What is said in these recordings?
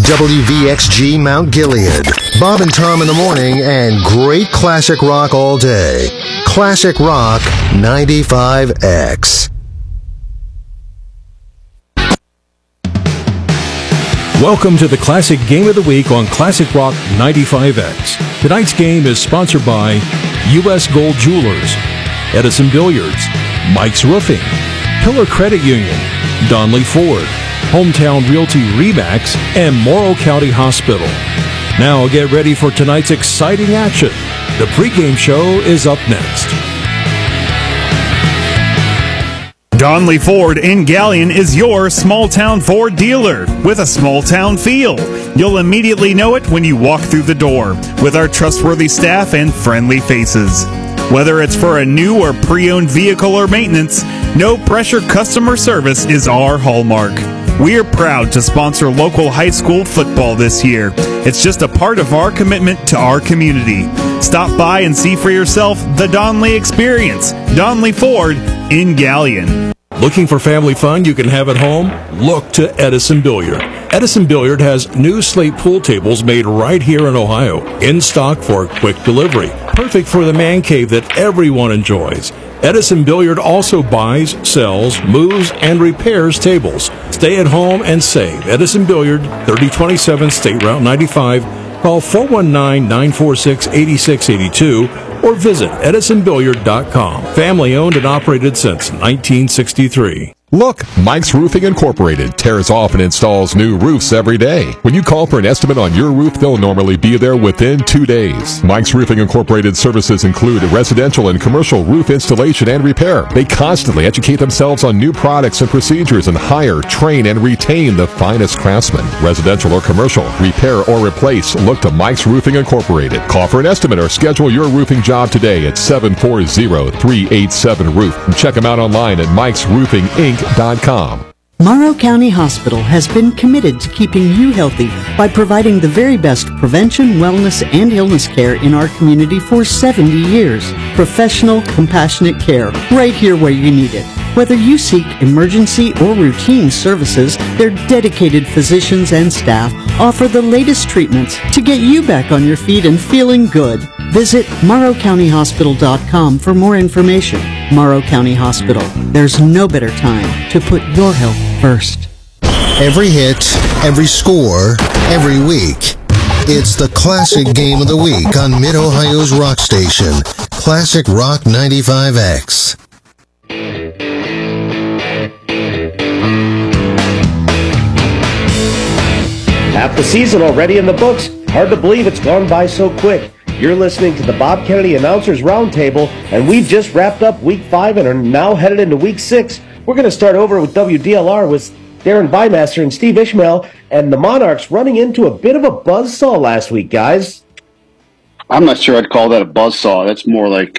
WVXG Mount Gilead. Bob and Tom in the morning and great classic rock all day. Classic Rock 95X. Welcome to the Classic Game of the Week on Classic Rock 95X. Tonight's game is sponsored by U.S. Gold Jewelers, Edison Billiards, Mike's Roofing, Pillar Credit Union, Donley Ford, Hometown Realty Remax, and Morrow County Hospital. Now get ready for tonight's exciting action. The pregame show is up next. Donley Ford in Galion is your small-town Ford dealer with a small-town feel. You'll immediately know it when you walk through the door with our trustworthy staff and friendly faces. Whether it's for a new or pre-owned vehicle or maintenance, no-pressure customer service is our hallmark. We're proud to sponsor local high school football this year. It's just a part of our commitment to our community. Stop by and see for yourself the Donley experience. Donley Ford in Galion. Looking for family fun you can have at home? Look to Edison Billiard. Edison Billiard has new slate pool tables made right here in Ohio, in stock for quick delivery. Perfect for the man cave that everyone enjoys. Edison Billiard also buys, sells, moves, and repairs tables. Stay at home and save. Edison Billiard, 3027 State Route 95. Call 419-946-8682 or visit edisonbilliard.com. Family owned and operated since 1963. Look, Mike's Roofing Incorporated tears off and installs new roofs every day. When you call for an estimate on your roof, they'll normally be there within 2 days. Mike's Roofing Incorporated services include residential and commercial roof installation and repair. They constantly educate themselves on new products and procedures and hire, train, and retain the finest craftsmen. Residential or commercial, repair or replace, look to Mike's Roofing Incorporated. Call for an estimate or schedule your roofing job today at 740-387-ROOF. And check them out online at mikesroofinginc.com. Morrow County Hospital has been committed to keeping you healthy by providing the very best prevention, wellness, and illness care in our community for 70 years. Professional, compassionate care right here where you need it. Whether you seek emergency or routine services, their dedicated physicians and staff offer the latest treatments to get you back on your feet and feeling good. Visit MorrowCountyHospital.com for more information. Morrow County Hospital. There's no better time to put your health first. Every hit, every score, every week. It's the Classic Game of the Week on Mid-Ohio's rock station, Classic Rock 95X. Half the season already in the books. Hard to believe it's gone by so quick. You're listening to the Bob Kennedy Announcers Roundtable, and we've just wrapped up Week 5 and are now headed into Week 6. We're going to start over with WDLR with Darren Bymaster and Steve Ishmael, and the Monarchs running into a bit of a buzzsaw last week, guys. I'm not sure I'd call that a buzzsaw. That's more like,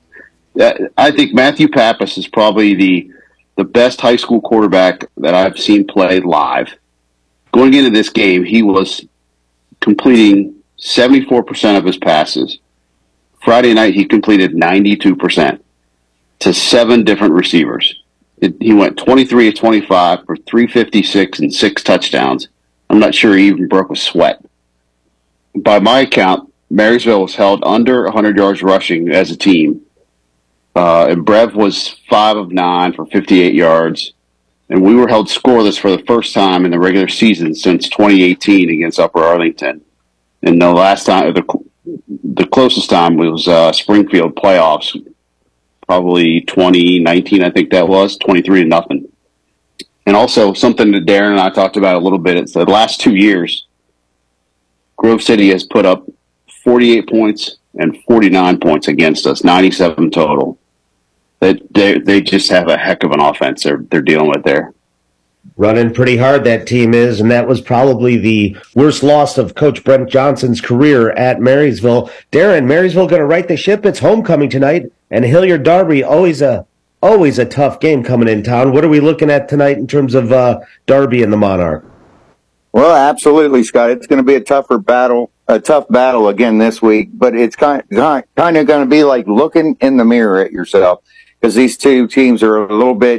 I think Matthew Pappas is probably the best high school quarterback that I've seen play live. Going into this game, he was completing 74% of his passes. Friday night, he completed 92% to 7 different receivers. He went 23 of 25 for 356 and 6 touchdowns. I'm not sure he even broke a sweat. By my account, Marysville was held under 100 yards rushing as a team. And Brev was 5 of 9 for 58 yards. And we were held scoreless for the first time in the regular season since 2018 against Upper Arlington. And the last time, the closest time was Springfield playoffs, probably 2019, I think that was, 23-0. And also something that Darren and I talked about a little bit, it's the last 2 years, Grove City has put up 48 points and 49 points against us, 97 total. They just have a heck of an offense they're dealing with there. Running pretty hard, that team is, and that was probably the worst loss of Coach Brent Johnson's career at Marysville. Darren, Marysville going to right the ship. It's homecoming tonight, and Hilliard Darby, always a tough game coming in town. What are we looking at tonight in terms of Darby and the Monarch? Well, absolutely, Scott. It's going to be a tough battle again this week, but it's kind of going to be like looking in the mirror at yourself, because these two teams are a little bit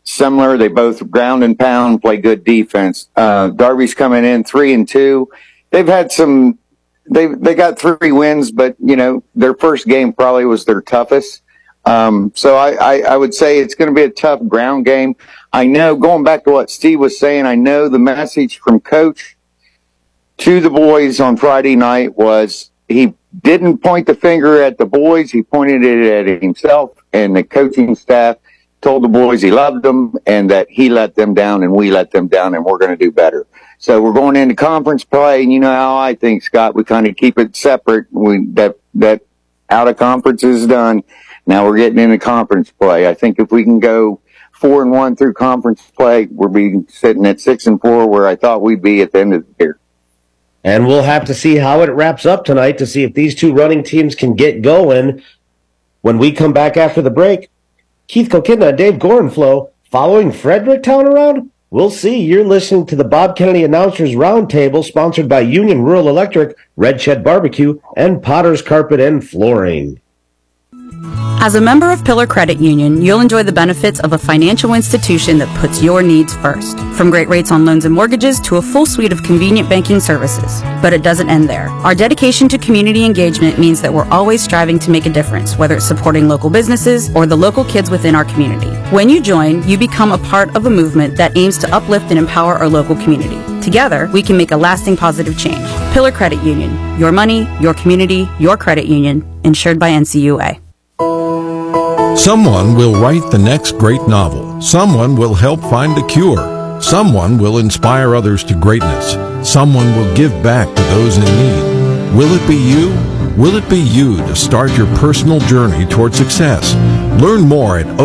similar. They both ground and pound, play good defense. Darby's coming in 3-2. They've had some, they got 3 wins, but their first game probably was their toughest. So I would say it's going to be a tough ground game. I know, going back to what Steve was saying, I know the message from Coach to the boys on Friday night was he didn't point the finger at the boys. He pointed it at himself, and the coaching staff told the boys he loved them and that he let them down and we let them down and we're going to do better. So we're going into conference play, and you know how I think, Scott, we kind of keep it separate. That out of conference is done. Now we're getting into conference play. I think if we can go 4-1 through conference play, we'll be sitting at 6-4 where I thought we'd be at the end of the year. And we'll have to see how it wraps up tonight to see if these two running teams can get going. When we come back after the break, Keith Kokidna and Dave Gorenflow following Fredericktown around? We'll see. You're listening to the Bob Kennedy Announcers Roundtable, sponsored by Union Rural Electric, Red Shed Barbecue, and Potter's Carpet and Flooring. As a member of Pillar Credit Union, you'll enjoy the benefits of a financial institution that puts your needs first. From great rates on loans and mortgages to a full suite of convenient banking services. But it doesn't end there. Our dedication to community engagement means that we're always striving to make a difference, whether it's supporting local businesses or the local kids within our community. When you join, you become a part of a movement that aims to uplift and empower our local community. Together, we can make a lasting positive change. Pillar Credit Union. Your money, your community, your credit union. Insured by NCUA. Someone will write the next great novel. Someone will help find a cure. Someone will inspire others to greatness. Someone will give back to those in need. Will it be you? Will it be you to start your personal journey toward success? Learn more at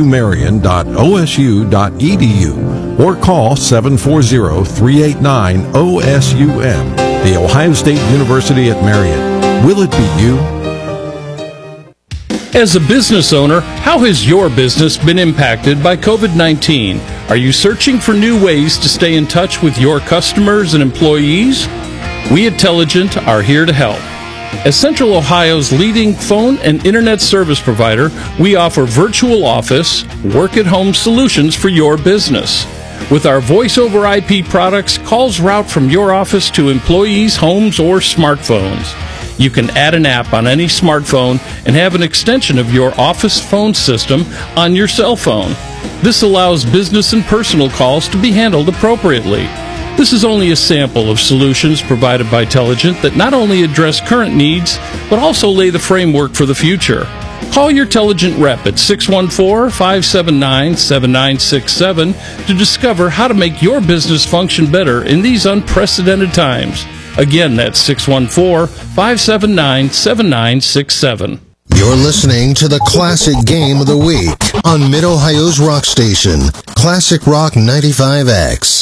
osumarion.osu.edu or call 740-389-OSUM. The Ohio State University at Marion. Will it be you? As a business owner, how has your business been impacted by COVID-19? Are you searching for new ways to stay in touch with your customers and employees? We at Telligent are here to help. As Central Ohio's leading phone and internet service provider, we offer virtual office, work-at-home solutions for your business. With our voice-over IP products, calls route from your office to employees' homes or smartphones. You can add an app on any smartphone and have an extension of your office phone system on your cell phone. This allows business and personal calls to be handled appropriately. This is only a sample of solutions provided by Telligent that not only address current needs, but also lay the framework for the future. Call your Telligent rep at 614-579-7967 to discover how to make your business function better in these unprecedented times. Again, that's 614-579-7967. You're listening to the Classic Game of the Week on Mid-Ohio's rock station, Classic Rock 95X.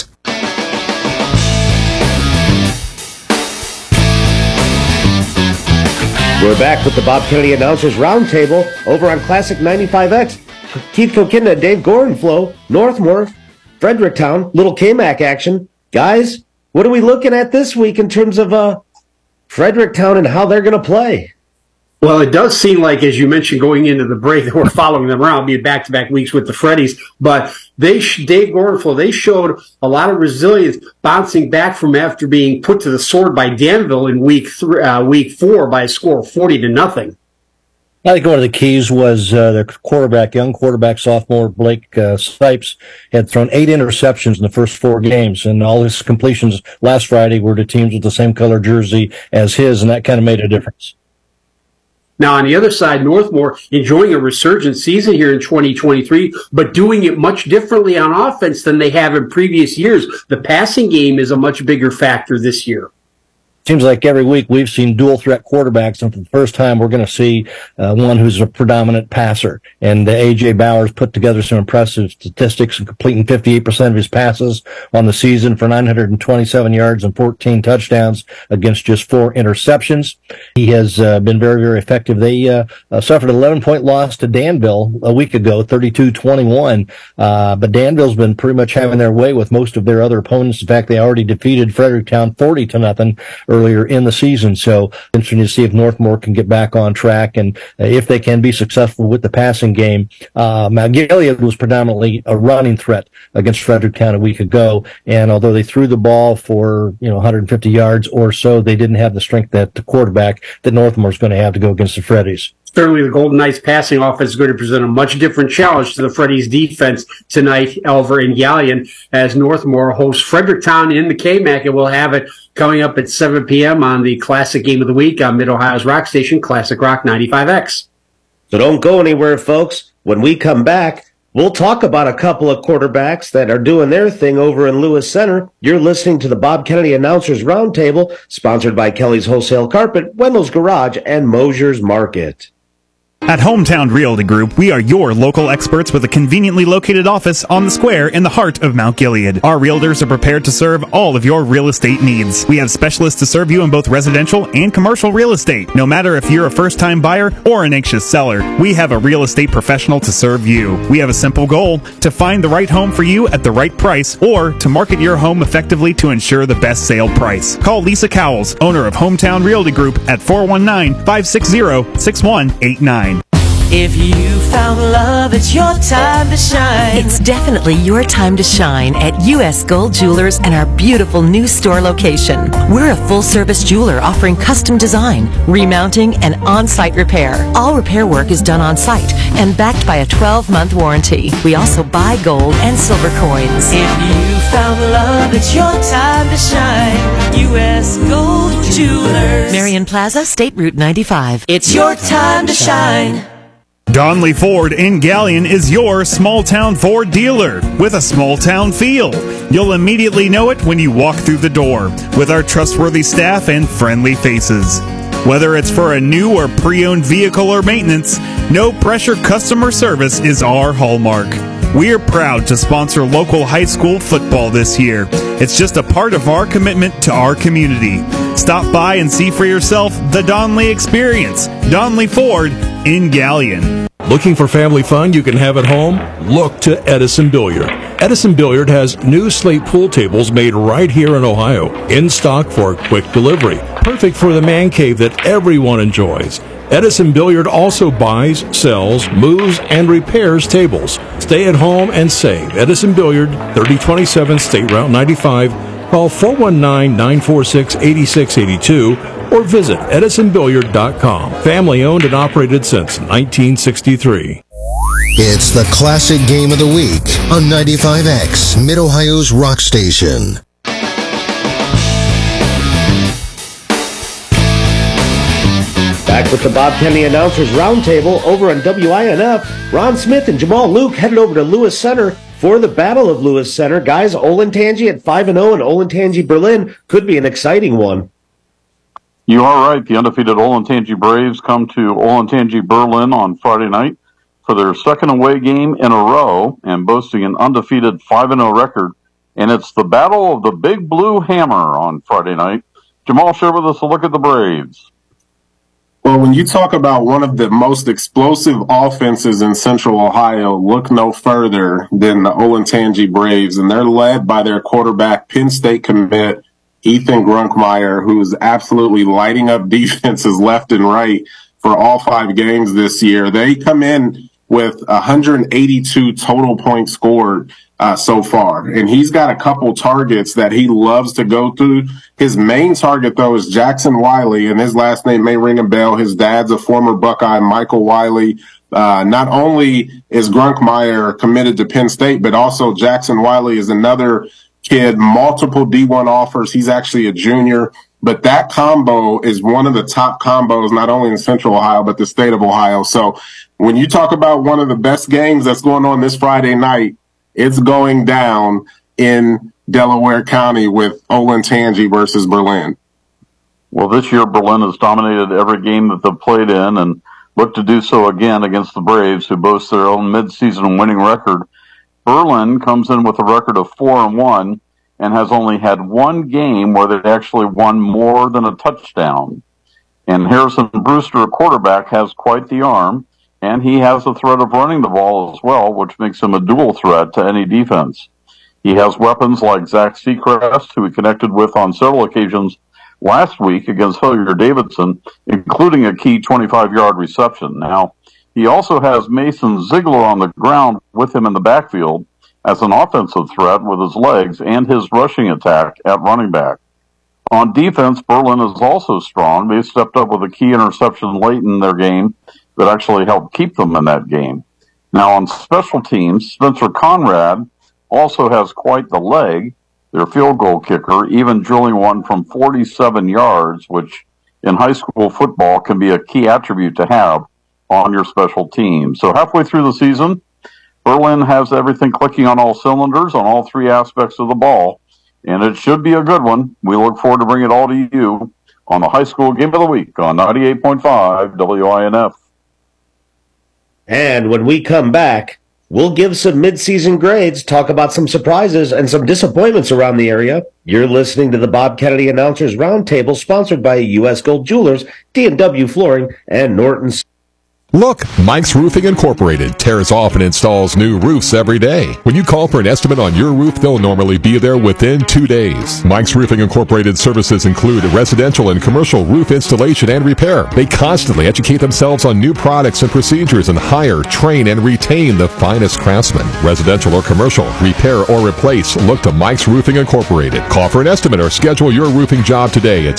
We're back with the Bob Kennedy Announcers Roundtable over on Classic 95X. Keith Kokidna and Dave Gorenflow, Northmore, Fredericktown, little K-Mac action. Guys, what are we looking at this week in terms of Fredericktown and how they're going to play? Well, it does seem like, as you mentioned going into the break, that we're following them around, being back-to-back weeks with the Freddies. But Dave Gorenflow, they showed a lot of resilience bouncing back from after being put to the sword by Danville in week 4 by a score of 40-0. I think one of the keys was their quarterback, young quarterback, sophomore Blake Stipes, had thrown 8 interceptions in the first 4 games, and all his completions last Friday were to teams with the same color jersey as his, and that kind of made a difference. Now, on the other side, Northmore enjoying a resurgent season here in 2023, but doing it much differently on offense than they have in previous years. The passing game is a much bigger factor this year. Seems like every week we've seen dual threat quarterbacks, and for the first time we're going to see one who's a predominant passer. And A.J. Bowers put together some impressive statistics, completing 58% of his passes on the season for 927 yards and 14 touchdowns against just 4 interceptions. He has been very, very effective. They suffered an 11-point loss to Danville a week ago, 32-21. But Danville's been pretty much having their way with most of their other opponents. In fact, they already defeated Fredericktown 40-0 earlier in the season. So interesting to see if Northmore can get back on track and if they can be successful with the passing game. Mount Gilead was predominantly a running threat against Fredericktown a week ago, and although they threw the ball for 150 yards or so, they didn't have the strength at the quarterback that Northmore is going to have to go against the Freddies. Certainly the Golden Knights passing offense is going to present a much different challenge to the Freddies defense tonight, Elver and Gallion, as Northmore hosts Fredericktown in the KMAC, and we'll have it coming up at 7 p.m. on the Classic Game of the Week on Mid-Ohio's Rock Station, Classic Rock 95X. So don't go anywhere, folks. When we come back, we'll talk about a couple of quarterbacks that are doing their thing over in Lewis Center. You're listening to the Bob Kennedy Announcers Roundtable, sponsored by Kelly's Wholesale Carpet, Wendell's Garage, and Mosier's Market. At Hometown Realty Group, we are your local experts with a conveniently located office on the square in the heart of Mount Gilead. Our realtors are prepared to serve all of your real estate needs. We have specialists to serve you in both residential and commercial real estate. No matter if you're a first-time buyer or an anxious seller, we have a real estate professional to serve you. We have a simple goal: to find the right home for you at the right price, or to market your home effectively to ensure the best sale price. Call Lisa Cowles, owner of Hometown Realty Group, at 419-560-6189. If you found love, it's your time to shine. It's definitely your time to shine at U.S. Gold Jewelers and our beautiful new store location. We're a full-service jeweler offering custom design, remounting, and on-site repair. All repair work is done on-site and backed by a 12-month warranty. We also buy gold and silver coins. If you found love, it's your time to shine. U.S. Gold Jewelers. Marion Plaza, State Route 95. It's your time to shine. Donley Ford in Gallion is your small-town Ford dealer with a small-town feel. You'll immediately know it when you walk through the door with our trustworthy staff and friendly faces. Whether it's for a new or pre-owned vehicle or maintenance, no-pressure customer service is our hallmark. We're proud to sponsor local high school football this year. It's just a part of our commitment to our community. Stop by and see for yourself the Donley experience. Donley Ford in Gallion. Looking for family fun you can have at home? Look to Edison Billiard. Edison Billiard has new slate pool tables made right here in Ohio, in stock for quick delivery. Perfect for the man cave that everyone enjoys. Edison Billiard also buys, sells, moves, and repairs tables. Stay at home and save. Edison Billiard, 3027 State Route 95. Call 419-946-8682 or visit edisonbilliard.com. Family owned and operated since 1963. It's the Classic Game of the Week on 95X, Mid-Ohio's Rock Station. Back with the Bob Kennedy Announcers Roundtable over on WINF. Ron Smith and Jamal Luke headed over to Lewis Center for the Battle of Lewis Center. Guys, Olentangy at 5-0 and Olentangy Berlin could be an exciting one. You are right. The undefeated Olentangy Braves come to Olentangy Berlin on Friday night for their second away game in a row and boasting an undefeated 5-0 record. And it's the Battle of the Big Blue Hammer on Friday night. Jamal, share with us a look at the Braves. Well, when you talk about one of the most explosive offenses in Central Ohio, look no further than the Olentangy Braves, and they're led by their quarterback, Penn State commit, Ethan Grunkmeyer, who is absolutely lighting up defenses left and right for all 5 games this year. They come in with 182 total points scored so far. And he's got a couple targets that he loves to go through. His main target, though, is Jackson Wiley, and his last name may ring a bell. His dad's a former Buckeye, Michael Wiley. Not only is Grunkmeyer committed to Penn State, but also Jackson Wiley is another kid, multiple D1 offers. He's actually a junior. But that combo is one of the top combos, not only in Central Ohio, but the state of Ohio. So when you talk about one of the best games that's going on this Friday night, it's going down in Delaware County with Olentangy versus Berlin. Well, this year Berlin has dominated every game that they've played in and look to do so again against the Braves, who boast their own midseason winning record. Berlin comes in with a record of 4-1 and has only had one game where they actually won more than a touchdown. And Harrison Brewster, a quarterback, has quite the arm, and he has the threat of running the ball as well, which makes him a dual threat to any defense. He has weapons like Zach Seacrest, who he connected with on several occasions last week against Hilliard-Davidson, including a key 25-yard reception. Now, he also has Mason Ziegler on the ground with him in the backfield as an offensive threat with his legs and his rushing attack at running back. On defense, Berlin is also strong. They stepped up with a key interception late in their game that actually helped keep them in that game. Now, on special teams, Spencer Conrad also has quite the leg, their field goal kicker, even drilling one from 47 yards, which in high school football can be a key attribute to have on your special team. So halfway through the season, Berlin has everything clicking on all cylinders on all three aspects of the ball, and it should be a good one. We look forward to bringing it all to you on the High School Game of the Week on 98.5 WINF. And when we come back, we'll give some midseason grades, talk about some surprises and some disappointments around the area. You're listening to the Bob Kennedy Announcers Roundtable, sponsored by U.S. Gold Jewelers, D&W Flooring, and Norton's. Look, Mike's Roofing Incorporated tears off and installs new roofs every day. When you call for an estimate on your roof, they'll normally be there within 2 days. Mike's Roofing Incorporated services include residential and commercial roof installation and repair. They constantly educate themselves on new products and procedures and hire, train, and retain the finest craftsmen. Residential or commercial, repair or replace, look to Mike's Roofing Incorporated. Call for an estimate or schedule your roofing job today at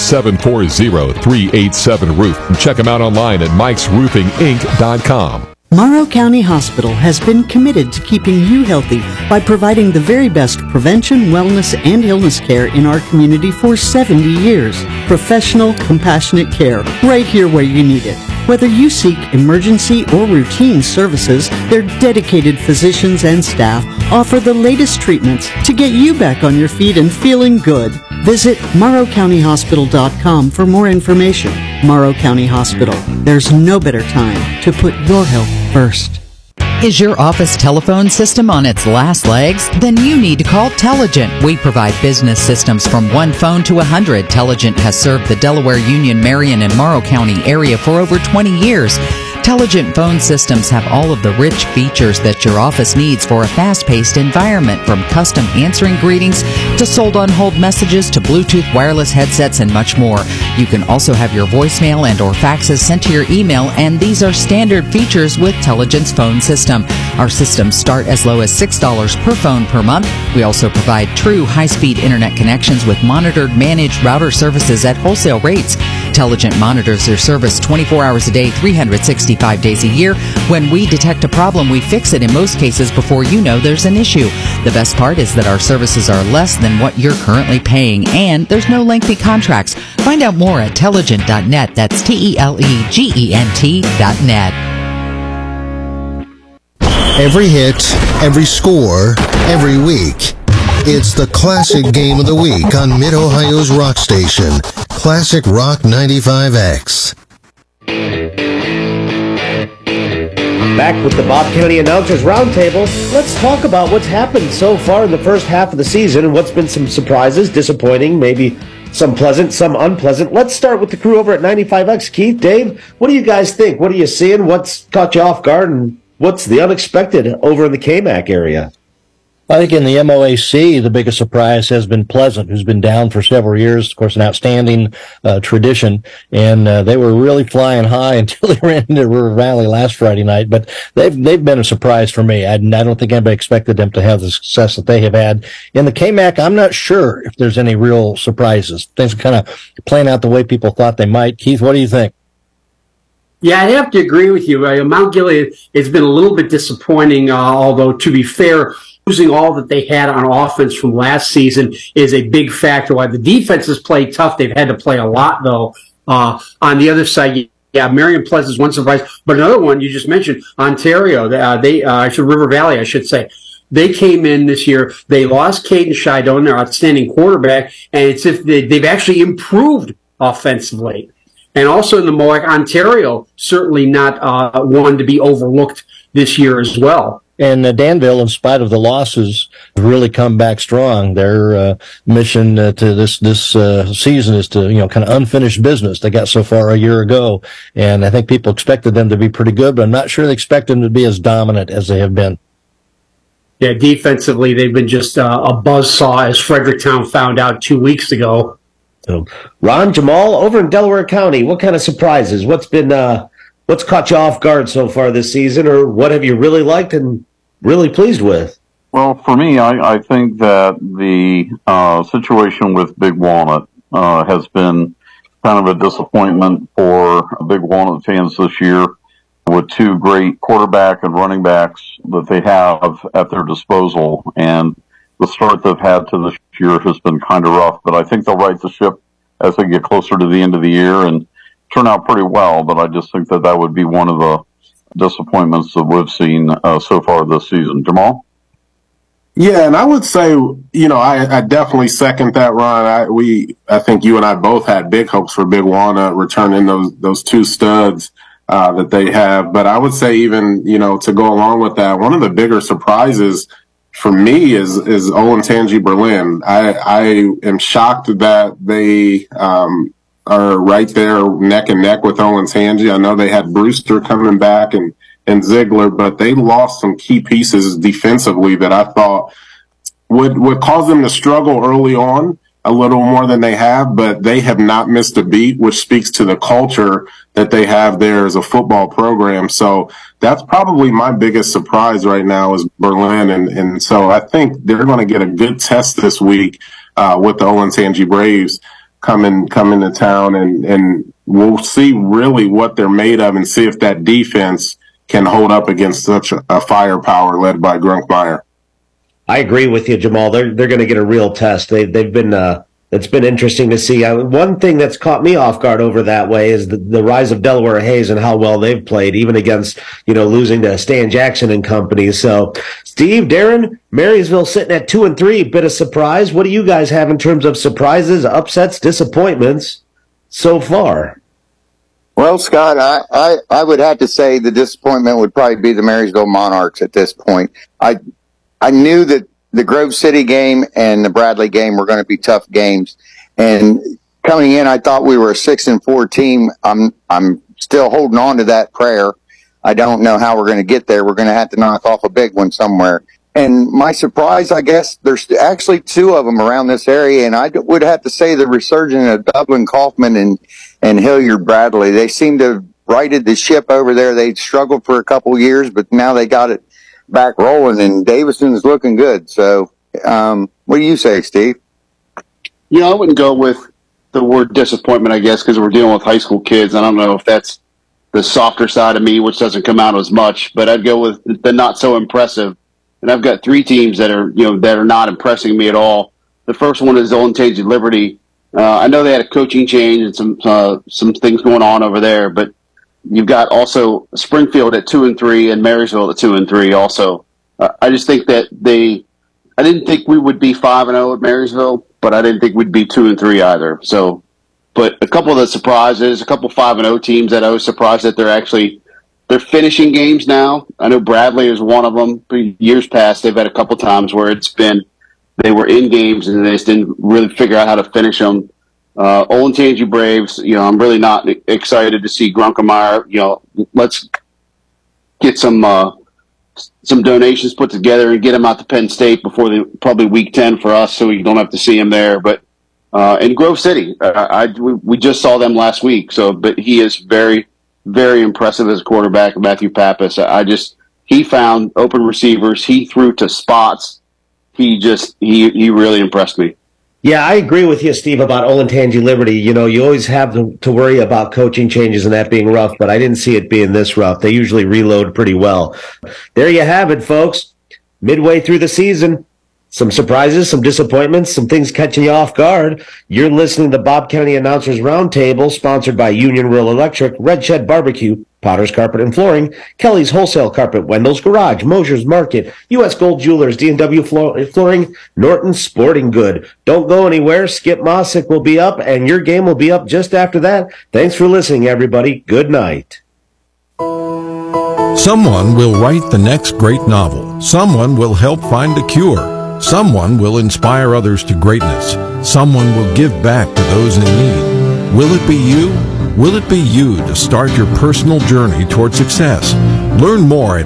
740-387-ROOF. And check them out online at mikesroofinginc.com. Morrow County Hospital has been committed to keeping you healthy by providing the very best prevention, wellness, and illness care in our community for 70 years. Professional, compassionate care right here where you need it. Whether you seek emergency or routine services, their dedicated physicians and staff offer the latest treatments to get you back on your feet and feeling good. Visit morrowcountyhospital.com for more information. Morrow County Hospital. There's no better time to put your health first. Is your office telephone system on its last legs? Then you need to call Telligent. We provide business systems from one phone to 100. Telligent has served the Delaware, Union, Marion, and Morrow County area for over 20 years. Telligent phone systems have all of the rich features that your office needs for a fast-paced environment, from custom answering greetings to sold-on-hold messages to Bluetooth wireless headsets and much more. You can also have your voicemail and or faxes sent to your email, and these are standard features with Telligent's phone system. Our systems start as low as $6 per phone per month. We also provide true high-speed internet connections with monitored, managed router services at wholesale rates. Telligent monitors their service 24 hours a day, 365 days a year. When we detect a problem, we fix it in most cases before you know there's an issue. The best part is that our services are less than what you're currently paying, and there's no lengthy contracts. Find out more at Telligent.net. That's TELEGENT.net. Every hit, every score, every week. It's the Classic Game of the Week on Mid-Ohio's rock station, Classic Rock 95X. Back with the Bob Kennedy Announcers Roundtable, let's talk about what's happened so far in the first half of the season and what's been some surprises, disappointing, maybe some pleasant, some unpleasant. Let's start with the crew over at 95X. Keith, Dave, what do you guys think? What are you seeing? What's caught you off guard, and what's the unexpected over in the KMAC area? I think in the MOAC, the biggest surprise has been Pleasant, who's been down for several years. Of course, an outstanding tradition, and they were really flying high until they ran into River Valley last Friday night. But they've been a surprise for me. I don't think anybody expected them to have the success that they have had. In the KMAC, I'm not sure if there's any real surprises. Things are kind of playing out the way people thought they might. Keith, what do you think? Yeah, I'd have to agree with you. Mount Gilead has been a little bit disappointing, although to be fair, losing all that they had on offense from last season is a big factor. While the defense has played tough, they've had to play a lot, though. On the other side, yeah, Marion Pleasant is one surprise, but another one you just mentioned, Ontario. River Valley, I should say. They came in this year. They lost Caden Scheidon, their outstanding quarterback, and it's if they've actually improved offensively. And also in the MOAC, Ontario, certainly not one to be overlooked this year as well. And Danville, in spite of the losses, have really come back strong. Their mission to this season is to kind of unfinished business. They got so far a year ago, and I think people expected them to be pretty good, but I'm not sure they expect them to be as dominant as they have been. Yeah, defensively, they've been just a buzzsaw, as Fredericktown found out 2 weeks ago. So, Ron, Jamal, over in Delaware County, what kind of surprises? What's caught you off guard so far this season, or what have you really liked and really pleased with? Well, for me, I think that the situation with Big Walnut has been kind of a disappointment for Big Walnut fans this year, with two great quarterback and running backs that they have at their disposal. And the start they've had to this year has been kind of rough, but I think they'll right the ship as they get closer to the end of the year and turn out pretty well. But I just think that would be one of the disappointments that we've seen so far this season. Jamal? Yeah, and I would say, I definitely second that, Ron. I think you and I both had big hopes for Big Walnut returning those two studs that they have. But I would say even, to go along with that, one of the bigger surprises for me is Olentangy Berlin. I am shocked that they are right there neck and neck with Olentangy. I know they had Brewster coming back and Ziegler, but they lost some key pieces defensively that I thought would cause them to struggle early on a little more than they have, but they have not missed a beat, which speaks to the culture that they have there as a football program. So that's probably my biggest surprise right now is Berlin. And so I think they're going to get a good test this week with the Olentangy Braves coming to town, and we'll see really what they're made of and see if that defense can hold up against such a firepower led by Grunkmeyer. I agree with you, Jamal. They're going to get a real test. They've been it's been interesting to see. One thing that's caught me off guard over that way is the rise of Delaware Hayes and how well they've played, even against losing to Stan Jackson and company. So, Steve, Darren, Marysville sitting at 2-3, bit of surprise. What do you guys have in terms of surprises, upsets, disappointments so far? Well, Scott, I would have to say the disappointment would probably be the Marysville Monarchs at this point. I knew that the Grove City game and the Bradley game were going to be tough games. And coming in, I thought we were a 6-4 team. I'm still holding on to that prayer. I don't know how we're going to get there. We're going to have to knock off a big one somewhere. And my surprise, I guess, there's actually two of them around this area, and I would have to say the resurgence of Dublin Kaufman and Hilliard Bradley. They seem to have righted the ship over there. They struggled for a couple years, but now they got it back rolling, and Davison is looking good. So what do you say, Steve? I wouldn't go with the word disappointment, I guess, because we're dealing with high school kids. I don't know if that's the softer side of me, which doesn't come out as much, but I'd go with the not so impressive. And I've got three teams that are not impressing me at all. The first one is Olentangy Liberty. I know they had a coaching change and some things going on over there, but you've got also Springfield at 2-3 and Marysville at 2-3 also. I just think that I didn't think we would be 5-0 at Marysville, but I didn't think we'd be 2-3 either. So, but a couple of the surprises, a couple 5-0 teams that I was surprised that they're finishing games now. I know Bradley is one of them. For years past, they've had a couple times where they were in games and they just didn't really figure out how to finish them. Olentangy Braves, I'm really not excited to see Grunkemeyer. Let's get some donations put together and get him out to Penn State before probably week 10 for us, so we don't have to see him there. But in Grove City, we just saw them last week. But he is very, very impressive as a quarterback, Matthew Pappas. He found open receivers. He threw to spots. He really impressed me. Yeah, I agree with you, Steve, about Olentangy Liberty. You always have to worry about coaching changes and that being rough, but I didn't see it being this rough. They usually reload pretty well. There you have it, folks. Midway through the season, some surprises, some disappointments, some things catching you off guard. You're listening to the Bob Kennedy Announcers Roundtable, sponsored by Union Real Electric, Red Shed Barbecue, Potter's Carpet and Flooring, Kelly's Wholesale Carpet, Wendell's Garage, Mosier's Market, U.S. Gold Jewelers, D&W Flooring, Norton Sporting Good. Don't go anywhere. Skip Mossick will be up, and your game will be up just after that. Thanks for listening, everybody. Good night. Someone will write the next great novel. Someone will help find a cure. Someone will inspire others to greatness. Someone will give back to those in need. Will it be you? Will it be you to start your personal journey toward success? Learn more at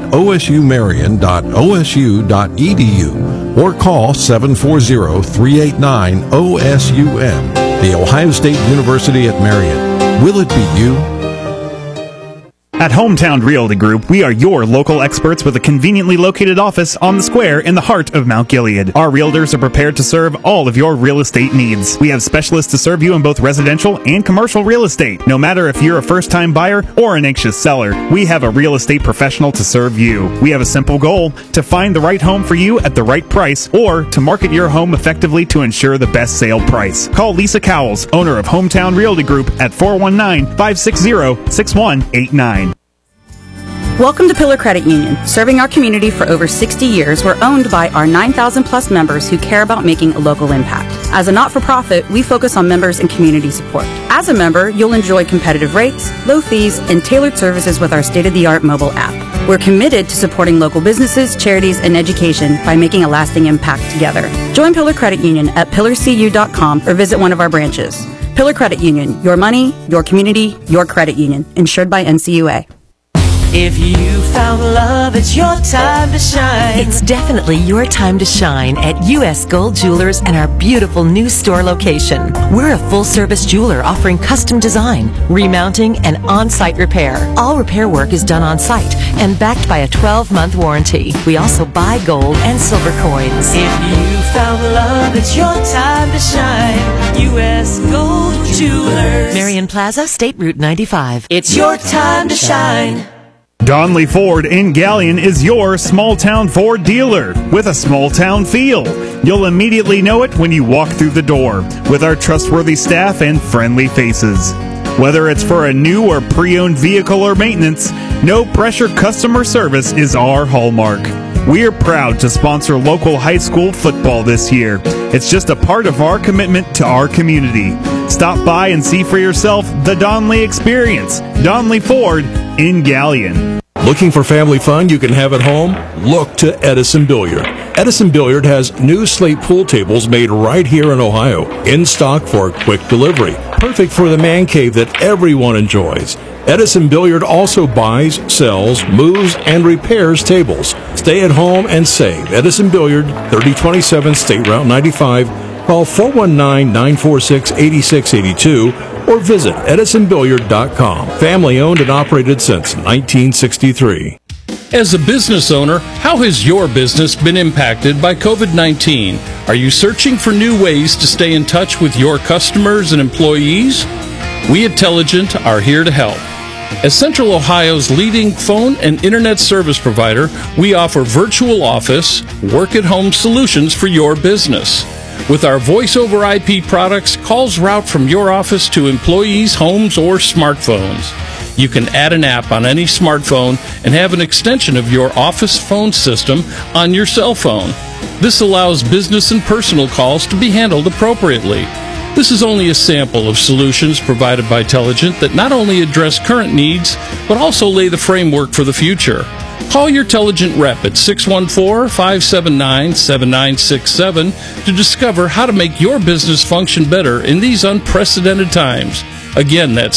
osumarion.osu.edu or call 740-389-OSUM. The Ohio State University at Marion. Will it be you? At Hometown Realty Group, we are your local experts with a conveniently located office on the square in the heart of Mount Gilead. Our realtors are prepared to serve all of your real estate needs. We have specialists to serve you in both residential and commercial real estate. No matter if you're a first-time buyer or an anxious seller, we have a real estate professional to serve you. We have a simple goal: to find the right home for you at the right price, or to market your home effectively to ensure the best sale price. Call Lisa Cowles, owner of Hometown Realty Group, at 419-560-6189. Welcome to Pillar Credit Union. Serving our community for over 60 years, we're owned by our 9,000 plus members who care about making a local impact. As a not-for-profit, we focus on members and community support. As a member, you'll enjoy competitive rates, low fees, and tailored services with our state-of-the-art mobile app. We're committed to supporting local businesses, charities, and education by making a lasting impact together. Join Pillar Credit Union at pillarcu.com or visit one of our branches. Pillar Credit Union, your money, your community, your credit union. Insured by NCUA. If you found love, it's your time to shine. It's definitely your time to shine at U.S. Gold Jewelers and our beautiful new store location. We're a full-service jeweler offering custom design, remounting, and on-site repair. All repair work is done on-site and backed by a 12-month warranty. We also buy gold and silver coins. If you found love, it's your time to shine. U.S. Gold Jewelers. Marion Plaza, State Route 95. It's your time to shine. Donley Ford in Gallion is your small-town Ford dealer with a small-town feel. You'll immediately know it when you walk through the door with our trustworthy staff and friendly faces. Whether it's for a new or pre-owned vehicle or maintenance, no-pressure customer service is our hallmark. We're proud to sponsor local high school football this year. It's just a part of our commitment to our community. Stop by and see for yourself the Donley experience. Donley Ford in Gallion. Looking for family fun you can have at home? Look to Edison Billiard. Edison Billiard has new slate pool tables made right here in Ohio, in stock for quick delivery. Perfect for the man cave that everyone enjoys. Edison Billiard also buys, sells, moves, and repairs tables. Stay at home and save. Edison Billiard, 3027 State Route 95. Call 419-946-8682 or visit edisonbilliard.com. Family owned and operated since 1963. As a business owner, how has your business been impacted by COVID-19? Are you searching for new ways to stay in touch with your customers and employees? We at Telligent are here to help. As Central Ohio's leading phone and internet service provider, we offer virtual office, work-at-home solutions for your business. With our voice-over IP products, calls route from your office to employees' homes or smartphones. You can add an app on any smartphone and have an extension of your office phone system on your cell phone. This allows business and personal calls to be handled appropriately. This is only a sample of solutions provided by Telligent that not only address current needs, but also lay the framework for the future. Call your Telligent rep at 614-579-7967 to discover how to make your business function better in these unprecedented times. Again, that's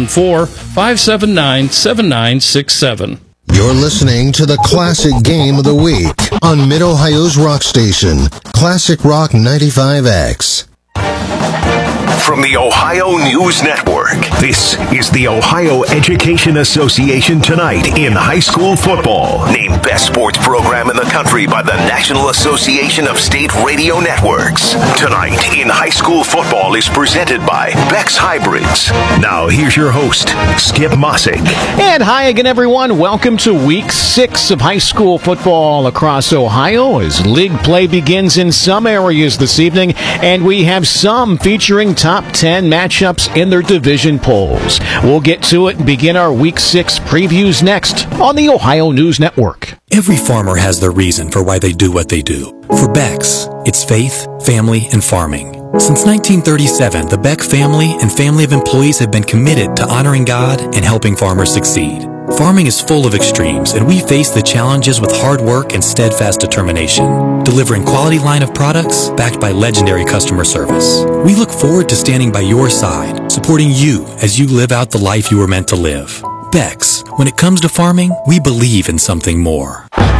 614-579-7967. You're listening to the Classic Game of the Week on Mid-Ohio's Rock Station, Classic Rock 95X. From the Ohio News Network, this is the Ohio Education Association Tonight in High School Football. Named Best Sports Program in the Country by the National Association of State Radio Networks. Tonight in High School Football is presented by Beck's Hybrids. Now here's your host, Skip Mossick. And hi again, everyone. Welcome to Week 6 of high school football across Ohio as league play begins in some areas this evening, and we have some featuring top 10 matchups in their division polls. We'll get to it and begin our Week 6 previews next on the Ohio News Network. Every farmer has their reason for why they do what they do. For Beck's, it's faith, family, and farming. Since 1937, the Beck family and family of employees have been committed to honoring God and helping farmers succeed. Farming is full of extremes, and we face the challenges with hard work and steadfast determination, delivering quality line of products backed by legendary customer service. We look forward to standing by your side, supporting you as you live out the life you were meant to live. Beck's, when it comes to farming, we believe in something more.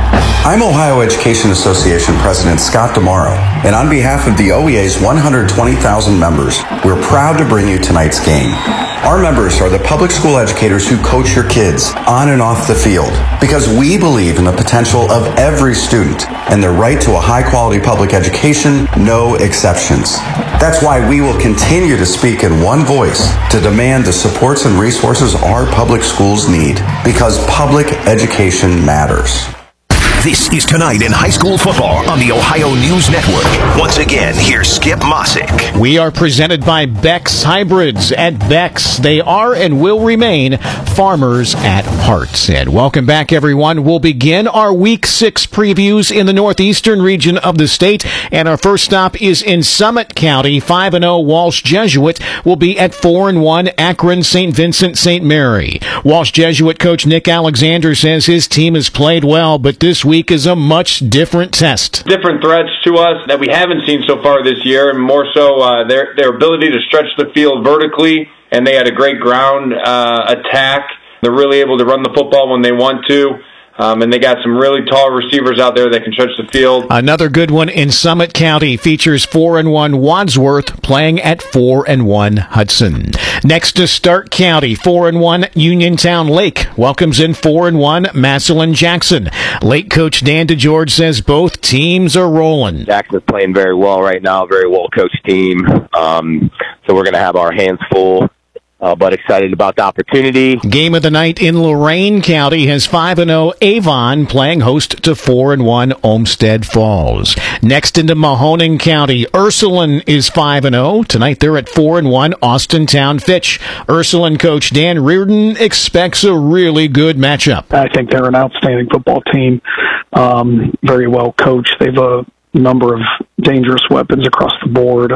I'm Ohio Education Association President Scott DeMauro, and on behalf of the OEA's 120,000 members, we're proud to bring you tonight's game. Our members are the public school educators who coach your kids on and off the field because we believe in the potential of every student and their right to a high-quality public education, no exceptions. That's why we will continue to speak in one voice to demand the supports and resources our public schools need because public education matters. This is Tonight in High School Football on the Ohio News Network. Once again, here's Skip Mossick. We are presented by Beck's Hybrids. At Beck's, they are and will remain farmers at heart. And welcome back, everyone. We'll begin our Week 6 previews in the northeastern region of the state. And our first stop is in Summit County. 5-0 Walsh Jesuit will be at 4-1 Akron St. Vincent St. Mary. Walsh Jesuit coach Nick Alexander says his team has played well, but this week is a much different test. Different threats to us that we haven't seen so far this year, and more so their ability to stretch the field vertically, and they had a great ground attack. They're really able to run the football when they want to. And they got some really tall receivers out there that can stretch the field. Another good one in Summit County features 4-1 Wadsworth playing at 4-1 Hudson. Next to Stark County, 4-1 Uniontown Lake welcomes in 4-1 Massillon Jackson. Lake coach Dan DeGeorge says both teams are rolling. Jackson's playing very well right now, very well coached team. So we're going to have our hands full. But excited about the opportunity. Game of the night in Lorain County has 5-0 Avon playing host to 4-1 Olmsted Falls. Next into Mahoning County, Ursuline is 5-0. Tonight they're at 4-1 Austintown Fitch. Ursuline coach Dan Reardon expects a really good matchup. I think they're an outstanding football team, very well coached. They've a number of dangerous weapons across the board.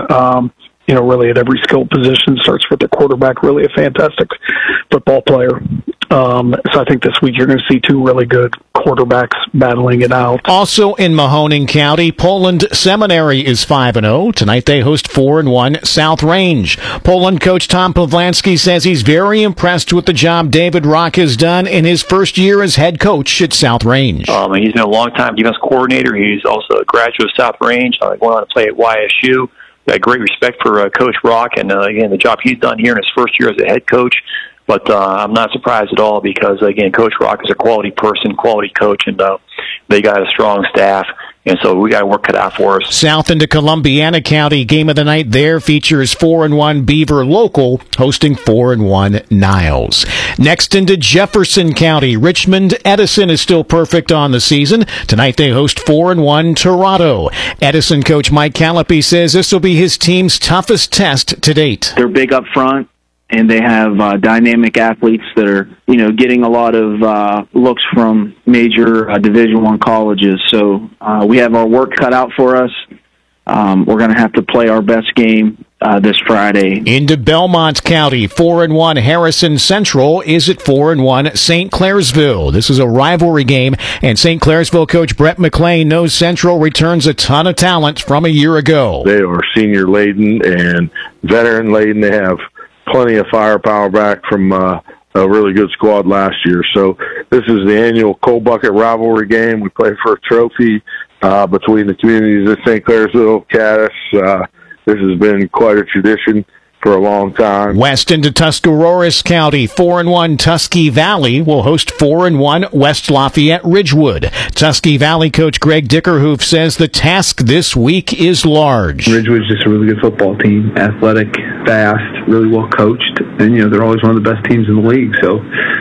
Really at every skill position. Starts with the quarterback, really a fantastic football player. So I think this week you're going to see two really good quarterbacks battling it out. Also in Mahoning County, Poland Seminary is 5-0. Tonight they host 4-1 South Range. Poland coach Tom Pavlansky says he's very impressed with the job David Rock has done in his first year as head coach at South Range. He's been a long-time defense coordinator. He's also a graduate of South Range. Going on to play at YSU. Got great respect for Coach Rock and, again, the job he's done here in his first year as a head coach. But I'm not surprised at all because, again, Coach Rock is a quality person, quality coach, and they got a strong staff. And so we got to work cut out for us. South into Columbiana County, game of the night there features 4-1 Beaver Local hosting 4-1 Niles. Next into Jefferson County, Richmond Edison is still perfect on the season. Tonight they host 4-1 Toronto. Edison coach Mike Callipy says this will be his team's toughest test to date. They're big up front. And they have dynamic athletes that are, getting a lot of looks from major Division I colleges. So we have our work cut out for us. We're going to have to play our best game this Friday. Into Belmont County, 4-1 Harrison Central is at 4-1 St. Clairsville. This is a rivalry game, and St. Clairsville coach Brett McClain knows Central returns a ton of talent from a year ago. They are senior-laden and veteran-laden. They have plenty of firepower back from a really good squad last year. So this is the annual Coal Bucket rivalry game. We play for a trophy between the communities of St. Clairsville, Caddis. This has been quite a tradition for a long time. West into Tuscarawas County, 4-1 Tusky Valley will host 4-1 West Lafayette Ridgewood. Tusky Valley coach Greg Dickerhoof says the task this week is large. Ridgewood's just a really good football team, athletic, fast, really well coached, and they're always one of the best teams in the league. So,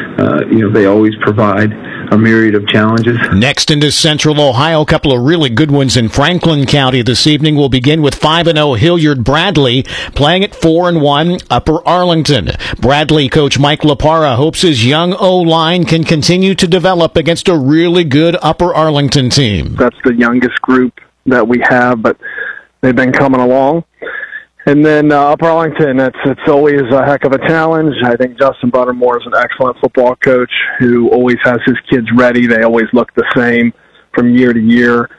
they always provide a myriad of challenges. Next into Central Ohio, a couple of really good ones in Franklin County this evening. We'll begin with 5-0 Hilliard Bradley playing at 4-1 Upper Arlington. Bradley coach Mike LaPara hopes his young O-line can continue to develop against a really good Upper Arlington team. That's the youngest group that we have, but they've been coming along. And then Upper Arlington, it's always a heck of a challenge. I think Justin Buttermore is an excellent football coach who always has his kids ready. They always look the same from year to year.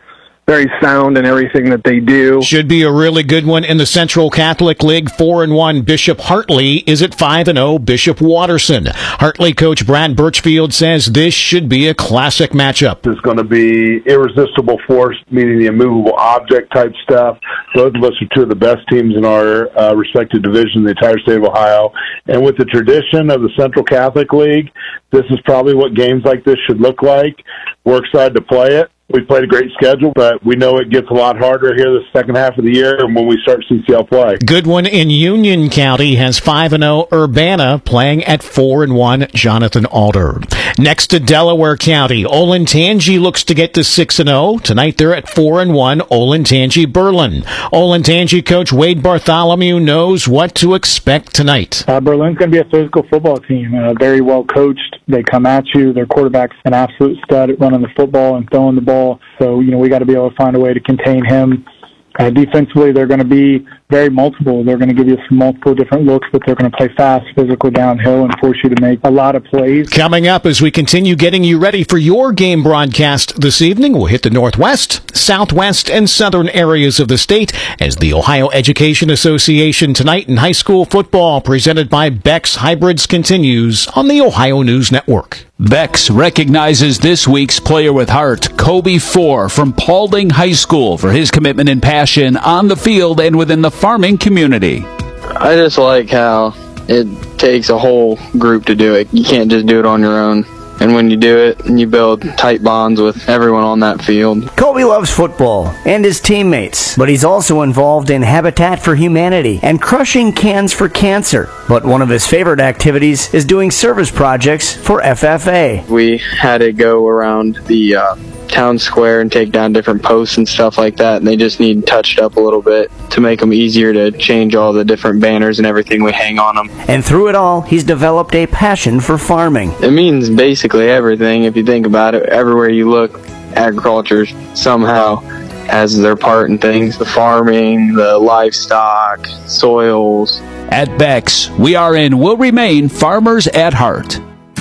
very sound in everything that they do. Should be a really good one in the Central Catholic League. 4-1 Bishop Hartley is at 5-0 Bishop Watterson. Hartley coach Brad Birchfield says this should be a classic matchup. It's going to be irresistible force, meaning the immovable object type stuff. Both of us are two of the best teams in our respective division in the entire state of Ohio. And with the tradition of the Central Catholic League, this is probably what games like this should look like. We're excited to play it. We've played a great schedule, but we know it gets a lot harder here the second half of the year and when we start CCL play. Good one in Union County has 5-0 Urbana playing at 4-1 Jonathan Alder. Next to Delaware County, Olentangy looks to get to 6-0. Tonight they're at 4-1 Olentangy Berlin. Olentangy coach Wade Bartholomew knows what to expect tonight. Berlin's going to be a physical football team, very well coached. They come at you. Their quarterback's an absolute stud at running the football and throwing the ball. So, we got to be able to find a way to contain him. Defensively, they're going to be very multiple. They're going to give you some multiple different looks, but they're going to play fast, physical downhill, and force you to make a lot of plays. Coming up as we continue getting you ready for your game broadcast this evening, we'll hit the Northwest, Southwest, and Southern areas of the state as the Ohio Education Association Tonight in High School Football, presented by Beck's Hybrids, continues on the Ohio News Network. Beck's recognizes this week's Player with Heart, Kobe Four from Paulding High School, for his commitment and passion on the field and within the farming community. I just like how it takes a whole group to do it. You can't just do it on your own. And when you do it, you build tight bonds with everyone on that field. Kobe loves football and his teammates, but he's also involved in Habitat for Humanity and crushing cans for cancer. But one of his favorite activities is doing service projects for FFA. We had to go around the town square and take down different posts and stuff like that, and they just need touched up a little bit to make them easier to change all the different banners and everything we hang on them. And through it all, he's developed a passion for farming. It means basically everything. If you think about it, everywhere you look, agriculture somehow has their part in things. The farming, the livestock, soils. At Beck's, we are and will remain farmers at heart.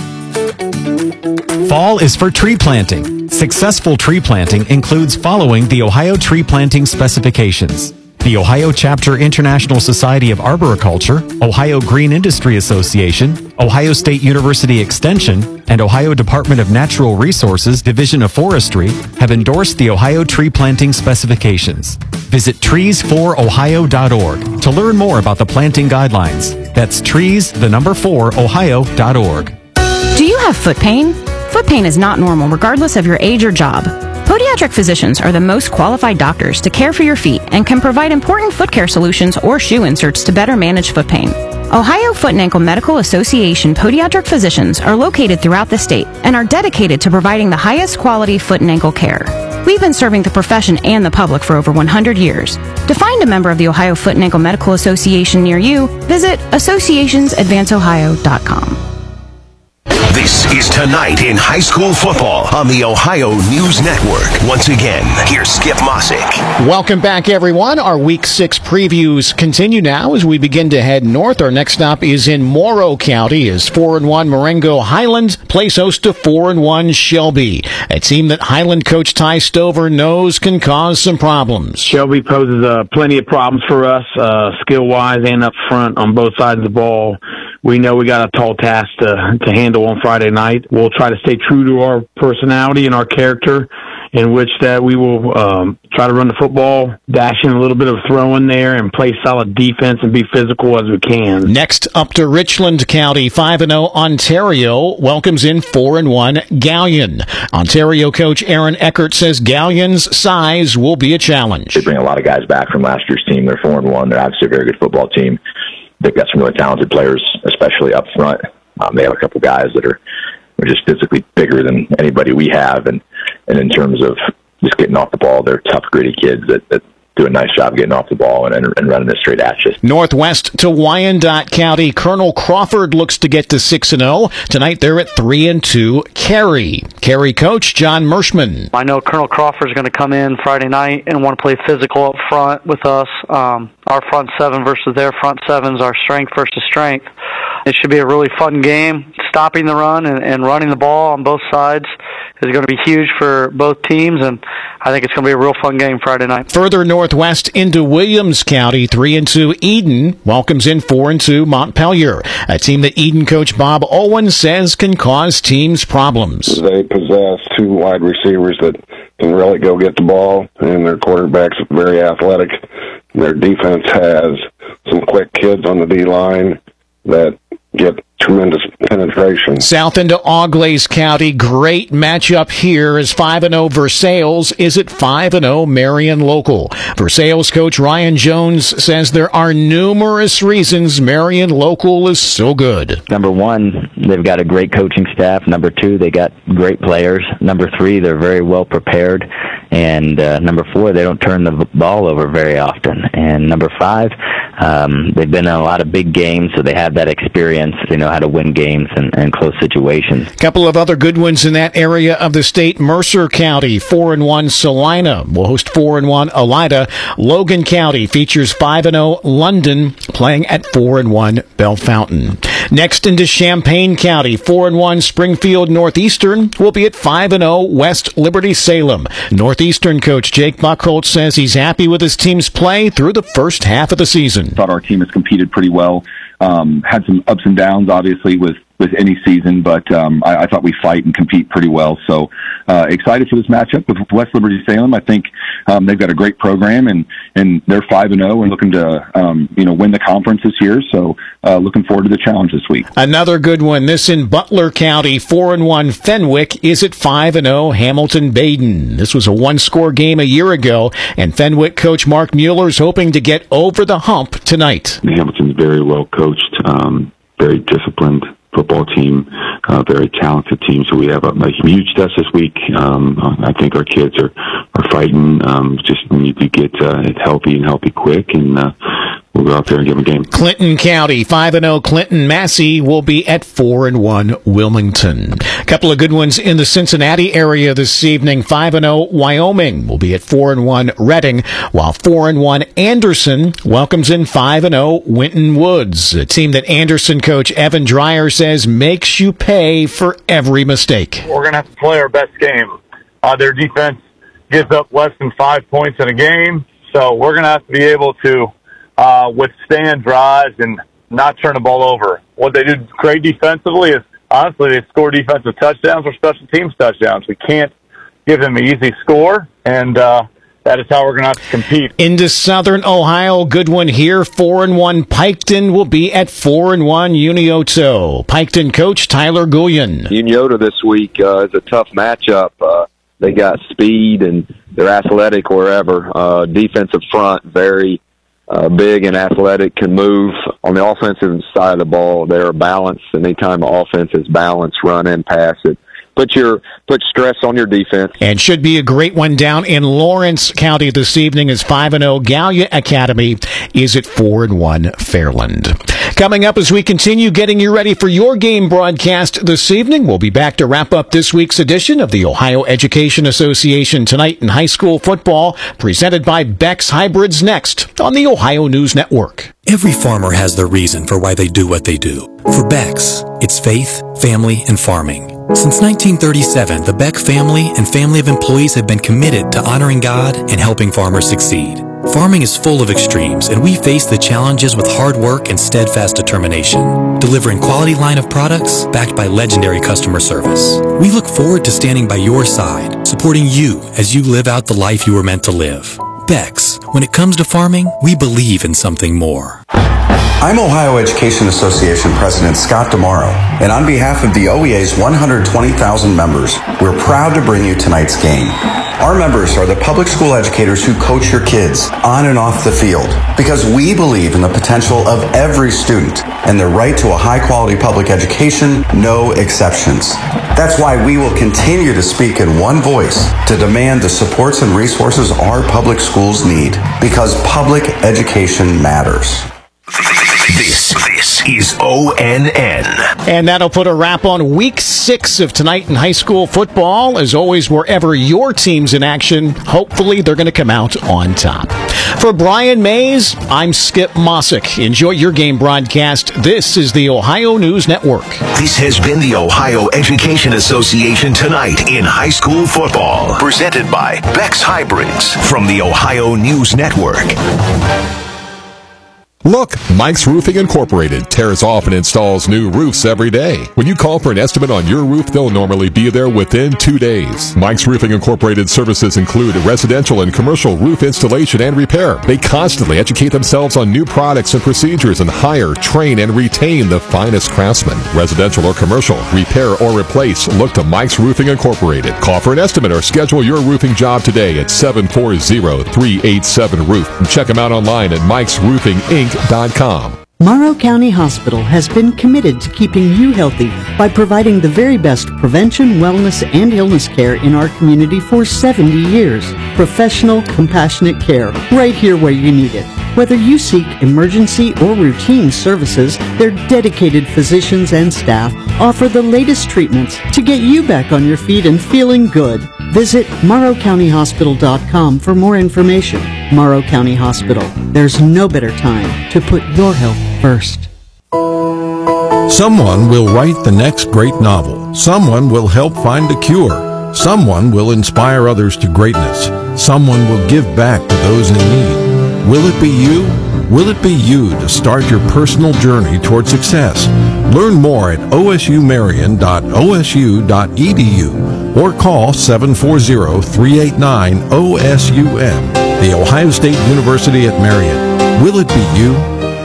Fall is for tree planting. Successful tree planting includes following the Ohio tree planting specifications. The Ohio Chapter International Society of Arboriculture, Ohio Green Industry Association, Ohio State University Extension, and Ohio Department of Natural Resources Division of Forestry have endorsed the Ohio tree planting specifications. Visit trees4ohio.org to learn more about the planting guidelines. That's trees4ohio.org. Do you have foot pain? Foot pain is not normal regardless of your age or job. Podiatric physicians are the most qualified doctors to care for your feet and can provide important foot care solutions or shoe inserts to better manage foot pain. Ohio Foot and Ankle Medical Association podiatric physicians are located throughout the state and are dedicated to providing the highest quality foot and ankle care. We've been serving the profession and the public for over 100 years. To find a member of the Ohio Foot and Ankle Medical Association near you, visit associationsadvanceohio.com. This is Tonight in High School Football on the Ohio News Network. Once again, here's Skip Mossick. Welcome back, everyone. Our Week 6 previews continue now as we begin to head north. Our next stop is in Morrow County as 4-1 Marengo Highland plays host to 4-1 Shelby, a team that Highland coach Ty Stover knows can cause some problems. Shelby poses plenty of problems for us, skill-wise and up front on both sides of the ball. We know we got a tall task to handle on Friday night. We'll try to stay true to our personality and our character, in which that we will try to run the football, dash in a little bit of throwing there, and play solid defense and be physical as we can. Next up to Richland County, 5-0 Ontario welcomes in 4-1 Gallion. Ontario coach Aaron Eckert says Gallion's size will be a challenge. They bring a lot of guys back from last year's team. They're 4-1. They're obviously a very good football team. They've got some really talented players, especially up front. They have a couple guys that are just physically bigger than anybody we have, and in terms of just getting off the ball, they're tough, gritty kids that do a nice job getting off the ball and running it straight at you. Northwest to Wyandotte County, Colonel Crawford looks to get to 6-0. Tonight they're at 3-2 Cary. Cary coach John Mershman. I know Colonel Crawford is going to come in Friday night and want to play physical up front with us. Our front seven versus their front sevens, our strength versus strength. It should be a really fun game. Stopping the run and running the ball on both sides is going to be huge for both teams, and I think it's going to be a real fun game Friday night. Further northwest into Williams County, 3-2 Eden welcomes in 4-2 Montpelier, a team that Eden coach Bob Owen says can cause teams problems. They possess two wide receivers that can really go get the ball, and their quarterback's very athletic. Their defense has some quick kids on the D-line that get tremendous penetration. South into Auglaize County, great matchup here as 5-0 Versailles is at 5-0 Marion Local. Versailles coach Ryan Jones says there are numerous reasons Marion Local is so good. Number one, they've got a great coaching staff. Number two, they got great players. Number three, they're very well prepared. And number four, they don't turn the ball over very often. And number five, they've been in a lot of big games, so they have that experience. They know how to win games and close situations. A couple of other good ones in that area of the state. Mercer County, 4-1 Salina will host 4-1 Elida. Logan County features 5-0 London playing at 4-1 Bellefontaine. Next into Champaign County, 4-1 Springfield Northeastern will be at 5-0 West Liberty Salem. Northeastern coach Jake Buckholt says he's happy with his team's play through the first half of the season. Thought our team has competed pretty well. Had some ups and downs, obviously, with any season, but I thought we fight and compete pretty well. So excited for this matchup with West Liberty Salem. I think they've got a great program, and they're 5-0 and looking to win the conference this year. So looking forward to the challenge this week. Another good one. This in Butler County, 4-1 Fenwick is at 5-0 Hamilton Baden. This was a one-score game a year ago, and Fenwick coach Mark Mueller is hoping to get over the hump tonight. Hamilton's very well coached, very disciplined football team, very talented team. So we have a huge test this week. I think our kids are fighting. Just need to get healthy quick, and we'll go out there and give them a game. Clinton County, 5-0 Clinton Massey will be at 4-1 Wilmington. A couple of good ones in the Cincinnati area this evening. 5-0 Wyoming will be at 4-1 Reading, while 4-1 Anderson welcomes in 5-0 Winton Woods, a team that Anderson coach Evan Dreyer says makes you pay for every mistake. We're going to have to play our best game. Their defense gives up less than 5 points in a game, so we're going to have to be able to withstand drives and not turn the ball over. What they do great defensively is, honestly, they score defensive touchdowns or special teams touchdowns. We can't give them an easy score, and that is how we're going to have to compete. Into Southern Ohio, good one here. 4-1 Piketon will be at 4-1 Unioto. Piketon coach Tyler Goulian. Unioto this week is a tough matchup. They got speed and they're athletic wherever. Defensive front, very big and athletic, can move. On the offensive side of the ball, they're balanced. Anytime the offense is balanced, run and pass it. Put stress on your defense. And should be a great one down in Lawrence County this evening as 5-0 Gallia Academy is at 4-1 Fairland. Coming up as we continue getting you ready for your game broadcast this evening, we'll be back to wrap up this week's edition of the Ohio Education Association Tonight in High School Football, presented by Beck's Hybrids, next on the Ohio News Network. Every farmer has their reason for why they do what they do. For Beck's, it's faith, family, and farming. Since 1937, the Beck family and family of employees have been committed to honoring God and helping farmers succeed. Farming is full of extremes, and we face the challenges with hard work and steadfast determination, delivering quality line of products backed by legendary customer service. We look forward to standing by your side, supporting you as you live out the life you were meant to live. Beck's, when it comes to farming, we believe in something more. I'm Ohio Education Association President Scott DeMauro, and on behalf of the OEA's 120,000 members, we're proud to bring you tonight's game. Our members are the public school educators who coach your kids on and off the field, because we believe in the potential of every student and their right to a high-quality public education, no exceptions. That's why we will continue to speak in one voice to demand the supports and resources our public schools need, because public education matters. This This is ONN. And that'll put a wrap on week 6 of tonight in high school football. As always, wherever your team's in action, hopefully they're going to come out on top. For Brian Mays, I'm Skip Mossick. Enjoy your game broadcast. This is the Ohio News Network. This has been the Ohio Education Association Tonight in High School Football. Presented by Beck's Hybrids from the Ohio News Network. Look, Mike's Roofing Incorporated tears off and installs new roofs every day. When you call for an estimate on your roof, they'll normally be there within 2 days. Mike's Roofing Incorporated services include residential and commercial roof installation and repair. They constantly educate themselves on new products and procedures and hire, train, and retain the finest craftsmen. Residential or commercial, repair or replace, look to Mike's Roofing Incorporated. Call for an estimate or schedule your roofing job today at 740-387-ROOF. Check them out online at mikesroofinginc.com. Morrow County Hospital has been committed to keeping you healthy by providing the very best prevention, wellness, and illness care in our community for 70 years. Professional, compassionate care right here where you need it. Whether you seek emergency or routine services, their dedicated physicians and staff offer the latest treatments to get you back on your feet and feeling good. Visit morrowcountyhospital.com for more information. Morrow County Hospital. There's no better time to put your health first. Someone will write the next great novel. Someone will help find a cure. Someone will inspire others to greatness. Someone will give back to those in need. Will it be you? Will it be you to start your personal journey toward success? Learn more at osumarion.osu.edu or call 740-389-OSUM. The Ohio State University at Marion. Will it be you?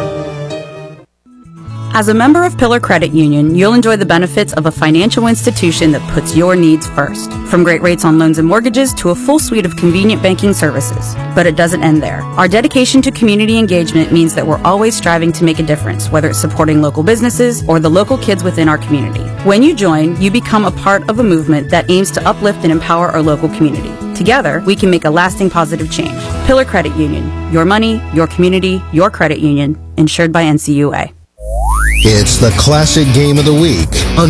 As a member of Pillar Credit Union, you'll enjoy the benefits of a financial institution that puts your needs first. From great rates on loans and mortgages to a full suite of convenient banking services. But it doesn't end there. Our dedication to community engagement means that we're always striving to make a difference, whether it's supporting local businesses or the local kids within our community. When you join, you become a part of a movement that aims to uplift and empower our local community. Together, we can make a lasting positive change. Pillar Credit Union. Your money, your community, your credit union. Insured by NCUA. It's the classic game of the week on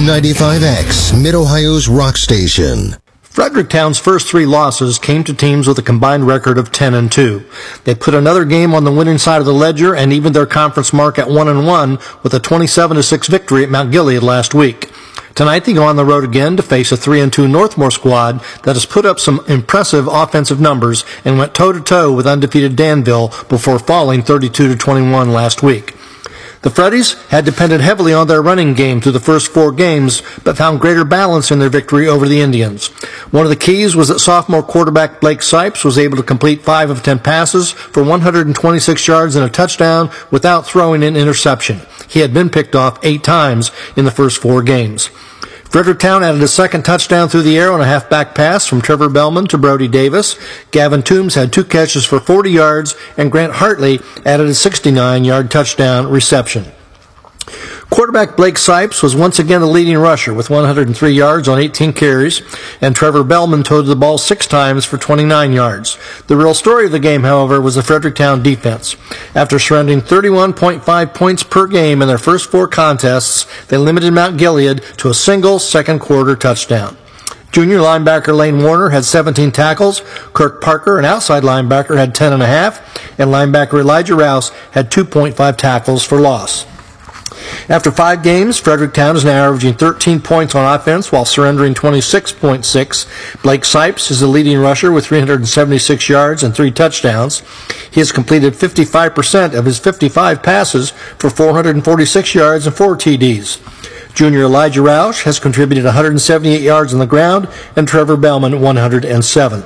95X, Mid-Ohio's rock station. Fredericktown's first 3 losses came to teams with a combined record of 10-2. They put another game on the winning side of the ledger and evened their conference mark at 1-1 with a 27-6 victory at Mount Gilead last week. Tonight they go on the road again to face a 3-2 Northmore squad that has put up some impressive offensive numbers and went toe-to-toe with undefeated Danville before falling 32-21 last week. The Freddies had depended heavily on their running game through the first 4 games, but found greater balance in their victory over the Indians. One of the keys was that sophomore quarterback Blake Sipes was able to complete 5 of 10 passes for 126 yards and a touchdown without throwing an interception. He had been picked off 8 times in the first 4 games. Fredericktown added a second touchdown through the air on a halfback pass from Trevor Bellman to Brody Davis. Gavin Toombs had 2 catches for 40 yards, and Grant Hartley added a 69-yard touchdown reception. Quarterback Blake Sipes was once again the leading rusher with 103 yards on 18 carries, and Trevor Bellman toted the ball 6 times for 29 yards. The real story of the game, however, was the Fredericktown defense. After surrendering 31.5 points per game in their first 4 contests, they limited Mount Gilead to a single second-quarter touchdown. Junior linebacker Lane Warner had 17 tackles, Kirk Parker, an outside linebacker, had 10.5, and linebacker Elijah Rouse had 2.5 tackles for loss. After 5 games, Fredericktown is now averaging 13 points on offense while surrendering 26.6. Blake Sipes is the leading rusher with 376 yards and 3 touchdowns. He has completed 55% of his 55 passes for 446 yards and 4 TDs. Junior Elijah Roush has contributed 178 yards on the ground and Trevor Bellman 107.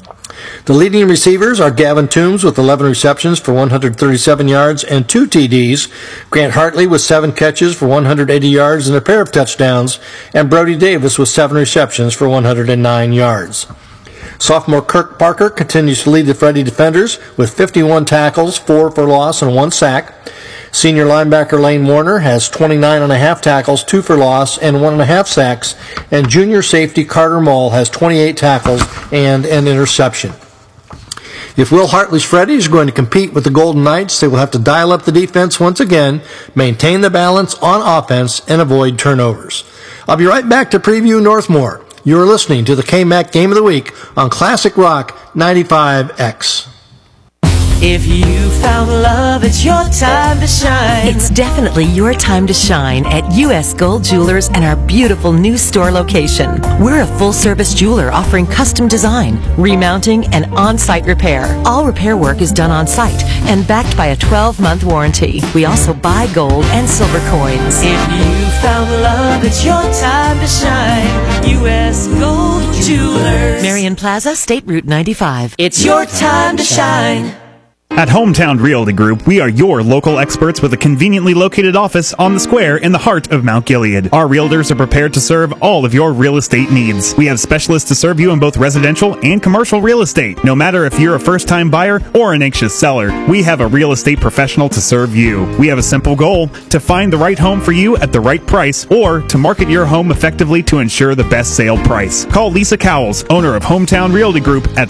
The leading receivers are Gavin Toombs with 11 receptions for 137 yards and 2 TDs, Grant Hartley with 7 catches for 180 yards and a pair of touchdowns, and Brody Davis with 7 receptions for 109 yards. Sophomore Kirk Parker continues to lead the Freddy defenders with 51 tackles, 4 for loss, and 1 sack. Senior linebacker Lane Warner has 29.5 tackles, 2 for loss, and 1.5 sacks, and junior safety Carter Mull has 28 tackles and an interception. If Will Hartley's Freddies are going to compete with the Golden Knights, they will have to dial up the defense once again, maintain the balance on offense, and avoid turnovers. I'll be right back to preview Northmore. You're listening to the KMAC Game of the Week on Classic Rock 95X. If you found love, it's your time to shine. It's definitely your time to shine at U.S. Gold Jewelers and our beautiful new store location. We're a full-service jeweler offering custom design, remounting, and on-site repair. All repair work is done on-site and backed by a 12-month warranty. We also buy gold and silver coins. If you found love, it's your time to shine. U.S. Gold Jewelers. Marion Plaza, State Route 95. It's your time to shine. At Hometown Realty Group, we are your local experts with a conveniently located office on the square in the heart of Mount Gilead. Our realtors are prepared to serve all of your real estate needs. We have specialists to serve you in both residential and commercial real estate. No matter if you're a first-time buyer or an anxious seller, we have a real estate professional to serve you. We have a simple goal: to find the right home for you at the right price, or to market your home effectively to ensure the best sale price. Call Lisa Cowles, owner of Hometown Realty Group, at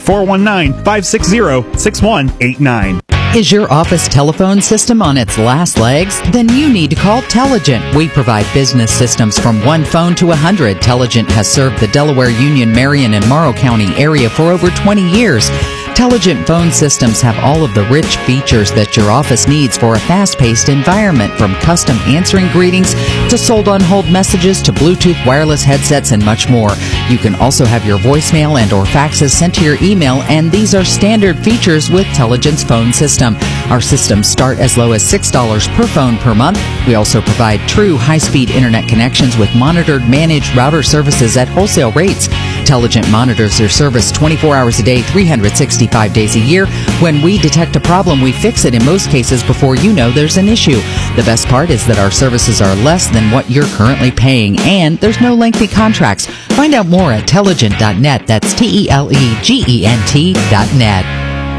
419-560-6189. Is your office telephone system on its last legs? Then you need to call Telligent. We provide business systems from one phone to 100. Telligent has served the Delaware, Union, Marion, and Morrow County area for over 20 years. Telligent phone systems have all of the rich features that your office needs for a fast-paced environment, from custom answering greetings to sold-on-hold messages to Bluetooth wireless headsets and much more. You can also have your voicemail and or faxes sent to your email, and these are standard features with Telligent's phone system. Our systems start as low as $6 per phone per month. We also provide true high-speed internet connections with monitored, managed router services at wholesale rates. Telligent monitors their service 24 hours a day, 365 days a year. When we detect a problem, we fix it in most cases before you know there's an issue. The best part is that our services are less than what you're currently paying, and there's no lengthy contracts. Find out more at Telligent.net. That's TELEGENT.net.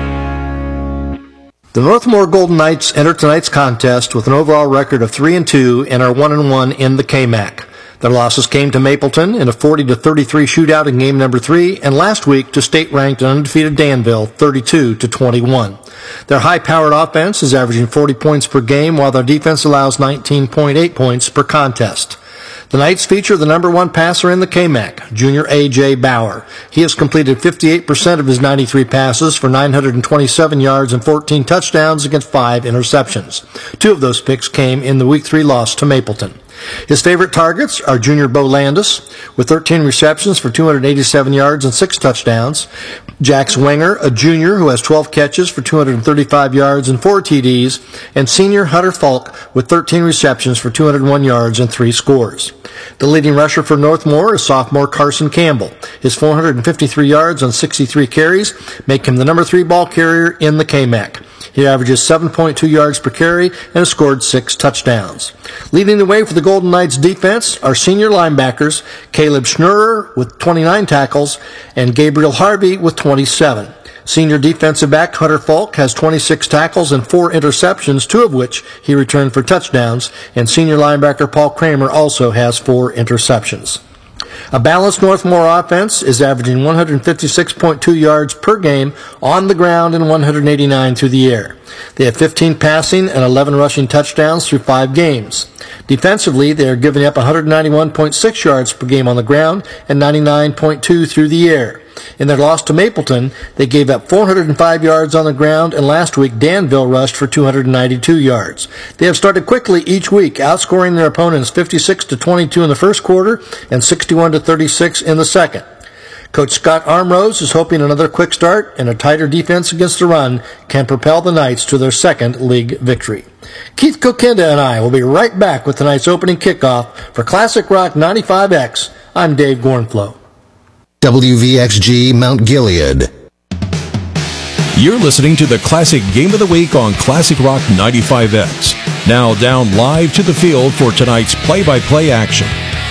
The Northmore Golden Knights enter tonight's contest with an overall record of 3-2 and are 1-1 in the KMAC. Their losses came to Mapleton in a 40-33 shootout in game number 3, and last week to state-ranked and undefeated Danville, 32-21. Their high-powered offense is averaging 40 points per game, while their defense allows 19.8 points per contest. The Knights feature the number one passer in the KMAC, junior A.J. Bauer. He has completed 58% of his 93 passes for 927 yards and 14 touchdowns against 5 interceptions. 2 of those picks came in the Week 3 loss to Mapleton. His favorite targets are junior Bo Landis, with 13 receptions for 287 yards and 6 touchdowns, Jax Wenger, a junior who has 12 catches for 235 yards and 4 TDs, and senior Hunter Falk with 13 receptions for 201 yards and 3 scores. The leading rusher for Northmore is sophomore Carson Campbell. His 453 yards on 63 carries make him the number 3 ball carrier in the KMAC. He averages 7.2 yards per carry and has scored 6 touchdowns. Leading the way for the Golden Knights defense are senior linebackers Caleb Schnurrer with 29 tackles and Gabriel Harvey with 27. Senior defensive back Hunter Falk has 26 tackles and 4 interceptions, 2 of which he returned for touchdowns, and senior linebacker Paul Kramer also has 4 interceptions. A balanced Northmore offense is averaging 156.2 yards per game on the ground and 189 through the air. They have 15 passing and 11 rushing touchdowns through 5 games. Defensively, they are giving up 191.6 yards per game on the ground and 99.2 through the air. In their loss to Mapleton, they gave up 405 yards on the ground, and last week Danville rushed for 292 yards. They have started quickly each week, outscoring their opponents 56-22 in the first quarter and 61-36 in the second. Coach Scott Armrose is hoping another quick start and a tighter defense against the run can propel the Knights to their second league victory. Keith Kokinda and I will be right back with tonight's opening kickoff for Classic Rock 95X. I'm Dave Gornflow. WVXG Mount Gilead. You're listening to the Classic Game of the Week on Classic Rock 95X. Now down live to the field for tonight's play-by-play action.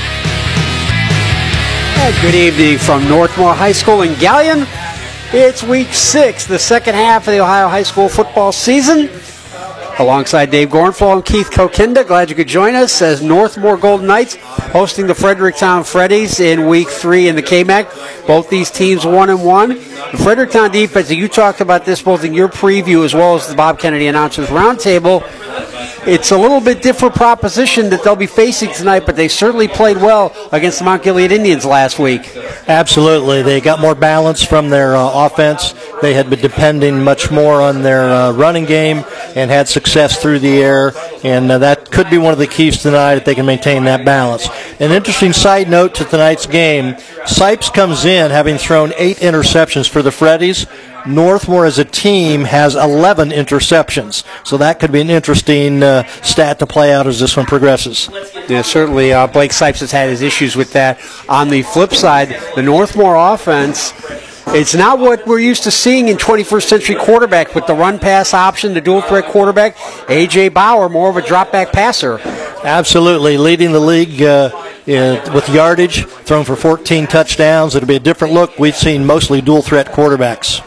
Good evening from Northmore High School in Galion. It's week 6, the second half of the Ohio high school football season. Alongside Dave Gornflo and Keith Kokinda, glad you could join us as Northmore Golden Knights hosting the Fredericktown Freddies in Week 3 in the KMAC. Both these teams 1-1. The Fredericktown defense, you talked about this both in your preview as well as the Bob Kennedy Announcers Roundtable. It's a little bit different proposition that they'll be facing tonight, but they certainly played well against the Mount Gilead Indians last week. Absolutely. They got more balance from their offense. They had been depending much more on their running game and had success through the air, and that could be one of the keys tonight if they can maintain that balance. An interesting side note to tonight's game, Sipes comes in having thrown 8 interceptions for the Freddies. Northmore as a team has 11 interceptions, so that could be an interesting stat to play out as this one progresses. Yeah, certainly Blake Sipes has had his issues with that. On the flip side, the Northmore offense, it's not what we're used to seeing in 21st century quarterback with the run-pass option, the dual-threat quarterback. A.J. Bauer, more of a drop-back passer. Absolutely, leading the league with yardage, thrown for 14 touchdowns. It'll be a different look. We've seen mostly dual-threat quarterbacks.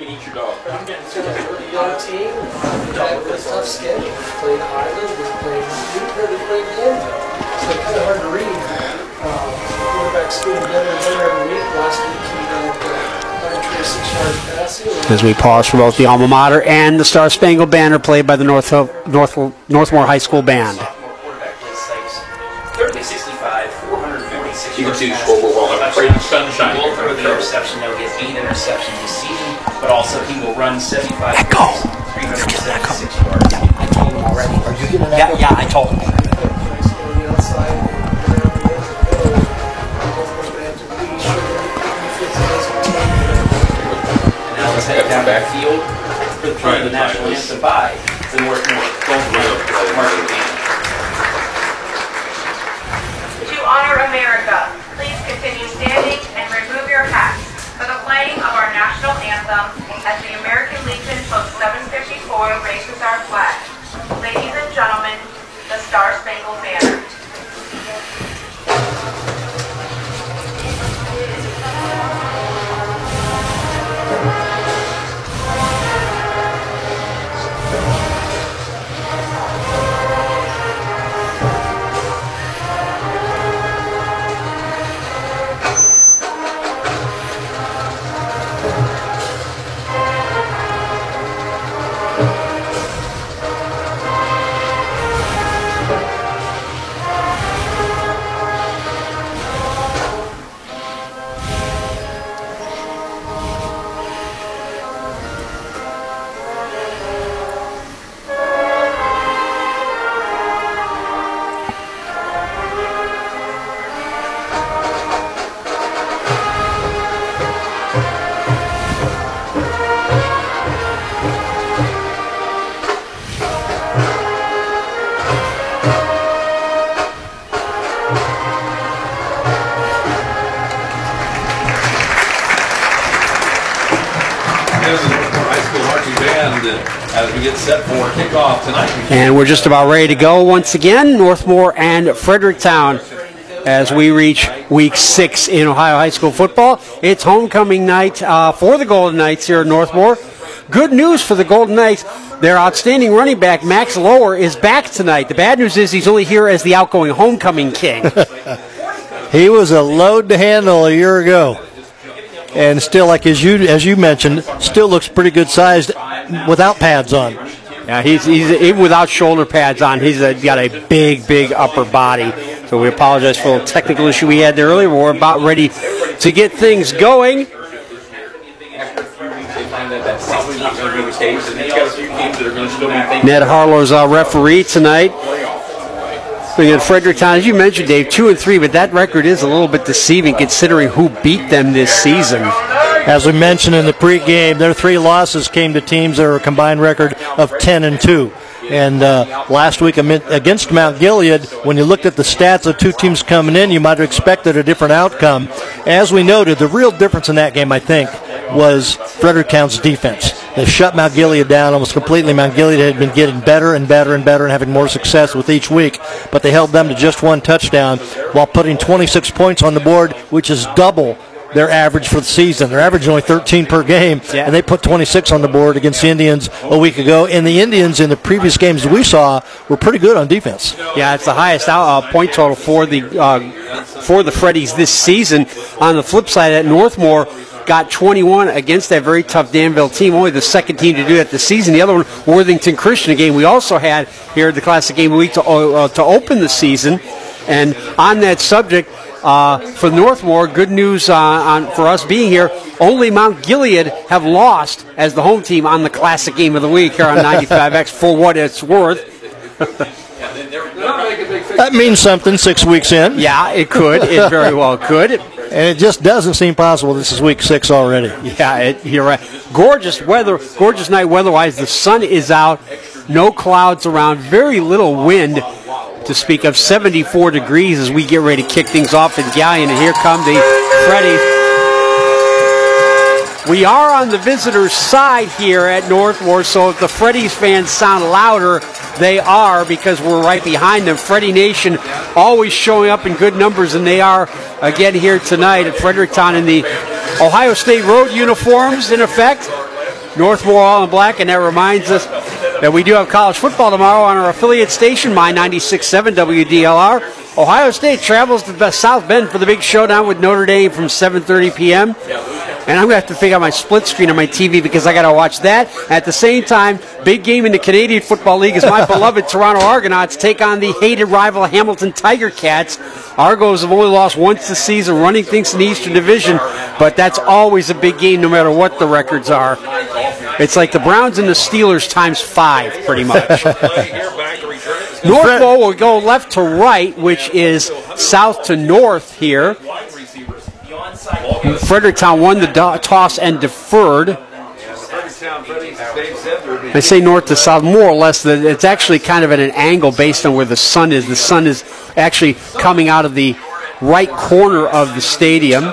As we pause for both the alma mater and the Star Spangled Banner played by the Northmore High School Band. 65, 446. You can see the scoreboard while I'm afraid the sunshine. He will throw the interception. He'll get 8 interceptions this season, but also he will run 75 yards, 376 yards. Yeah, I told him already. Are you giving that? Yeah, I told him. Down backfield for the national anthem by the Northmore Marching Band. To honor America, please continue standing and remove your hats for the playing of our national anthem as the American Legion Post 754 raises our flag. Ladies and gentlemen, the Star Spangled Banner. As we get set for kickoff tonight. And we're just about ready to go once again, Northmore and Fredericktown, as we reach Week 6 in Ohio high school football. It's homecoming night for the Golden Knights here at Northmore. Good news for the Golden Knights. Their outstanding running back, Max Lower, is back tonight. The bad news is he's only here as the outgoing homecoming king. He was a load to handle a year ago. And still, like as you mentioned, still looks pretty good sized without pads on. Yeah, he's even without shoulder pads on. He's got a big upper body. So we apologize for the technical issue we had there earlier. We're about ready to get things going. Ned Harlow's our referee tonight. Again, Fredericktown, as you mentioned, Dave, 2-3, but that record is a little bit deceiving considering who beat them this season. As we mentioned in the pregame, their 3 losses came to teams that are a combined record of 10-2. And last week against Mount Gilead, when you looked at the stats of 2 teams coming in, you might have expected a different outcome. As we noted, the real difference in that game, I think, was Fredericktown's defense. They shut Mount Gilead down almost completely. Mount Gilead had been getting better and better and better and having more success with each week, but they held them to just 1 touchdown while putting 26 points on the board, which is double their average for the season. Their average is only 13 per game, and they put 26 on the board against the Indians a week ago. And the Indians in the previous games we saw were pretty good on defense. Yeah, it's the highest point total for the Freddies this season. On the flip side, at Northmore got 21 against that very tough Danville team, only the second team to do that this season. The other one, Worthington Christian, a game we also had here at the Classic Game of the Week to open the season. And on that subject, for Northmore, good news for us being here, only Mount Gilead have lost as the home team on the Classic Game of the Week here on 95X for what it's worth. That means something 6 weeks in. Yeah, it could. It very well could. And it just doesn't seem possible this is week 6 already. Yeah, you're right. Gorgeous night weather-wise. The sun is out, no clouds around, very little wind to speak of, 74 degrees as we get ready to kick things off in Gallion. And here come the Freddies. We are on the visitors' side here at Northmore, so if the Freddies fans sound louder, they are, because we're right behind them. Freddie Nation always showing up in good numbers, and they are again here tonight at Fredericktown in the Ohio State Road uniforms in effect. Northmore all in black, and that reminds us that we do have college football tomorrow on our affiliate station, My 96.7 WDLR. Ohio State travels to South Bend for the big showdown with Notre Dame from 7:30 p.m. And I'm going to have to figure out my split screen on my TV because I got to watch that. At the same time, big game in the Canadian Football League as my beloved Toronto Argonauts take on the hated rival Hamilton Tiger Cats. Argos have only lost once this season, running things in the Eastern Division, but that's always a big game no matter what the records are. It's like the Browns and the Steelers times 5, pretty much. Northmore will go left to right, which is south to north here. Fredericktown won the toss and deferred. I say north to south, more or less. It's actually kind of at an angle based on where the sun is. The sun is actually coming out of the right corner of the stadium.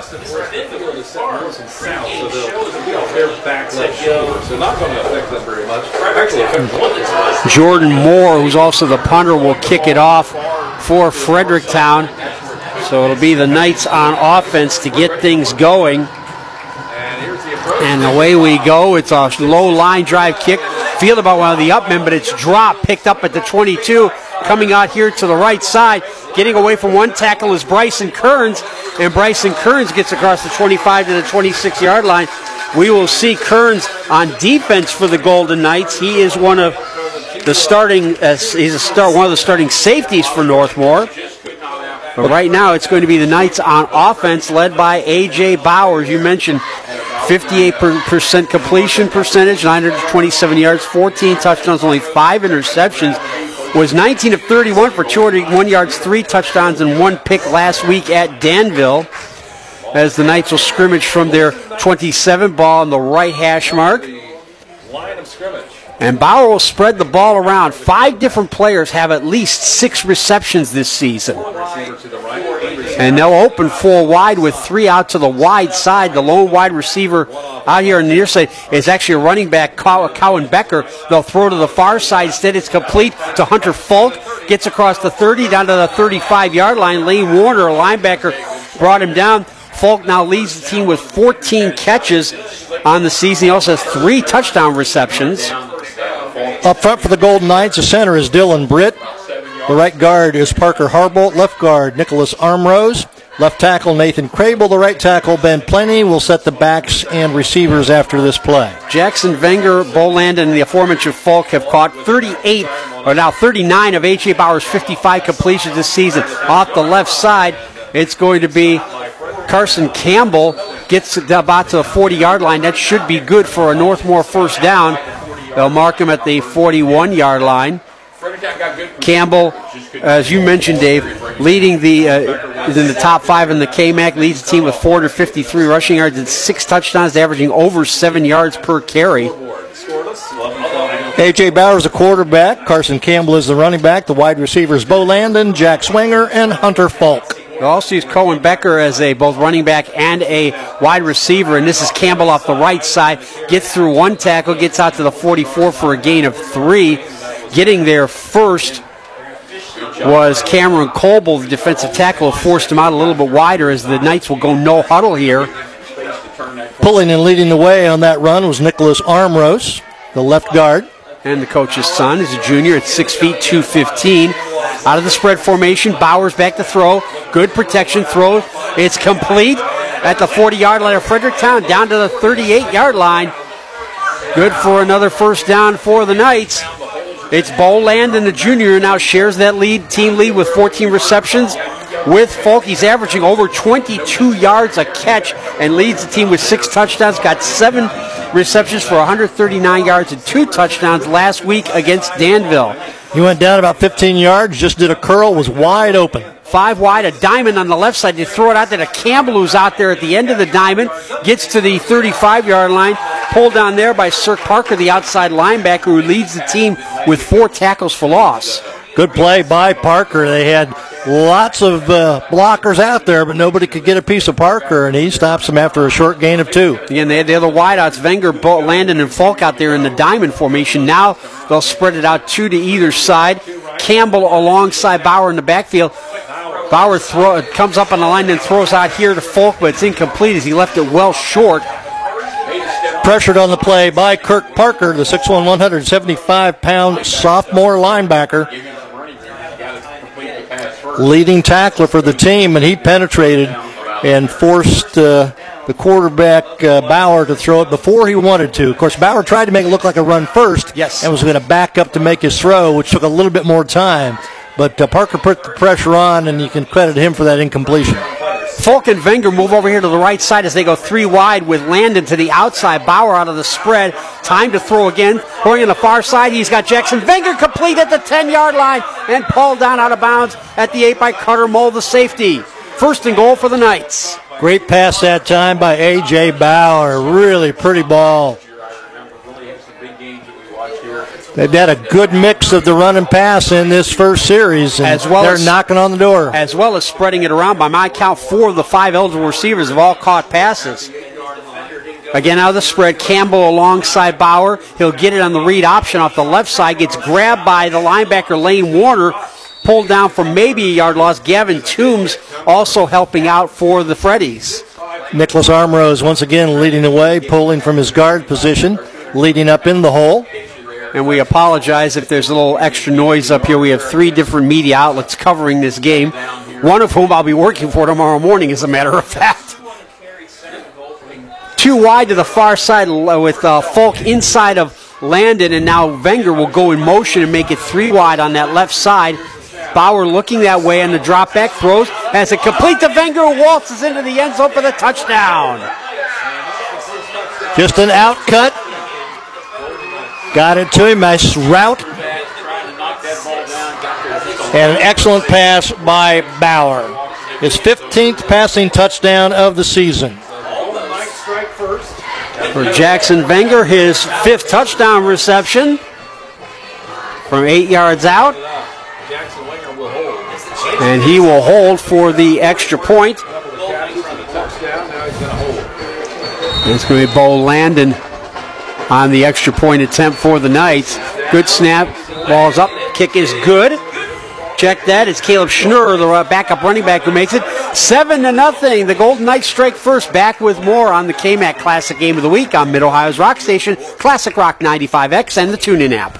Jordan Moore, who's also the punter, will kick it off for Fredericktown. So it'll be the Knights on offense to get things going. And away we go. It's a low line drive kick. Fielded by one of the up men, but it's dropped, picked up at the 22. Coming out here to the right side. Getting away from one tackle is Bryson Kearns. And Bryson Kearns gets across the 25 to the 26-yard line. We will see Kearns on defense for the Golden Knights. He is one of the starting safeties for Northmore. But right now it's going to be the Knights on offense led by A.J. Bowers. You mentioned 58% completion percentage, 927 yards, 14 touchdowns, only 5 interceptions. Was 19 of 31 for 201 yards, 3 touchdowns, and 1 pick last week at Danville. As the Knights will scrimmage from their 27 ball on the right hash mark. Line of scrimmage. And Bauer will spread the ball around. 5 different players have at least 6 receptions this season. And they'll open 4 wide with 3 out to the wide side. The lone wide receiver out here on the near side is actually a running back, Cowan Becker. They'll throw to the far side. Instead, it's complete to Hunter Falk. Gets across the 30 down to the 35-yard line. Lane Warner, a linebacker, brought him down. Falk now leads the team with 14 catches on the season. He also has 3 touchdown receptions. Up front for the Golden Knights, the center is Dylan Britt. The right guard is Parker Harbolt. Left guard, Nicholas Armrose. Left tackle, Nathan Crable. The right tackle, Ben Plenty, will set the backs and receivers after this play. Jackson Wenger, Boland, and the aforementioned Falk have caught 39 of H.A. Bauer's 55 completions this season. Off the left side, it's going to be Carson Campbell. Gets about to the 40-yard line. That should be good for a Northmore first down. They'll mark him at the 41-yard line. Campbell, as you mentioned, Dave, leading is in the top 5 in the KMAC, leads the team with 453 rushing yards and 6 touchdowns, averaging over 7 yards per carry. A.J. Bauer is the quarterback. Carson Campbell is the running back. The wide receivers, Bo Landon, Jack Swinger, and Hunter Falk. You'll also use Cohen Becker as a both running back and a wide receiver, and this is Campbell off the right side. Gets through 1 tackle, gets out to the 44 for a gain of 3. Getting there first was Cameron Coble, the defensive tackle, who forced him out a little bit wider as the Knights will go no huddle here Pulling and leading the way on that run was Nicholas Armrose, the left guard. And the coach's son is a junior at 6 feet, 215. Out of the spread formation, Bowers back to throw. Good protection throw. It's complete at the 40-yard line of Fredericktown, down to the 38-yard line. Good for another first down for the Knights. It's Bo Landon, the junior, now shares that team lead with 14 receptions. With Folk, he's averaging over 22 yards a catch and leads the team with 6 touchdowns. Got 7 receptions for 139 yards and 2 touchdowns last week against Danville. He went down about 15 yards, just did a curl, was wide open. 5 wide, a diamond on the left side. They throw it out there to Campbell, who's out there at the end of the diamond. Gets to the 35-yard line. Pulled down there by Sir Parker, the outside linebacker, who leads the team with 4 tackles for loss. Good play by Parker. They had lots of blockers out there, but nobody could get a piece of Parker, and he stops them after a short gain of 2. Again, they had the other wideouts, Wenger, Landon, and Falk out there in the diamond formation. Now they'll spread it out 2 to either side. Campbell alongside Bauer in the backfield. Bauer comes up on the line and throws out here to Falk, but it's incomplete as he left it well short. Pressured on the play by Kirk Parker, the 6'1", 175-pound sophomore linebacker. Leading tackler for the team, and he penetrated and forced the quarterback, Bauer, to throw it before he wanted to. Of course, Bauer tried to make it look like a run first, yes, and was going to back up to make his throw, which took a little bit more time. But Parker put the pressure on, and you can credit him for that incompletion. Falk and Wenger move over here to the right side as they go 3 wide with Landon to the outside. Bauer out of the spread. Time to throw again. Going on the far side, he's got Jackson Wenger complete at the 10-yard line and pulled down out of bounds at the 8 by Carter Moll, the safety. First and goal for the Knights. Great pass that time by A.J. Bauer. Really pretty ball. They've had a good mix of the run and pass in this first series, and they're knocking on the door. As well as spreading it around. By my count, 4 of the 5 eligible receivers have all caught passes. Again, out of the spread, Campbell alongside Bauer. He'll get it on the read option off the left side. Gets grabbed by the linebacker, Lane Warner. Pulled down for maybe a yard loss. Gavin Toombs also helping out for the Freddies. Nicholas Armrose once again leading the way, pulling from his guard position, leading up in the hole. And we apologize if there's a little extra noise up here. We have 3 different media outlets covering this game, one of whom I'll be working for tomorrow morning, as a matter of fact. 2 wide to the far side with Falk inside of Landon, and now Wenger will go in motion and make it 3 wide on that left side. Bauer looking that way on the drop back, throws as it complete to Wenger, who waltzes into the end zone for the touchdown. Just an out cut. Got it to him, nice route. And an excellent pass by Bauer. His 15th passing touchdown of the season. For Jackson Wenger, his 5th touchdown reception from 8 yards out. And he will hold for the extra point. It's going to be Bo Landon on the extra point attempt for the Knights. Good snap. Ball's up. Kick is good. Check that. It's Caleb Schnurr, the backup running back, who makes it 7-0. The Golden Knights strike first. Back with more on the KMAC Classic Game of the Week on Mid-Ohio's Rock Station, Classic Rock 95X, and the TuneIn app.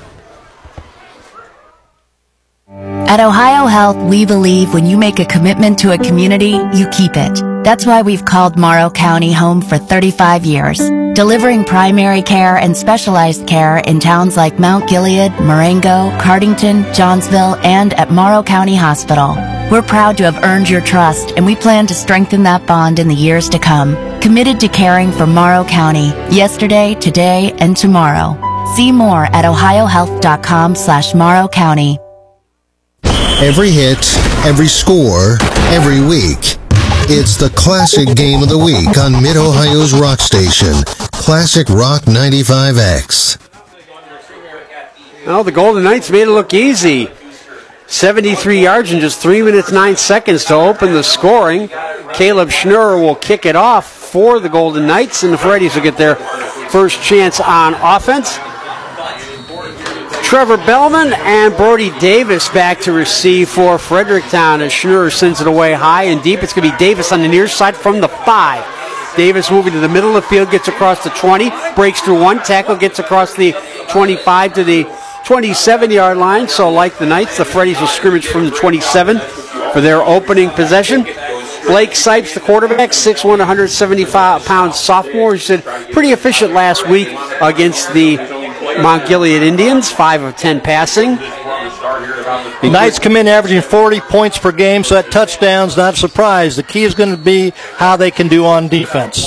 At Ohio Health, we believe when you make a commitment to a community, you keep it. That's why we've called Morrow County home for 35 years, delivering primary care and specialized care in towns like Mount Gilead, Marengo, Cardington, Johnsville, and at Morrow County Hospital. We're proud to have earned your trust, and we plan to strengthen that bond in the years to come. Committed to caring for Morrow County, yesterday, today, and tomorrow. See more at ohiohealth.com/Morrow County. Every hit, every score, every week. It's the Classic Game of the Week on Mid-Ohio's Rock Station, Classic Rock 95X. Well, the Golden Knights made it look easy. 73 yards in just 3 minutes, 9 seconds to open the scoring. Caleb Schnurr will kick it off for the Golden Knights, and the Freddies will get their first chance on offense. Trevor Bellman and Brody Davis back to receive for Fredericktown as Schnurr sends it away high and deep. It's going to be Davis on the near side from the 5. Davis moving to the middle of the field, gets across the 20, breaks through one tackle, gets across the 25 to the 27-yard line. So like the Knights, the Freddies will scrimmage from the 27 for their opening possession. Blake Sipes, the quarterback, 6'1", 175-pound sophomore. He said pretty efficient last week against the Mount Gilead Indians, 5 of 10 passing. The Knights come in averaging 40 points per game, so that touchdown's not a surprise. The key is going to be how they can do on defense.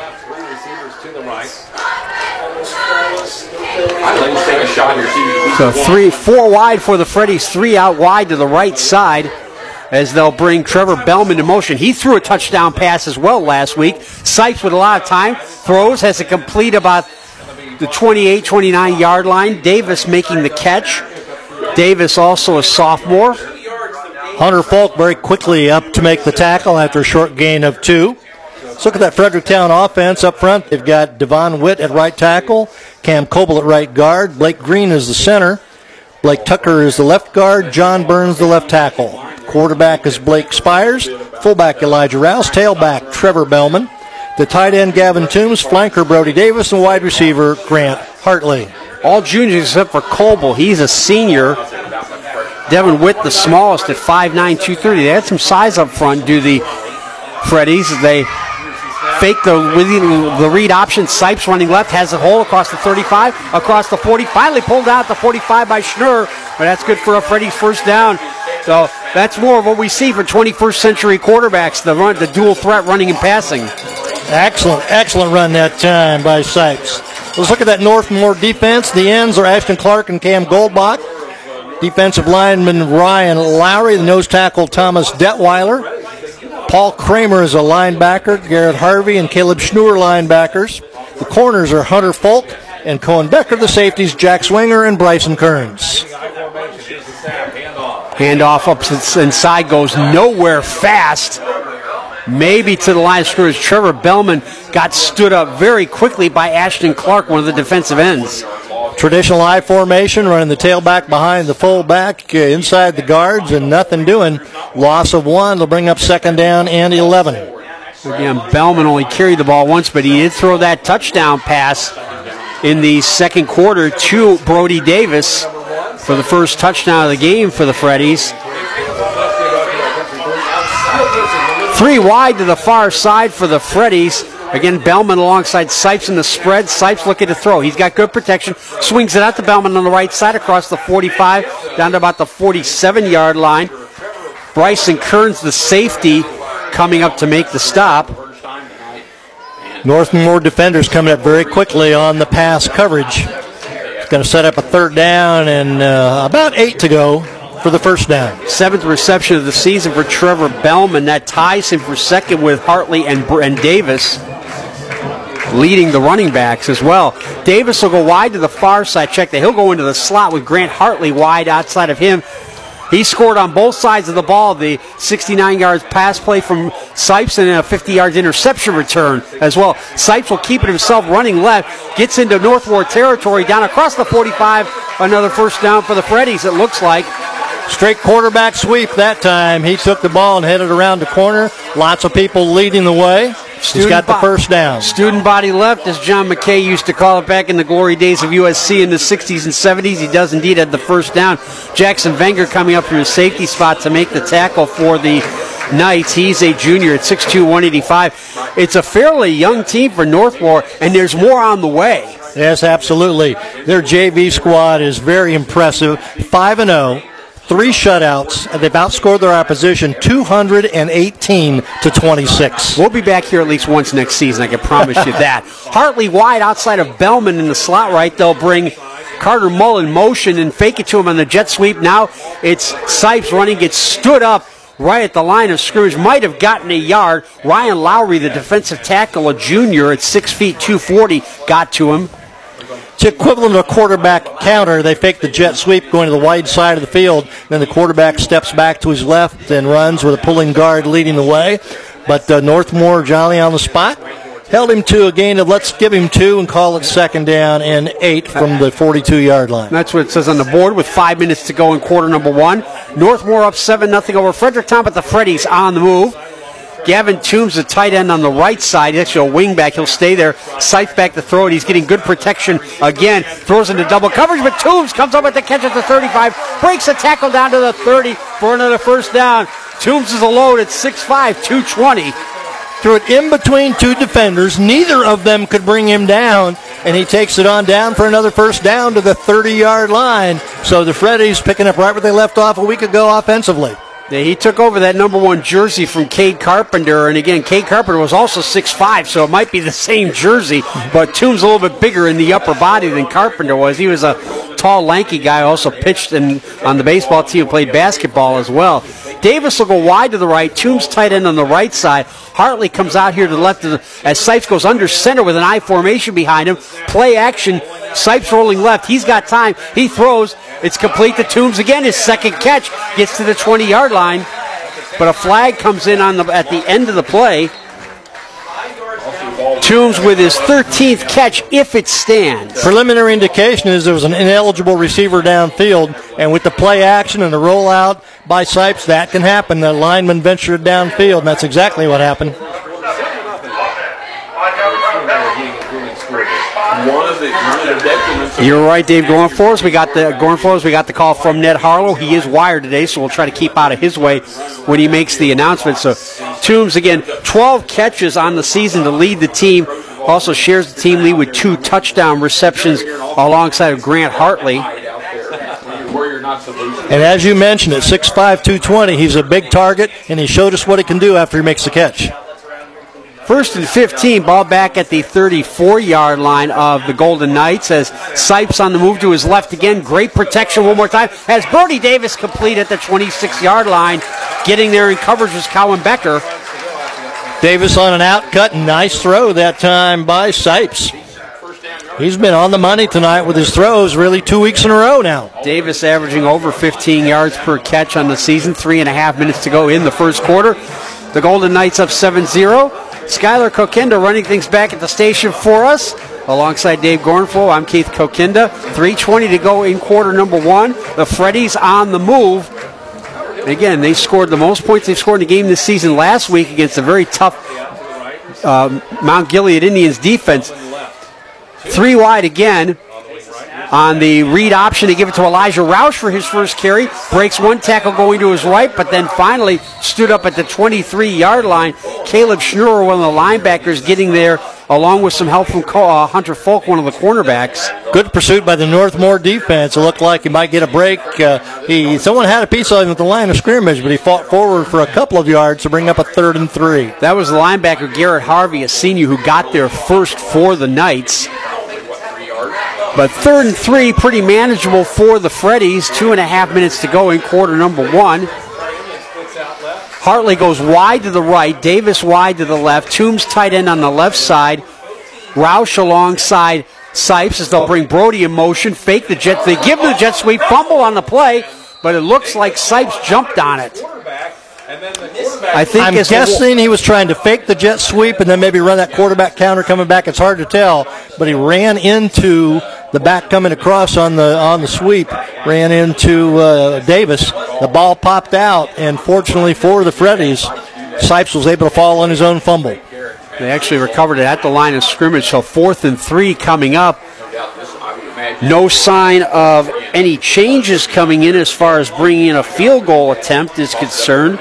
So 4 wide for the Freddies, 3 out wide to the right side as they'll bring Trevor Bellman in motion. He threw a touchdown pass as well last week. Sipes with a lot of time, throws, has to complete about the 28, 29-yard line. Davis making the catch. Davis also a sophomore. Hunter Falk very quickly up to make the tackle after a short gain of 2. Let's look at that Fredericktown offense up front. They've got Devon Witt at right tackle, Cam Coble at right guard, Blake Green is the center, Blake Tucker is the left guard, John Burns the left tackle. Quarterback is Blake Spires, fullback Elijah Rouse, tailback Trevor Bellman, the tight end Gavin Toombs, flanker Brody Davis, and wide receiver Grant Hartley. All juniors except for Coble. He's a senior. Devin Witt, the smallest, at 5'9", 230. They had some size up front, do the Freddies. They fake the read option. Sipes running left, has a hole across the 35, across the 40. Finally pulled out the 45 by Schnurr, but that's good for a Freddies first down. So that's more of what we see for 21st century quarterbacks, the dual threat running and passing. Excellent run that time by Sipes. Let's look at that Northmore defense. The ends are Ashton Clark and Cam Goldbach. Defensive lineman Ryan Lowry, the nose tackle Thomas Detweiler. Paul Kramer is a linebacker, Garrett Harvey and Caleb Schnur linebackers. The corners are Hunter Falk and Cohen Becker. The safeties Jack Swinger and Bryson Kearns. Handoff up inside, goes nowhere fast. Maybe to the line of scrimmage. Trevor Bellman got stood up very quickly by Ashton Clark, one of the defensive ends. Traditional I formation, running the tailback behind the fullback, inside the guards, and nothing doing. Loss of 1. They'll bring up second down and 11. Again, Bellman only carried the ball once, but he did throw that touchdown pass in the second quarter to Brody Davis for the first touchdown of the game for the Freddies. 3 wide to the far side for the Freddies. Again, Bellman alongside Sipes in the spread. Sipes looking to throw. He's got good protection. Swings it out to Bellman on the right side across the 45 down to about the 47-yard line. Bryson Kearns, the safety, coming up to make the stop. Northmore defenders coming up very quickly on the pass coverage. It's going to set up a third down and about 8 to go for the first down. 7th reception of the season for Trevor Bellman. That ties him for second with Hartley and Davis leading the running backs as well. Davis will go wide to the far side. Check that. He'll go into the slot with Grant Hartley wide outside of him. He scored on both sides of the ball. The 69 yards pass play from Sipes and a 50 yards interception return as well. Sipes will keep it himself running left. Gets into Northmore territory down across the 45. Another first down for the Freddies, it looks like. Straight quarterback sweep that time. He took the ball and headed around the corner. Lots of people leading the way. He's got the first down. Student body left, as John McKay used to call it back in the glory days of USC in the 60s and 70s. He does indeed have the first down. Jackson Wenger coming up from his safety spot to make the tackle for the Knights. He's a junior at 6'2", 185. It's a fairly young team for Northmore, and there's more on the way. Yes, absolutely. Their JV squad is very impressive. 5-0. 3 shutouts. They've outscored their opposition 218 to 26. We'll be back here at least once next season, I can promise you that. Hartley wide outside of Bellman in the slot right. They'll bring Carter Mull in motion and fake it to him on the jet sweep. Now it's Sipes running, gets stood up right at the line of scrimmage. Might have gotten a yard. Ryan Lowry, the defensive tackle, a junior at 6 feet 240, got to him. It's equivalent to a quarterback counter. They fake the jet sweep going to the wide side of the field. Then the quarterback steps back to his left and runs with a pulling guard leading the way. But Northmore jolly on the spot. Held him to a gain of let's give him 2 and call it second down and 8 from the 42-yard line. That's what it says on the board with 5 minutes to go in quarter number 1. Northmore up 7-0 over Fredericktown, but the Freddies on the move. Gavin Toombs, the tight end on the right side. He's actually a wing back. He'll stay there. Sipes back to throw it. He's getting good protection again. Throws into double coverage, but Toombs comes up with the catch at the 35. Breaks a tackle down to the 30 for another first down. Toombs is alone at 6'5", 220. Threw it in between two defenders. Neither of them could bring him down, and he takes it on down for another first down to the 30-yard line. So the Freddies picking up right where they left off a week ago offensively. Yeah, he took over that number 1 jersey from Cade Carpenter, and again, Cade Carpenter was also 6'5", so it might be the same jersey, but Toombs a little bit bigger in the upper body than Carpenter was. He was a tall, lanky guy, also pitched on the baseball team, played basketball as well. Davis will go wide to the right, Toombs tight end on the right side. Hartley comes out here to the left as Sipes goes under center with an I formation behind him. Play action, Sipes rolling left. He's got time. He throws. It's complete to Toombs again. His second catch gets to the 20-yard line, but a flag comes in at the end of the play. Toombs with his 13th catch, if it stands. Preliminary indication is there was an ineligible receiver downfield, and with the play action and the rollout by Sipes, that can happen. The lineman ventured downfield, and that's exactly what happened. You're right, Dave. Going for us, we got the call from Ned Harlow. He is wired today, so we'll try to keep out of his way when he makes the announcement. So Toombs again, 12 catches on the season to lead the team. Also shares the team lead with 2 touchdown receptions alongside of Grant Hartley. And as you mentioned, at 6'5", 220, he's a big target, and he showed us what he can do after he makes the catch. 1st and 15, ball back at the 34-yard line of the Golden Knights as Sipes on the move to his left again. Great protection one more time as Brody Davis complete at the 26-yard line. Getting there in coverage was Cowan Becker. Davis on an outcut, nice throw that time by Sipes. He's been on the money tonight with his throws, really 2 weeks in a row now. Davis averaging over 15 yards per catch on the season. 3.5 minutes to go in the first quarter. The Golden Knights up 7-0. Skylar Kokinda running things back at the station for us. Alongside Dave Gornflo, I'm Keith Kokinda. 3:20 to go in quarter number 1. The Freddies on the move. Again, they scored the most points they've scored in the game this season last week against a very tough Mount Gilead Indians defense. 3 wide again. On the read option, they give it to Elijah Roush for his first carry. Breaks one tackle going to his right, but then finally stood up at the 23-yard line. Caleb Schnurr, one of the linebackers, getting there along with some help from Hunter Folk, one of the cornerbacks. Good pursuit by the Northmore defense. It looked like he might get a break. Someone had a piece of him at the line of scrimmage, but he fought forward for a couple of yards to bring up a 3rd and 3. That was the linebacker Garrett Harvey, a senior who got there first for the Knights. But 3rd and 3, pretty manageable for the Freddies. 2.5 minutes to go in quarter number 1. Hartley goes wide to the right, Davis wide to the left, Toombs tight end on the left side, Roush alongside Sipes as they'll bring Brody in motion, fake the jet, they give him the jet sweep, fumble on the play, but it looks like Sipes jumped on it. I'm guessing he was trying to fake the jet sweep and then maybe run that quarterback counter coming back. It's hard to tell, but he ran into the back coming across on the sweep, ran into Davis. The ball popped out, and fortunately for the Freddies, Sipes was able to fall on his own fumble. They actually recovered it at the line of scrimmage, so 4th and 3 coming up. No sign of any changes coming in as far as bringing in a field goal attempt is concerned.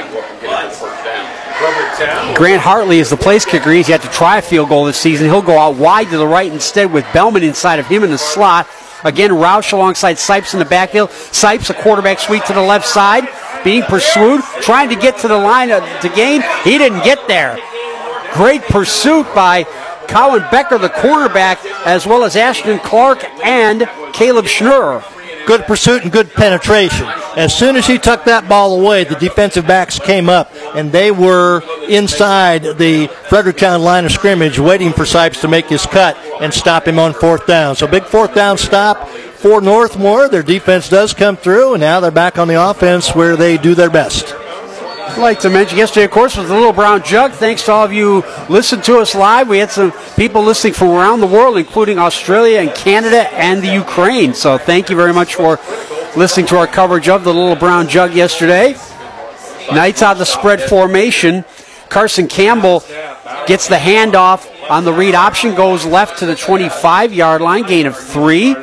Grant Hartley is the place kicker. He's had to try a field goal this season. He'll go out wide to the right instead with Bellman inside of him in the slot. Again, Roush alongside Sipes in the backfield. Sipes, a quarterback sweep to the left side, being pursued, trying to get to the line to gain. He didn't get there. Great pursuit by Cowan Becker, the cornerback, as well as Ashton Clark and Caleb Schnurr. Good pursuit and good penetration. As soon as he tucked that ball away, the defensive backs came up, and they were inside the Fredericktown line of scrimmage waiting for Sipes to make his cut and stop him on 4th down. So big 4th down stop for Northmore. Their defense does come through, and now they're back on the offense where they do their best. I'd like to mention yesterday, of course, was the Little Brown Jug. Thanks to all of you who listened to us live. We had some people listening from around the world, including Australia and Canada and the Ukraine. So thank you very much for listening to our coverage of the Little Brown Jug yesterday. Knights out the spread formation. Carson Campbell gets the handoff on the read option, goes left to the 25-yard line, gain of 3.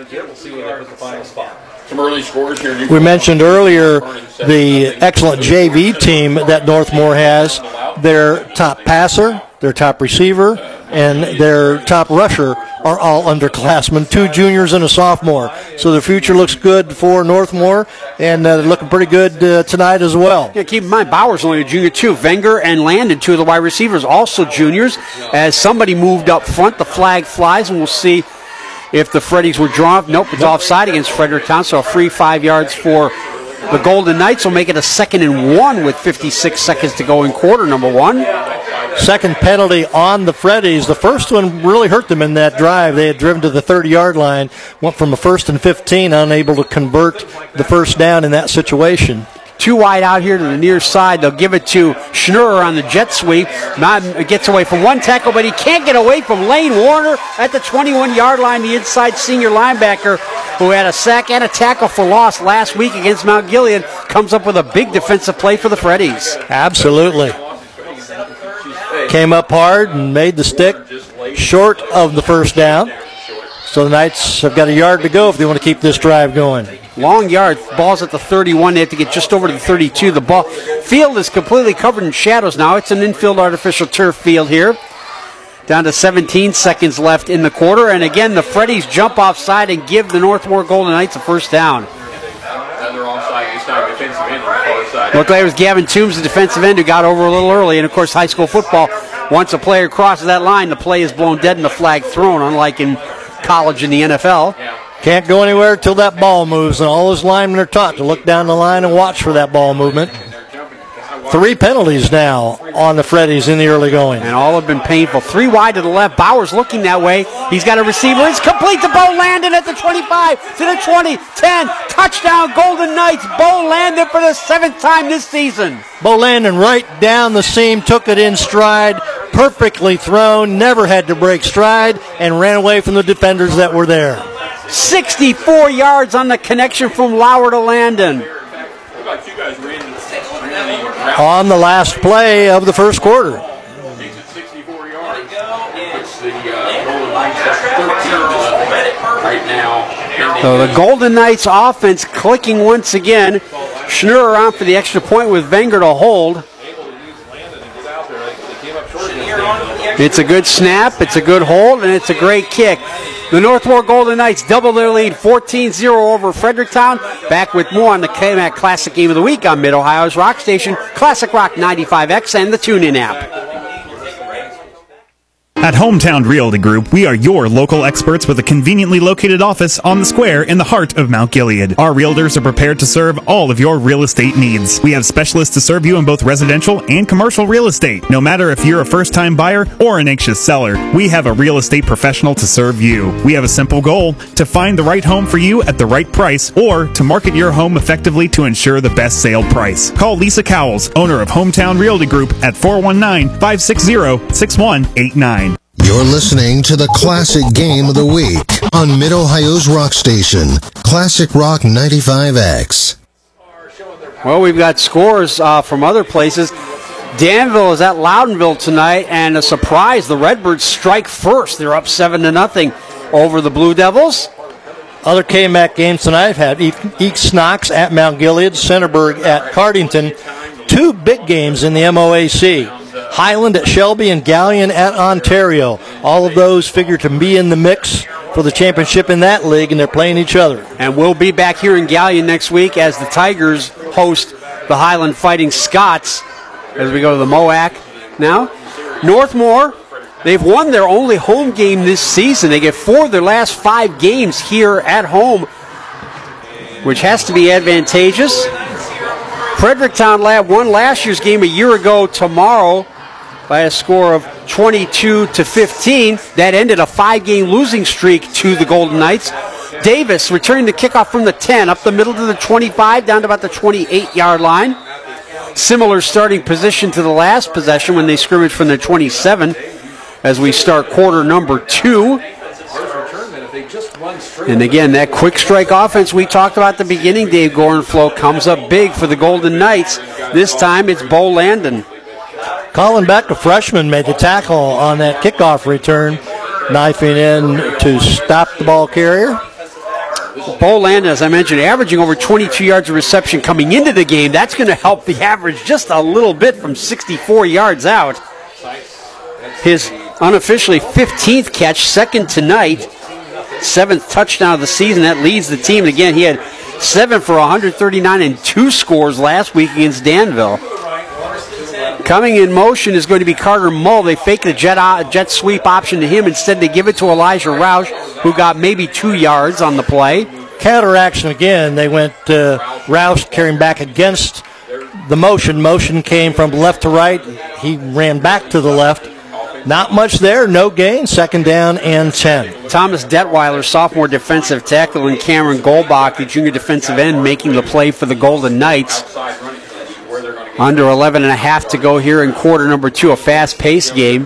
Some early scores here. We mentioned earlier the excellent JV team that Northmore has. Their top passer, their top receiver, and their top rusher are all underclassmen, 2 juniors and a sophomore. So the future looks good for Northmore, and they're looking pretty good tonight as well. Yeah, keep in mind, Bauer's only a junior too. Wenger and Landon, 2 of the wide receivers, also juniors. As somebody moved up front, the flag flies, and we'll see if the Freddies were drawn. Nope, it's offside against Fredericktown, so a free 5 yards for the Golden Knights will make it a 2nd and 1 with 56 seconds to go in quarter number 1. Second penalty on the Freddies. The first one really hurt them in that drive. They had driven to the 30-yard line, went from a 1st and 15, unable to convert the first down in that situation. 2 wide out here to the near side. They'll give it to Schnurr on the jet sweep. Gets away from one tackle, but he can't get away from Lane Warner at the 21-yard line, the inside senior linebacker who had a sack and a tackle for loss last week against Mount Gilead, comes up with a big defensive play for the Freddies. Absolutely. Came up hard and made the stick short of the first down. So the Knights have got a yard to go if they want to keep this drive going. Long yard, ball's at the 31. They have to get just over to the 32. The ball field is completely covered in shadows now. It's an infield artificial turf field here. Down to 17 seconds left in the quarter. And again, the Freddies jump offside and give the Northmore Golden Knights a first down. Another offside, this time defensive end on the far side. Looked like it was Gavin Toombs, the defensive end, who got over a little early. And of course, high school football, once a player crosses that line, the play is blown dead and the flag thrown, unlike in college and the NFL. Can't go anywhere till that ball moves, and all those linemen are taught to look down the line and watch for that ball movement. 3 penalties now on the Freddies in the early going. And all have been painful. 3 wide to the left. Bauer's looking that way. He's got a receiver. It's complete to Bo Landon at the 25, to the 20, 10. Touchdown, Golden Knights. Bo Landon for the 7th time this season. Bo Landon right down the seam, took it in stride, perfectly thrown, never had to break stride, and ran away from the defenders that were there. 64 yards on the connection from Lauer to Landon. On the last play of the first quarter. So the Golden Knights offense clicking once again. Schnurr around for the extra point with Wenger to hold. It's a good snap, it's a good hold, and it's a great kick. The Northmore Golden Knights double their lead, 14-0 over Fredericktown. Back with more on the KMAC Classic Game of the Week on Mid-Ohio's Rock Station, Classic Rock 95X, and the TuneIn app. At Hometown Realty Group, we are your local experts with a conveniently located office on the square in the heart of Mount Gilead. Our realtors are prepared to serve all of your real estate needs. We have specialists to serve you in both residential and commercial real estate. No matter if you're a first-time buyer or an anxious seller, we have a real estate professional to serve you. We have a simple goal: to find the right home for you at the right price, or to market your home effectively to ensure the best sale price. Call Lisa Cowles, owner of Hometown Realty Group, at 419-560-6189. You're listening to the Classic Game of the Week on Mid-Ohio's Rock Station, Classic Rock 95X. Well, we've got scores from other places. Danville is at Loudonville tonight, and a surprise, the Redbirds strike first. They're up 7-0 over the Blue Devils. Other KMAC games tonight have East Knox at Mount Gilead, Centerburg at Cardington. 2 big games in the MOAC. Highland at Shelby and Gallion at Ontario. All of those figure to be in the mix for the championship in that league, and they're playing each other. And we'll be back here in Gallion next week as the Tigers host the Highland Fighting Scots as we go to the MOAC now. Northmore, they've won their only home game this season. They get 4 of their last 5 games here at home, which has to be advantageous. Fredericktown won last year's game a year ago tomorrow by a score of 22-15. That ended a 5-game losing streak to the Golden Knights. Davis returning the kickoff from the 10, up the middle to the 25, down to about the 28-yard line. Similar starting position to the last possession when they scrimmaged from the 27 as we start quarter number 2. And again, that quick strike offense we talked about at the beginning, Dave Gorenflo, comes up big for the Golden Knights. This time it's Bo Landon. Colin Beck, a freshman, made the tackle on that kickoff return, knifing in to stop the ball carrier. Bo Landon, as I mentioned, averaging over 22 yards of reception coming into the game. That's going to help the average just a little bit from 64 yards out. His unofficially 15th catch, second tonight, 7th touchdown of the season. That leads the team. And again, he had 7 for 139 and 2 scores last week against Danville. Coming in motion is going to be Carter Mull. They fake the jet sweep option to him. Instead, they give it to Elijah Roush, who got maybe 2 yards on the play. Counter action again. They went Roush carrying back against the motion. Motion came from left to right. He ran back to the left. Not much there. No gain. Second down and 10. Thomas Detweiler, sophomore defensive tackle, and Cameron Goldbach, the junior defensive end, making the play for the Golden Knights. Under 11 and a half to go here in quarter number 2, a fast-paced game.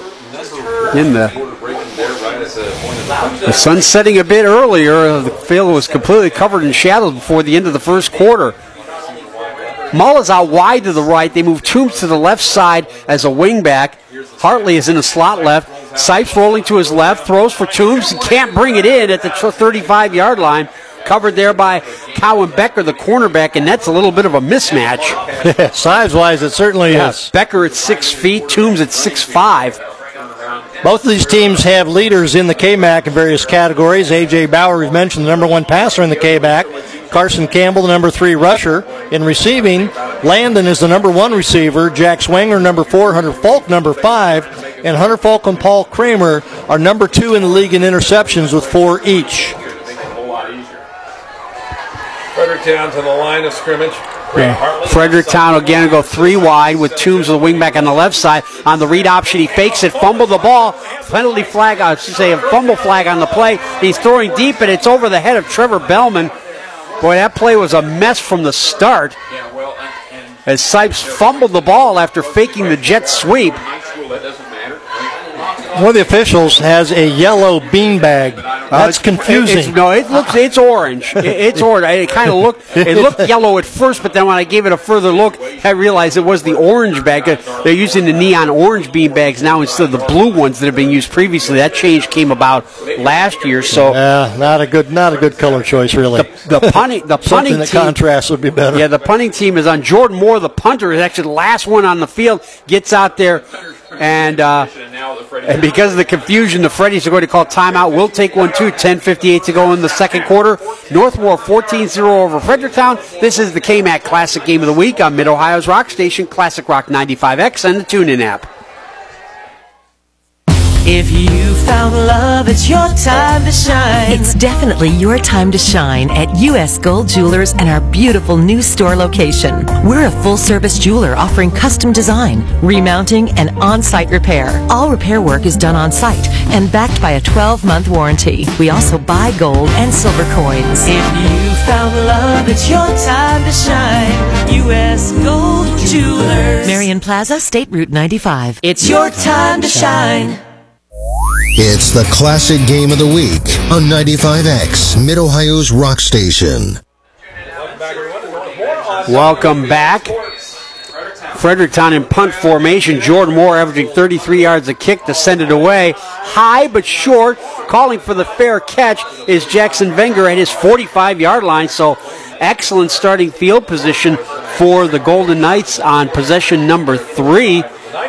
The sun setting a bit earlier. The field was completely covered in shadows before the end of the first quarter. Mull is out wide to the right. They move Toombs to the left side as a wingback. Hartley is in the slot left. Sipes rolling to his left, throws for Toombs. He can't bring it in at the 35-yard line. Covered there by Cowan Becker, the cornerback, and that's a little bit of a mismatch. Size-wise, it certainly is. Becker at 6 feet, Toombs at 6'5". Both of these teams have leaders in the KMAC in various categories. A.J. Bauer, we've mentioned, the number 1 passer in the KMAC. Carson Campbell, the number 3 rusher. In receiving, Landon is the number 1 receiver. Jack Swanger, number 4. Hunter Falk, number 5. And Hunter Falk and Paul Kramer are number 2 in the league in interceptions with 4 each. Fredericktown to the line of scrimmage. Fredericktown again go 3 wide with Toombs with the wingback on the left side. On the read option, he fakes it, fumbled the ball. Penalty flag, I should say a fumble flag on the play. He's throwing deep, and it's over the head of Trevor Bellman. Boy, that play was a mess from the start. As Sipes fumbled the ball after faking the jet sweep. One of the officials has a yellow beanbag. That's confusing. It's orange. It's orange. It looked yellow at first, but then when I gave it a further look, I realized it was the orange bag. They're using the neon orange beanbags now instead of the blue ones that have been used previously. That change came about last year. So not a good color choice, really. The punting Something that team, contrast would be better. Yeah, the punting team is on. Jordan Moore, the punter, is actually the last one on the field. Gets out there. And because of the confusion, the Freddies are going to call timeout. We'll take one, too. 10:58 to go in the second quarter. Northmore 14-0 over Fredericktown. This is the KMAC Classic Game of the Week on Mid-Ohio's Rock Station, Classic Rock 95X, and the TuneIn app. If you found love, it's your time to shine. It's definitely your time to shine at U.S. Gold Jewelers and our beautiful new store location. We're a full-service jeweler offering custom design, remounting, and on-site repair. All repair work is done on-site and backed by a 12-month warranty. We also buy gold and silver coins. If you found love, it's your time to shine. U.S. Gold Jewelers. Marion Plaza, State Route 95. It's your time to shine. It's the Classic Game of the Week on 95X, Mid-Ohio's Rock Station. Welcome back. Fredericktown in punt formation. Jordan Moore averaging 33 yards a kick to send it away. High but short. Calling for the fair catch is Jackson Wenger at his 45-yard line. So excellent starting field position for the Golden Knights on possession number 3.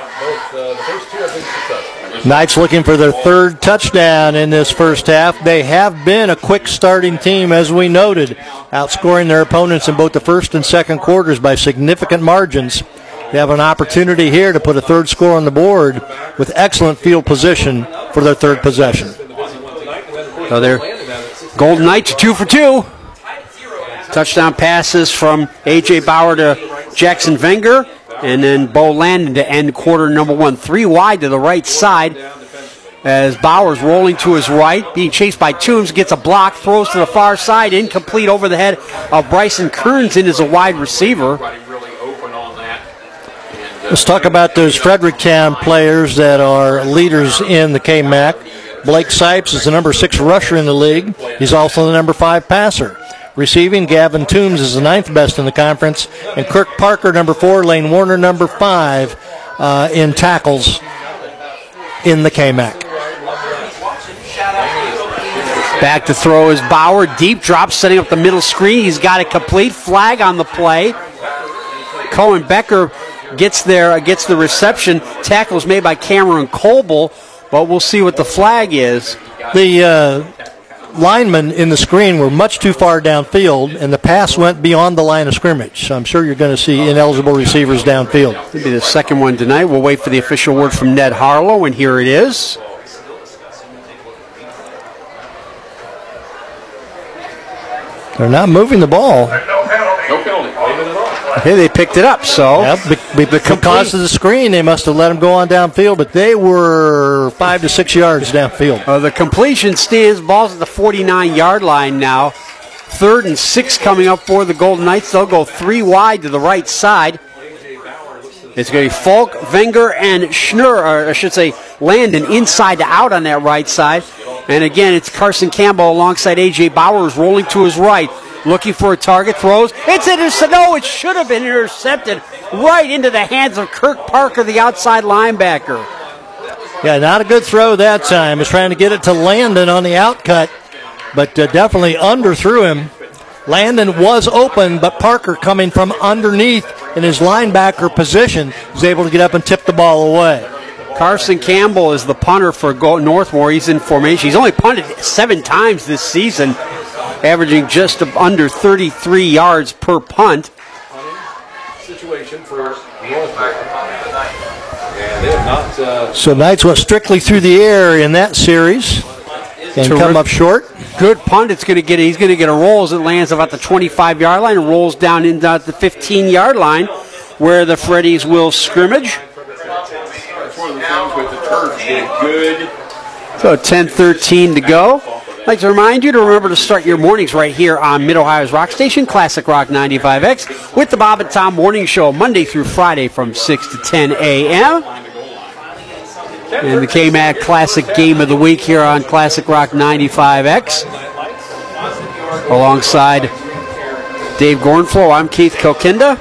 Knights looking for their 3rd touchdown in this first half. They have been a quick starting team, as we noted, outscoring their opponents in both the first and second quarters by significant margins. They have an opportunity here to put a 3rd score on the board with excellent field position for their 3rd possession. So they're Golden Knights 2 for 2. Touchdown passes from A.J. Bauer to Jackson Wenger. And then Bo Landon to end quarter number 1. 3 wide to the right side as Bauer's rolling to his right, being chased by Toombs, gets a block, throws to the far side, incomplete over the head of Bryson Kearns in as a wide receiver. Let's talk about those Fredericktown players that are leaders in the KMAC. Blake Sipes is the number 6 rusher in the league. He's also the number 5 passer. Receiving, Gavin Toombs is the 9th best in the conference. And Kirk Parker, number 4. Lane Warner, number 5, in tackles in the KMAC. Back to throw is Bauer. Deep drop, setting up the middle screen. He's got it complete. Flag on the play. Cohen Becker gets the reception. Tackle is made by Cameron Coble, but we'll see what the flag is. The linemen in the screen were much too far downfield, and the pass went beyond the line of scrimmage. So I'm sure you're going to see ineligible receivers downfield. It'll be the second one tonight. We'll wait for the official word from Ned Harlow, and here it is. They're not moving the ball. No penalty. Leave it at all. Okay, they picked it up, so. Yep, because of the screen, they must have let them go on downfield, but they were 5 to 6 yards downfield. The completion stands. Ball's at the 49-yard line now. 3rd and 6 coming up for the Golden Knights. They'll go 3 wide to the right side. It's going to be Falk, Wenger, and Schnur, or I should say Landon, inside to out on that right side. And again, it's Carson Campbell alongside A.J. Bowers rolling to his right, looking for a target, throws. It's intercepted. No, it should have been intercepted right into the hands of Kirk Parker, the outside linebacker. Yeah, not a good throw that time. He's trying to get it to Landon on the outcut, but definitely underthrew him. Landon was open, but Parker, coming from underneath in his linebacker position, was able to get up and tip the ball away. Carson Campbell is the punter for Northmore. He's in formation. He's only punted 7 times this season, averaging just under 33 yards per punt. Situation for Northmore. And they have not. So Knights went strictly through the air in that series and come up short. Good punt. He's going to get a roll as it lands about the 25-yard line and rolls down into the 15-yard line where the Freddies will scrimmage. That's one of the things with the turf. Get good. So 10:13 to go. I'd like to remind you to remember to start your mornings right here on Mid-Ohio's Rock Station, Classic Rock 95X, with the Bob and Tom Morning Show, Monday through Friday from 6 to 10 a.m. And the KMAC Classic Game of the Week here on Classic Rock 95X. Alongside Dave Gornflow, I'm Keith Kokinda.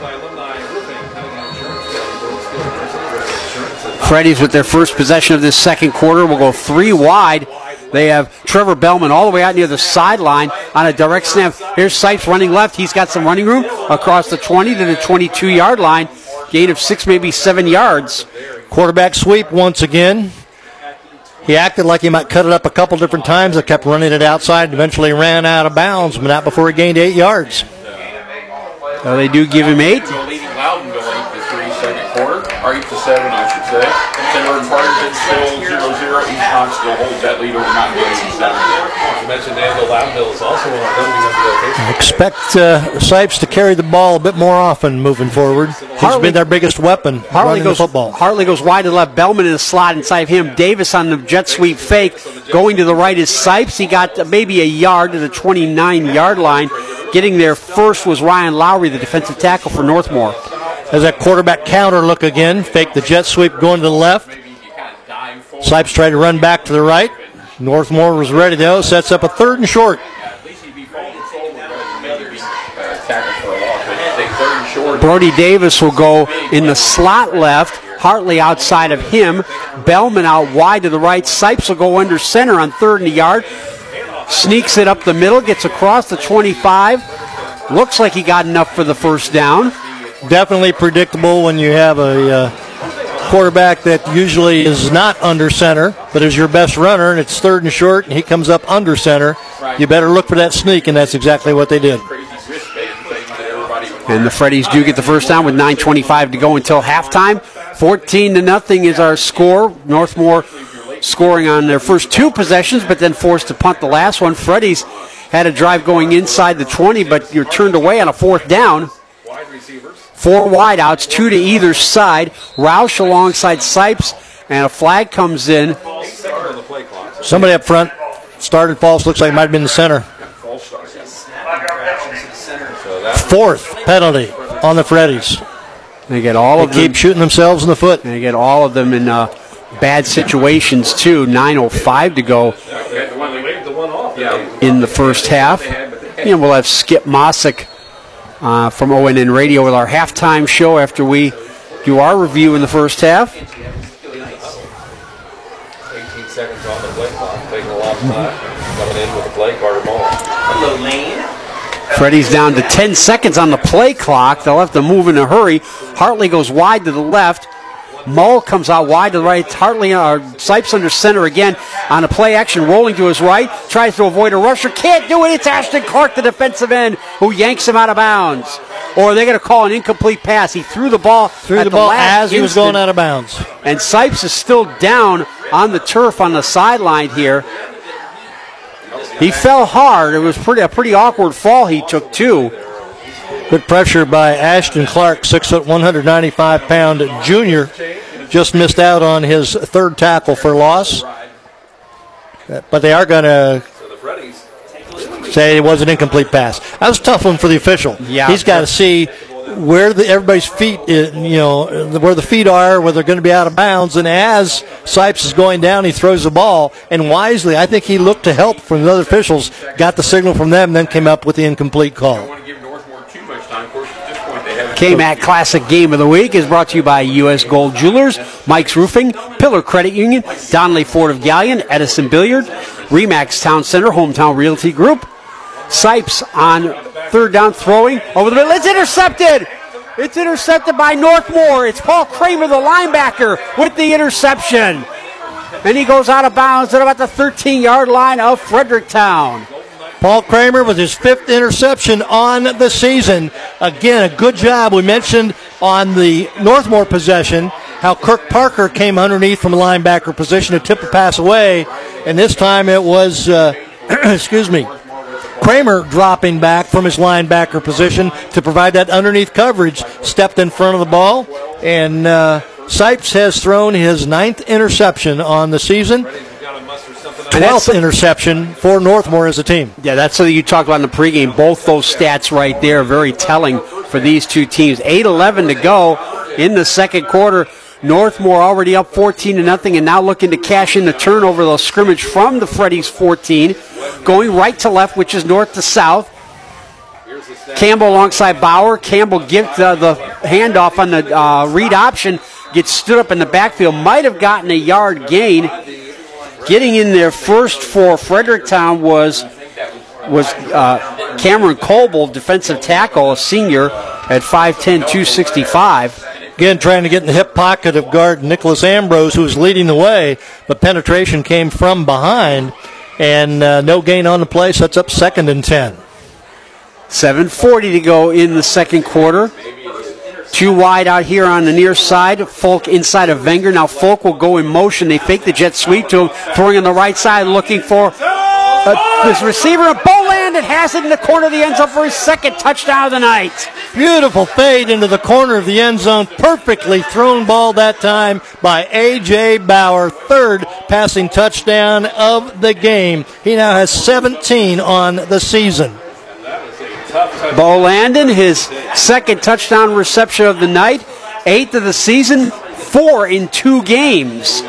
Freddies with their first possession of this second quarter will go 3 wide. They have Trevor Bellman all the way out near the sideline on a direct snap. Here's Sipes running left. He's got some running room across the 20 to the 22-yard line. Gain of 6, maybe 7 yards. Quarterback sweep once again. He acted like he might cut it up a couple different times. They kept running it outside and eventually ran out of bounds, but not before he gained 8 yards. So they do give him 8. Leading Loudon going 8-3 second quarter, or 8-7, I should say. Timber and Farmington still 0-0. Easton still holds that lead over Mount Gilead 7. You mentioned Danville Loudonville is also on our location. Expect Sipes to carry the ball a bit more often moving forward. He's been their biggest weapon running the football. Hartley goes wide to the left. Bellman in the slot inside of him. Davis on the jet sweep fake. Going to the right is Sipes. He got maybe a yard to the 29-yard line. Getting there first was Ryan Lowry, the defensive tackle for Northmore. As that quarterback counter look again. Fake the jet sweep going to the left. Sipes tried to run back to the right. Northmore was ready though. Sets up a 3rd and short. Brody Davis will go in the slot left. Hartley outside of him. Bellman out wide to the right. Sipes will go under center on 3rd and a yard. Sneaks it up the middle. Gets across the 25. Looks like he got enough for the first down. Definitely predictable when you have a quarterback that usually is not under center, but is your best runner, and it's 3rd and short, and he comes up under center. You better look for that sneak, and that's exactly what they did. And the Freddies do get the first down with 9:25 to go until halftime. 14-0 is our score. Northmore scoring on their first 2 possessions, but then forced to punt the last one. Freddies had a drive going inside the 20, but you're turned away on a 4th down. 4 wideouts, 2 to either side. Roush alongside Sipes, and a flag comes in. Somebody up front started false. Looks like it might have been the center. 4th penalty on the Freddies. They get all of them. Keep shooting themselves in the foot. They get all of them in bad situations too. 9:05 to go in the first half. And we'll have Skip Mossick from ONN Radio with our halftime show after we do our review in the first half. 18 seconds on the play clock, taking a lot of time. Coming in with the play, Carter Mull. Hello, Lane. Freddie's down to 10 seconds on the play clock. They'll have to move in a hurry. Hartley goes wide to the left. Mull comes out wide to the right. Hartley, Sipes under center again on a play action, rolling to his right. Tries to avoid a rusher. Can't do it. It's Ashton Clark, the defensive end, who yanks him out of bounds. Or they're going to call an incomplete pass. He threw the ball as he was going out of bounds. And Sipes is still down on the turf on the sideline here. He fell hard. It was a pretty awkward fall he took, too. Good pressure by Ashton Clark, 6 foot, 195-pound junior. Just missed out on his third tackle for loss. But they are going to say it was an incomplete pass. That was a tough one for the official. Yeah, he's got to see where everybody's feet, where the feet are, where they're going to be out of bounds. And as Sipes is going down, he throws the ball. And wisely, I think he looked to help from the other officials, got the signal from them, and then came up with the incomplete call. KMAC Classic Game of the Week is brought to you by U.S. Gold Jewelers, Mike's Roofing, Pillar Credit Union, Donnelly Ford of Galleon, Edison Billiard, Remax Town Center, Hometown Realty Group. Sipes on third down throwing over the middle. It's intercepted! It's intercepted by Northmore. It's Paul Kramer, the linebacker, with the interception. And he goes out of bounds at about the 13-yard line of Fredericktown. Paul Kramer with his 5th interception on the season. Again, a good job. We mentioned on the Northmore possession how Kirk Parker came underneath from the linebacker position to tip a pass away. And this time it was, Kramer dropping back from his linebacker position to provide that underneath coverage, stepped in front of the ball. And Sipes has thrown his 9th interception on the season. 12th interception for Northmore as a team. Yeah, that's something you talked about in the pregame. Both those stats right there are very telling for these two teams. 8:11 to go in the second quarter. Northmore already up 14-0 and now looking to cash in the turnover. They'll scrimmage from the Freddies 14, going right to left, which is north to south. Campbell alongside Bauer. Campbell gets the handoff on the read option, gets stood up in the backfield, might have gotten a yard gain. Getting in there first for Fredericktown was Cameron Coble, defensive tackle, a senior at 5'10", 265. Again, trying to get in the hip pocket of guard Nicholas Ambrose, who was leading the way, but penetration came from behind, and no gain on the play, sets up 2nd and 10. 7:40 to go in the second quarter. Too wide out here on the near side. Folk inside of Wenger. Now Folk will go in motion. They fake the jet sweep to him. Throwing on the right side, looking for this receiver. Boland and has it in the corner of the end zone for his 2nd touchdown of the night. Beautiful fade into the corner of the end zone. Perfectly thrown ball that time by A.J. Bauer. 3rd passing touchdown of the game. He now has 17 on the season. Bo Landon, his 2nd touchdown reception of the night, 8th of the season, 4 in 2 games.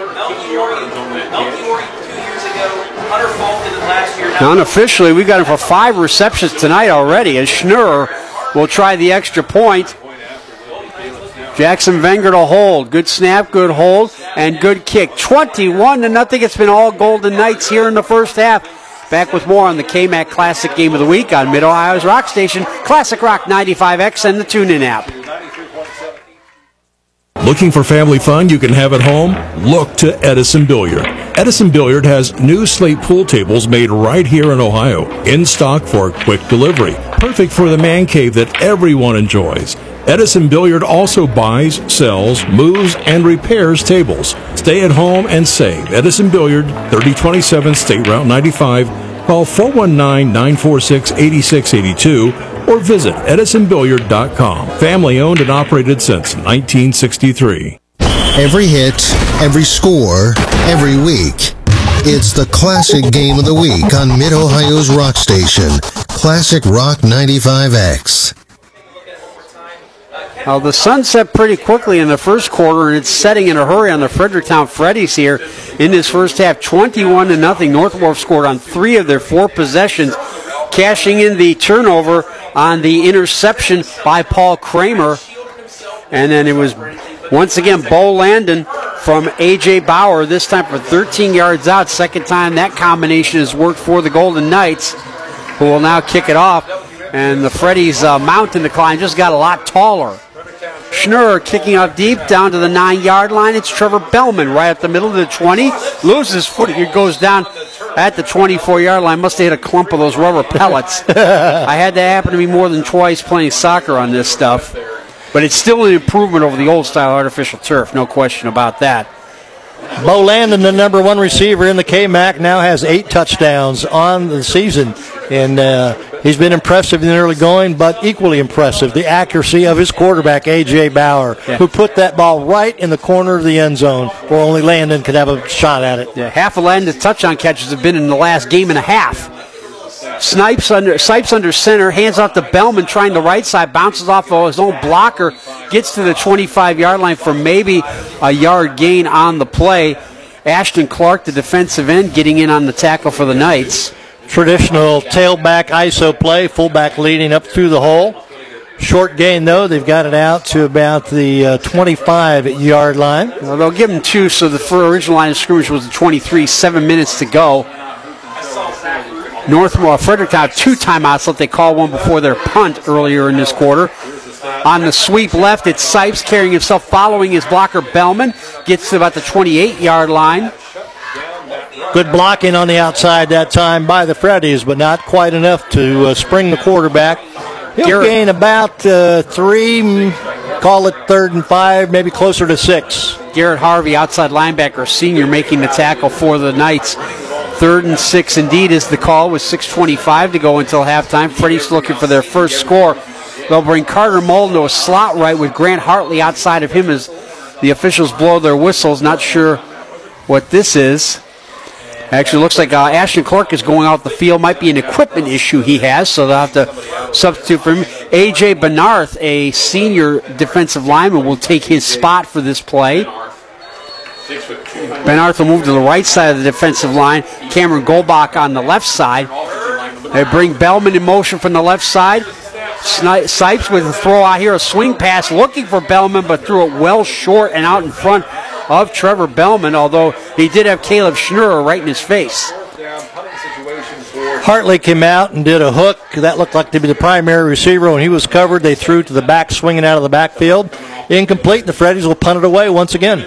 Now, unofficially, we got him for 5 receptions tonight already, as Schnurr will try the extra point. Jackson Wenger to hold. Good snap, good hold, and good kick. 21-0. It's been all Golden Knights here in the first half. Back with more on the KMAC Classic Game of the Week on Mid-Ohio's Rock Station, Classic Rock 95X, and the TuneIn app. Looking for family fun you can have at home? Look to Edison Billiard. Edison Billiard has new slate pool tables made right here in Ohio, in stock for quick delivery. Perfect for the man cave that everyone enjoys. Edison Billiard also buys, sells, moves, and repairs tables. Stay at home and save. Edison Billiard, 3027 State Route 95. Call 419-946-8682 or visit edisonbilliard.com. Family owned and operated since 1963. Every hit, every score, every week. It's the Classic Game of the Week on Mid-Ohio's Rock Station, Classic Rock 95X. Well, the sun set pretty quickly in the first quarter, and it's setting in a hurry on the Fredericktown Freddies here in this first half. 21-0. Northmore scored on 3 of their 4 possessions, cashing in the turnover on the interception by Paul Kramer. And then it was, once again, Bo Landon from A.J. Bauer, this time for 13 yards out. Second time that combination has worked for the Golden Knights, who will now kick it off. And the Freddy's mountain decline just got a lot taller. Schnurr kicking out deep down to the 9-yard line. It's Trevor Bellman right at the middle of the 20. Loses footing. It goes down at the 24-yard line. Must have hit a clump of those rubber pellets. I had that happen to me more than twice playing soccer on this stuff. But it's still an improvement over the old-style artificial turf. No question about that. Bo Landon, the number 1 receiver in the KMAC, now has 8 touchdowns on the season. And he's been impressive in the early going, but equally impressive, the accuracy of his quarterback, A.J. Bauer, who put that ball right in the corner of the end zone where only Landon could have a shot at it. Yeah, half of Landon's touchdown catches have been in the last game and a half. Sipes under center, hands off to Bellman, trying the right side, bounces off of his own blocker, gets to the 25-yard line for maybe a yard gain on the play. Ashton Clark, the defensive end, getting in on the tackle for the Knights. Traditional tailback ISO play, fullback leading up through the hole. Short gain, though. They've got it out to about the 25-yard line. Well, they'll give them 2, so the original line of scrimmage was the 23, 7 minutes to go. Northmore, Fredericktown, 2 timeouts, let they call one before their punt earlier in this quarter. On the sweep left, it's Sipes carrying himself, following his blocker Bellman. Gets to about the 28-yard line. Good blocking on the outside that time by the Freddies, but not quite enough to spring the quarterback. He'll gain about 3, call it 3rd and 5, maybe closer to 6. Garrett Harvey, outside linebacker, senior, making the tackle for the Knights. 3rd and 6 indeed is the call with 6:25 to go until halftime. Freddy's looking for their first score. They'll bring Carter Mullen to a slot right with Grant Hartley outside of him as the officials blow their whistles. Not sure what this is. Actually looks like Ashton Clark is going off the field. Might be an equipment issue he has, so they'll have to substitute for him. A.J. Benarth, a senior defensive lineman, will take his spot for this play. Benarth will move to the right side of the defensive line. Cameron Golbach on the left side. They bring Bellman in motion from the left side. Sipes with a throw out here, a swing pass, looking for Bellman, but threw it well short and out in front of Trevor Bellman, although he did have Caleb Schnurr right in his face. Hartley came out and did a hook. That looked like to be the primary receiver. When he was covered, they threw to the back, swinging out of the backfield. Incomplete. The Freddies will punt it away once again.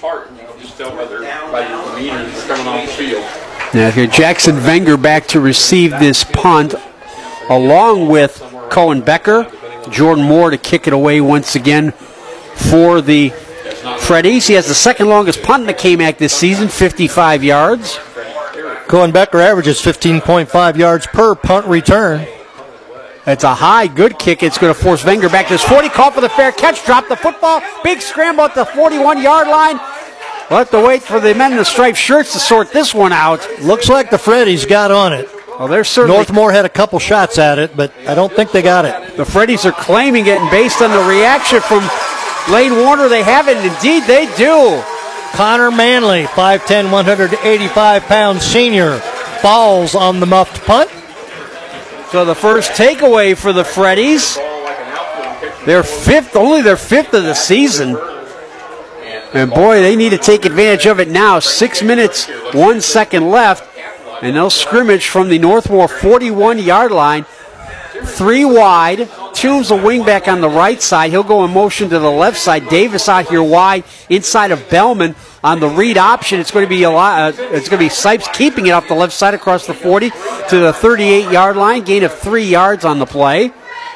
Now here, Jackson Wenger back to receive this punt, along with Cohen Becker. Jordan Moore to kick it away once again for the Freddies. He has the second longest punt in the KMAC this season, 55 yards. Cohen Becker averages 15.5 yards per punt return. It's a high, good kick. It's going to force Wenger back to his 40. Caught for the fair catch. Drop the football. Big scramble at the 41-yard line. We'll have to wait for the men in the striped shirts to sort this one out. Looks like the Freddies got on it. Well, they're certainly... Northmore had a couple shots at it, but I don't think they got it. The Freddies are claiming it, and based on the reaction from Lane Warner, they have it. Indeed, they do. Connor Manley, 5'10", 185-pound senior, falls on the muffed punt. So the first takeaway for the Freddies. Their fifth of the season. And boy, they need to take advantage of it now. 6 minutes, 1 second left. And they'll scrimmage from the Northmore 41-yard line. 3 wide. Toombs a wingback on the right side. He'll go in motion to the left side. Davis out here wide inside of Bellman on the read option. It's going to be Sipes keeping it off the left side across the 40 to the 38-yard line. Gain of 3 yards on the play.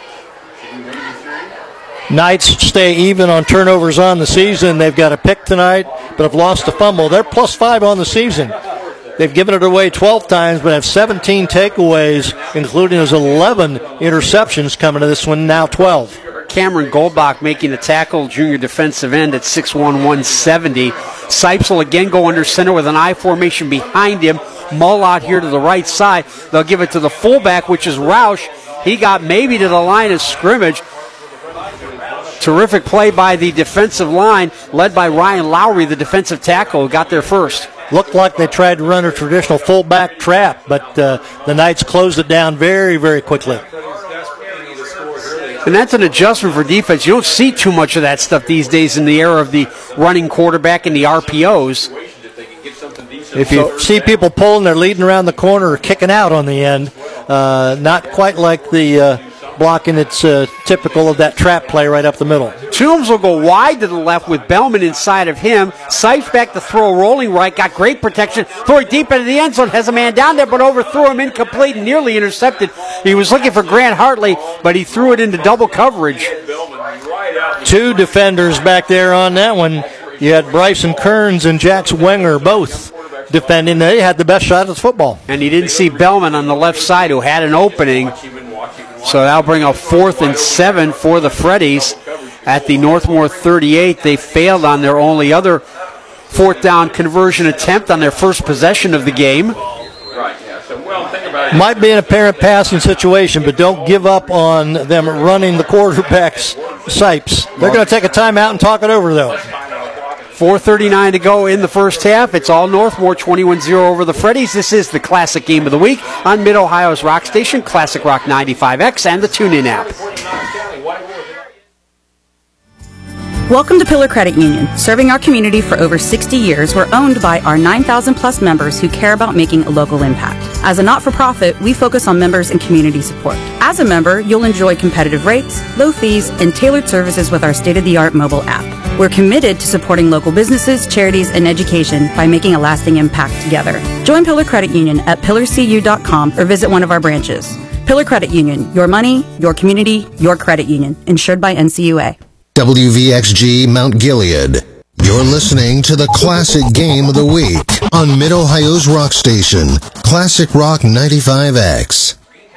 Knights stay even on turnovers on the season. They've got a pick tonight, but have lost a fumble. They're +5 on the season. They've given it away 12 times, but have 17 takeaways, including those 11 interceptions coming to this one, now 12. Cameron Goldbach making the tackle, junior defensive end at 6'1", 170. Sipes will again go under center with an I formation behind him. Mull out here to the right side. They'll give it to the fullback, which is Roush. He got maybe to the line of scrimmage. Terrific play by the defensive line, led by Ryan Lowry, the defensive tackle, who got there first. Looked like they tried to run a traditional fullback trap, but the Knights closed it down very, very quickly. And that's an adjustment for defense. You don't see too much of that stuff these days in the era of the running quarterback and the RPOs. If you see people pulling, they're leading around the corner or kicking out on the end. Not quite like the blocking that's typical of that trap play right up the middle. Toombs will go wide to the left with Bellman inside of him. Sipes back to throw, rolling right, got great protection. Throwing deep into the end zone, has a man down there, but overthrew him, incomplete, and nearly intercepted. He was looking for Grant Hartley, but he threw it into double coverage. 2 defenders back there on that one. You had Bryson Kearns and Jax Wenger both defending. They had the best shot at the football. And he didn't see Bellman on the left side, who had an opening. So that'll bring a 4th and 7 for the Freddies at the Northmore 38. They failed on their only other 4th down conversion attempt on their first possession of the game. Might be an apparent passing situation, but don't give up on them running the quarterback's Sipes. They're going to take a timeout and talk it over, though. 4:39 to go in the first half. It's all Northmore 21-0 over the Freddies. This is the Classic Game of the Week on Mid-Ohio's Rock Station, Classic Rock 95X, and the TuneIn app. Welcome to Pillar Credit Union. Serving our community for over 60 years, we're owned by our 9,000 plus members who care about making a local impact. As a not-for-profit, we focus on members and community support. As a member, you'll enjoy competitive rates, low fees, and tailored services with our state-of-the-art mobile app. We're committed to supporting local businesses, charities, and education by making a lasting impact together. Join Pillar Credit Union at pillarcu.com or visit one of our branches. Pillar Credit Union, your money, your community, your credit union. Insured by NCUA. WVXG Mount Gilead. You're listening to the Classic Game of the Week on Mid-Ohio's Rock Station, Classic Rock 95X.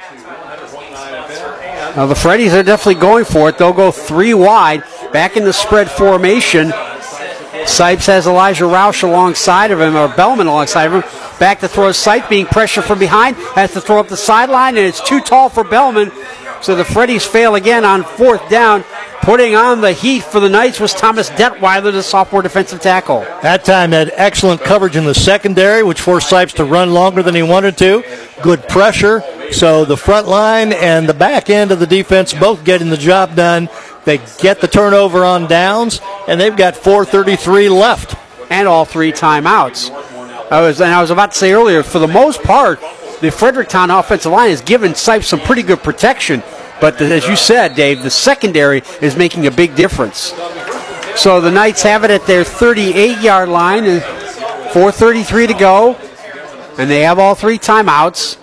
Now the Freddies are definitely going for it. They'll go 3 wide, back in the spread formation. Sipes has Elijah Roush alongside of him, or Bellman alongside of him. Back to throw Sipes, being pressured from behind, has to throw up the sideline, and it's too tall for Bellman. So the Freddies fail again on 4th down. Putting on the heat for the Knights was Thomas Detweiler, the sophomore defensive tackle. That time had excellent coverage in the secondary, which forced Sipes to run longer than he wanted to. Good pressure. So the front line and the back end of the defense both getting the job done. They get the turnover on downs, and they've got 4:33 left. And all 3 timeouts. I was about to say earlier, for the most part, the Fredericktown offensive line has given Sipes some pretty good protection. But as you said, Dave, the secondary is making a big difference. So the Knights have it at their 38-yard line, and 4:33 to go, and they have all 3 timeouts.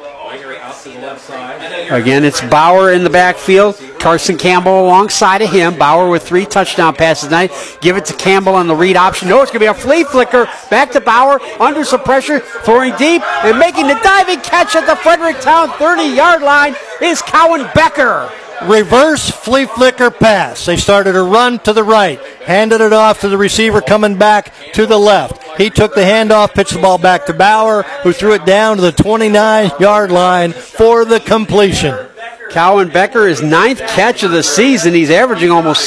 Again, it's Bauer in the backfield. Carson Campbell alongside of him. Bauer with 3 touchdown passes tonight. Give it to Campbell on the read option. No, it's going to be a flea flicker. Back to Bauer, under some pressure, throwing deep, and making the diving catch at the Fredericktown 30-yard line is Cowan Becker. Reverse flea flicker pass. They started a run to the right, handed it off to the receiver coming back to the left. He took the handoff, pitched the ball back to Bauer, who threw it down to the 29-yard line for the completion. Cowan Becker, his 9th catch of the season. He's averaging almost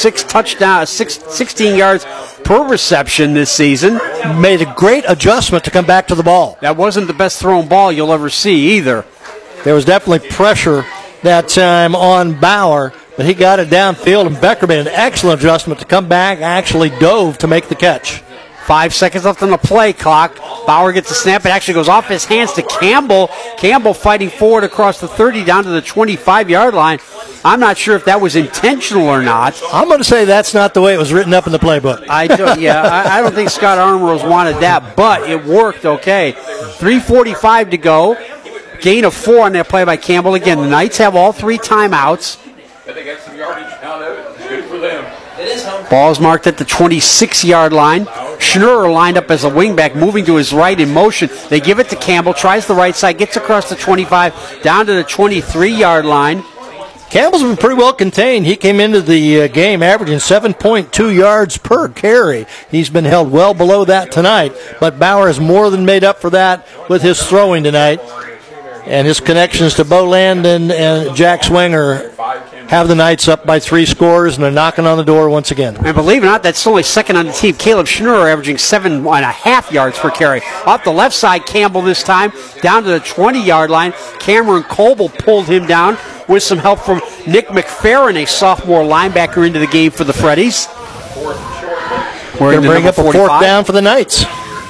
16 yards per reception this season. Made a great adjustment to come back to the ball. That wasn't the best thrown ball you'll ever see either. There was definitely pressure that time on Bauer, but he got it downfield, and Becker made an excellent adjustment to come back, actually dove to make the catch. 5 seconds left on the play clock. Bauer gets the snap. It actually goes off his hands to Campbell. Campbell fighting forward across the 30 down to the 25-yard line. I'm not sure if that was intentional or not. I'm going to say that's not the way it was written up in the playbook. I don't think Scott Armrose wanted that, but it worked okay. 3:45 to go. Gain of 4 on that play by Campbell. Again, the Knights have all 3 timeouts. But they got some yardage out of it. It's good for them. Ball's marked at the 26-yard line. Schnurr lined up as a wingback, moving to his right in motion. They give it to Campbell, tries the right side, gets across the 25, down to the 23-yard line. Campbell's been pretty well contained. He came into the game averaging 7.2 yards per carry. He's been held well below that tonight, but Bauer has more than made up for that with his throwing tonight. And his connections to Boland and Jack Swinger have the Knights up by 3 scores, and they're knocking on the door once again. And believe it or not, that's only second on the team. Caleb Schnurr averaging 7.5 yards per carry. Off the left side, Campbell this time, down to the 20-yard line. Cameron Coble pulled him down with some help from Nick McFerrin, a sophomore linebacker, into the game for the Freddies. We're going to bring up a 4th down for the Knights.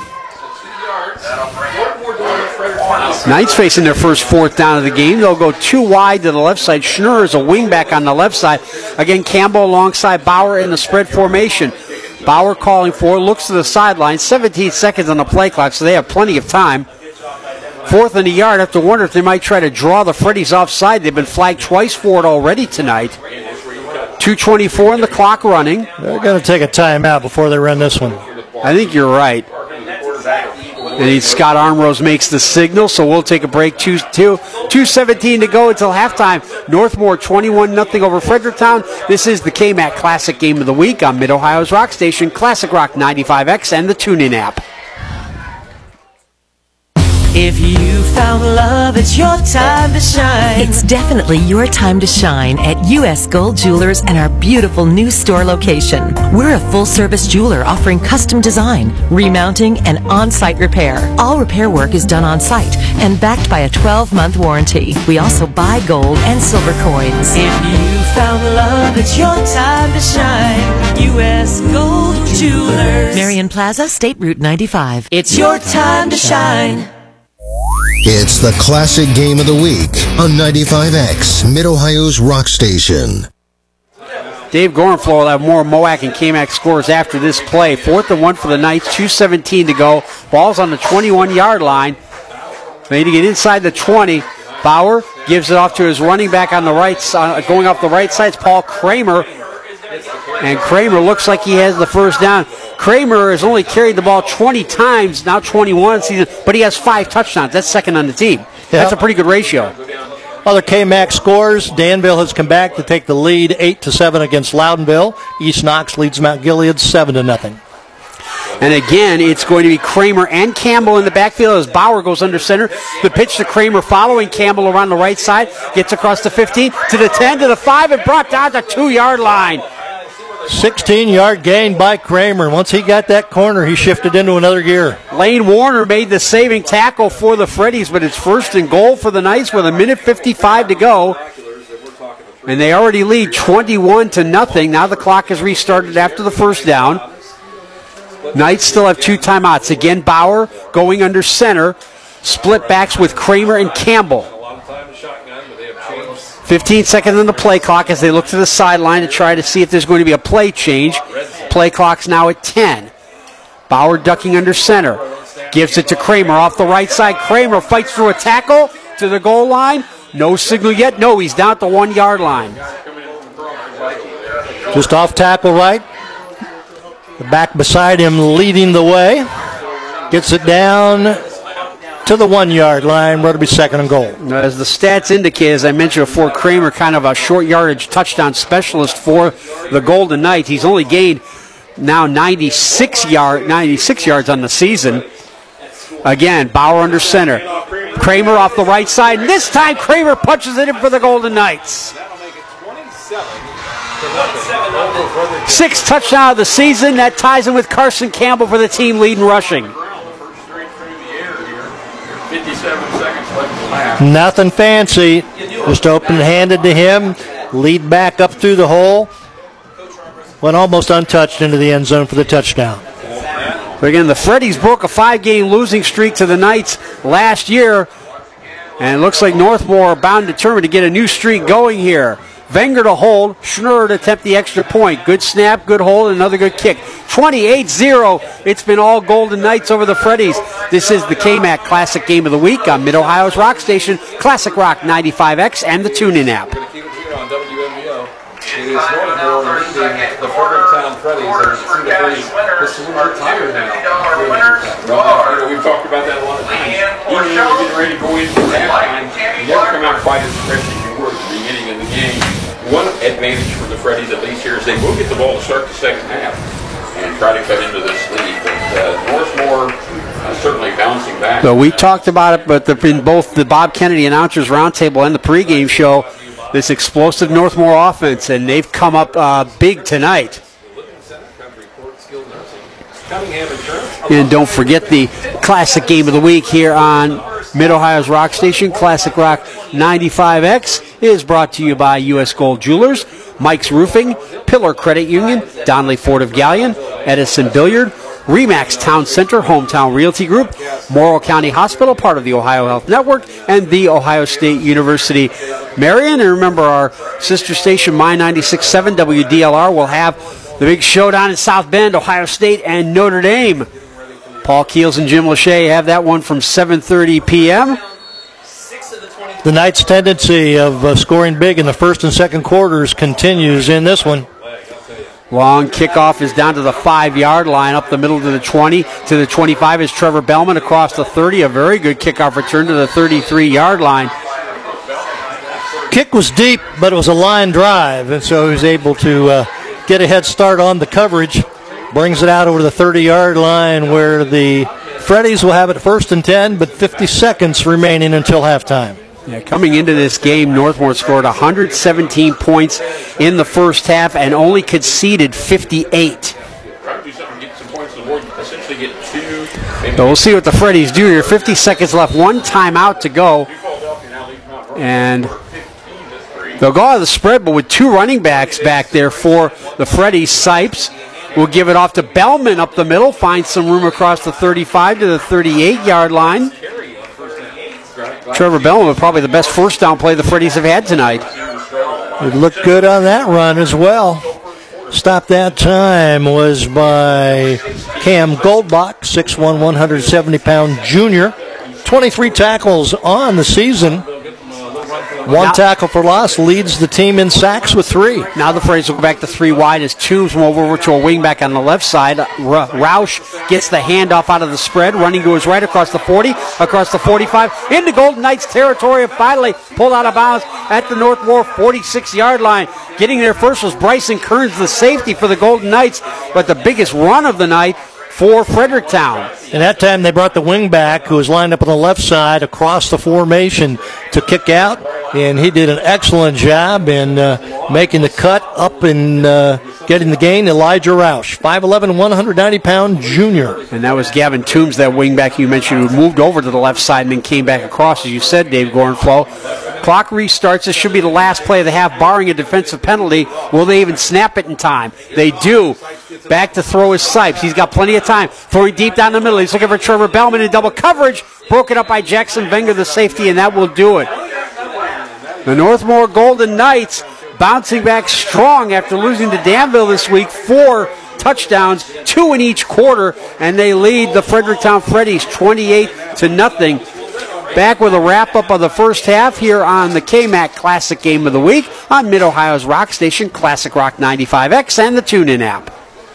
Knights facing their first 4th down of the game. They'll go 2 wide to the left side. Schnurr is a wingback on the left side. Again, Campbell alongside Bauer in the spread formation. Bauer calling for, looks to the sideline. 17 seconds on the play clock, so they have plenty of time. 4th and a yard. I have to wonder if they might try to draw the Freddies offside. They've been flagged twice for it already tonight. 2:24 on the clock running. They're going to take a timeout before they run this one. I think you're right. And Scott Armrose makes the signal, so we'll take a break. 2:17 to go until halftime. Northmore 21-0 over Fredericktown. This is the KMAC Classic Game of the Week on Mid-Ohio's Rock Station, Classic Rock 95X, and the TuneIn app. If you found love, it's your time to shine. It's definitely your time to shine at U.S. Gold Jewelers and our beautiful new store location. We're a full-service jeweler offering custom design, remounting, and on-site repair. All repair work is done on-site and backed by a 12-month warranty. We also buy gold and silver coins. If you found love, it's your time to shine. U.S. Gold Jewelers. Marion Plaza, State Route 95. It's your time to shine. It's the Classic Game of the Week on 95X, Mid-Ohio's Rock Station. Dave Gorenflow will have more MOAC and KMAC scores after this play. 4th and 1 for the Knights, 2:17 to go. Ball's on the 21-yard line. Made to get inside the 20. Bauer gives it off to his running back on the right side, going off the right side. It's Paul Kramer. And Kramer looks like he has the first down. Kramer has only carried the ball 20 times, now 21 season, but he has 5 touchdowns. That's second on the team. Yep. That's a pretty good ratio. Other KMAC scores, Danville has come back to take the lead 8-7 against Loudonville. East Knox leads Mount Gilead 7-0. And again, it's going to be Kramer and Campbell in the backfield as Bauer goes under center. The pitch to Kramer following Campbell around the right side. Gets across the 15, to the 10, to the 5, and brought down the 2-yard line. 16-yard gain by Kramer. Once he got that corner, he shifted into another gear. Lane Warner made the saving tackle for the Freddies, but it's 1st and goal for the Knights with 1:55 to go. And they already lead 21-0. Now the clock is restarted after the first down. Knights still have 2 timeouts. Again, Bauer going under center. Split backs with Kramer and Campbell. 15 seconds on the play clock as they look to the sideline to try to see if there's going to be a play change. Play clock's now at 10. Bauer ducking under center. Gives it to Kramer off the right side. Kramer fights through a tackle to the goal line. No signal yet. No, he's down at the 1-yard line. Just off tackle right. The back beside him leading the way. Gets it down to the 1-yard line, where it'll be 2nd and goal. As the stats indicate, as I mentioned before, Kramer kind of a short yardage touchdown specialist for the Golden Knights. He's only gained now 96 yards on the season. Again, Bauer under center. Kramer off the right side. And this time Kramer punches it in for the Golden Knights. 6th touchdown of the season. That ties him with Carson Campbell for the team lead in rushing. 57 seconds left to lap. Nothing fancy. Just open-handed to him. Lead back up through the hole. Went almost untouched into the end zone for the touchdown. But again, the Freddies broke a 5-game losing streak to the Knights last year. And it looks like Northmore are bound and determined to get a new streak going here. Wenger to hold, Schnurr to attempt the extra point. Good snap, good hold, and another good kick. 28-0. It's been all Golden Knights over the Freddies. This is the KMAC Classic Game of the Week on Mid-Ohio's Rock Station, Classic Rock 95X, and the TuneIn app. It is Northmore leading the Fredericktown Freddies, and it seems that this is a little tired now. We've talked about that a lot of times. Even when you're getting ready to go into halftime, you never come out quite as fresh as you were at the beginning of the game. One advantage for the Freddies, at least here, is they will get the ball to start the second half and try to cut into this lead. But Northmore certainly bouncing back. So we talked about it, but in both the Bob Kennedy Announcers Roundtable and the pregame show, this explosive Northmore offense, and they've come up big tonight. And don't forget the Classic Game of the Week here on Mid-Ohio's Rock Station, Classic Rock 95X. is brought to you by U.S. Gold Jewelers, Mike's Roofing, Pillar Credit Union, Donley Ford of Galleon, Edison Billiard, Remax Town Center, Hometown Realty Group, Morrow County Hospital, part of the Ohio Health Network, and The Ohio State University Marion. And remember, our sister station, My 96.7 WDLR, will have the big showdown in South Bend, Ohio State and Notre Dame. Paul Keels and Jim Lachey have that one from 7:30 p.m. The Knights' tendency of scoring big in the first and second quarters continues in this one. Long kickoff is down to the 5-yard line, up the middle to the 20, to the 25 is Trevor Bellman across the 30. A very good kickoff return to the 33-yard line. Kick was deep, but it was a line drive, and so he was able to get a head start on the coverage. Brings it out over the 30-yard line where the Freddies will have it first and 10, but 50 seconds remaining until halftime. Yeah, coming into this game, Northmore scored 117 points in the first half and only conceded 58. So we'll see what the Freddies do here. 50 seconds left, one timeout to go. And they'll go out of the spread, but with two running backs back there for the Freddies. Sipes will give it off to Bellman up the middle, finds some room across the 35 to the 38-yard line. Trevor Bellman with probably the best first down play the Freddies have had tonight. It looked good on that run as well. Stop that time was by Cam Goldbach, 6'1", 170-pound junior. 23 tackles on the season. One tackle for loss, leads the team in sacks with 3. Now the Freddies will go back to 3 wide as Toombs move over to a wingback on the left side. Roush gets the handoff out of the spread, running to his right across the 40, across the 45, into Golden Knights territory, and finally pulled out of bounds at the Northmore 46-yard line. Getting there first was Bryson Kearns, the safety for the Golden Knights, but the biggest run of the night for Fredericktown. And that time they brought the wingback, who was lined up on the left side across the formation to kick out, and he did an excellent job in making the cut up and getting the gain. Elijah Roush, 5'11", 190-pound junior. And that was Gavin Toombs, that wingback you mentioned, who moved over to the left side and then came back across, as you said, Dave Gorenflo. Clock restarts. This should be the last play of the half, barring a defensive penalty. Will they even snap it in time? They do. Back to throw is Sipes. He's got plenty of time. Throwing deep down the middle. He's looking for Trevor Bellman in double coverage. Broken up by Jackson Wenger, the safety, and that will do it. The Northmore Golden Knights bouncing back strong after losing to Danville this week. 4 touchdowns, 2 in each quarter, and they lead the Fredericktown Freddies 28-0. Back with a wrap-up of the first half here on the KMAC Classic Game of the Week on Mid-Ohio's Rock Station, Classic Rock 95X, and the TuneIn app.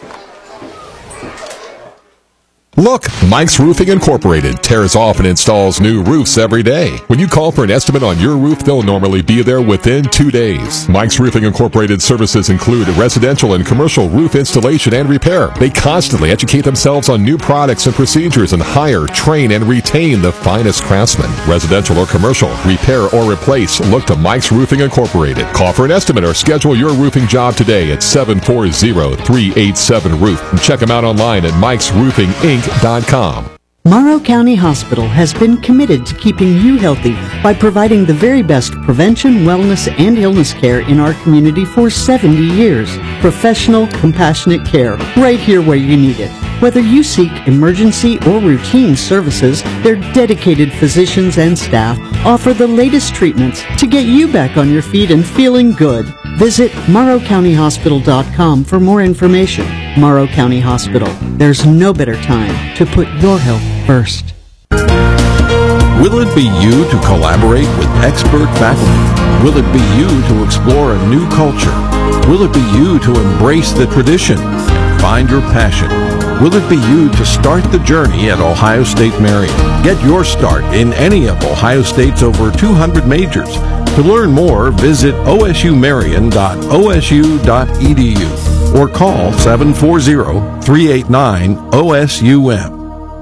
Look, Mike's Roofing Incorporated tears off and installs new roofs every day. When you call for an estimate on your roof, they'll normally be there within 2 days. Mike's Roofing Incorporated services include residential and commercial roof installation and repair. They constantly educate themselves on new products and procedures and hire, train, and retain the finest craftsmen. Residential or commercial, repair or replace, look to Mike's Roofing Incorporated. Call for an estimate or schedule your roofing job today at 740-387-ROOF. And check them out online at mikesroofinginc.com. Morrow County Hospital has been committed to keeping you healthy by providing the very best prevention, wellness, and illness care in our community for 70 years. Professional, compassionate care right here where you need it. Whether you seek emergency or routine services, their dedicated physicians and staff offer the latest treatments to get you back on your feet and feeling good. Visit MorrowCountyHospital.com for more information. Morrow County Hospital. There's no better time to put your health first. Will it be you to collaborate with expert faculty? Will it be you to explore a new culture? Will it be you to embrace the tradition and find your passion? Will it be you to start the journey at Ohio State Marion? Get your start in any of Ohio State's over 200 majors. To learn more, visit osumarion.osu.edu or call 740-389-OSUM.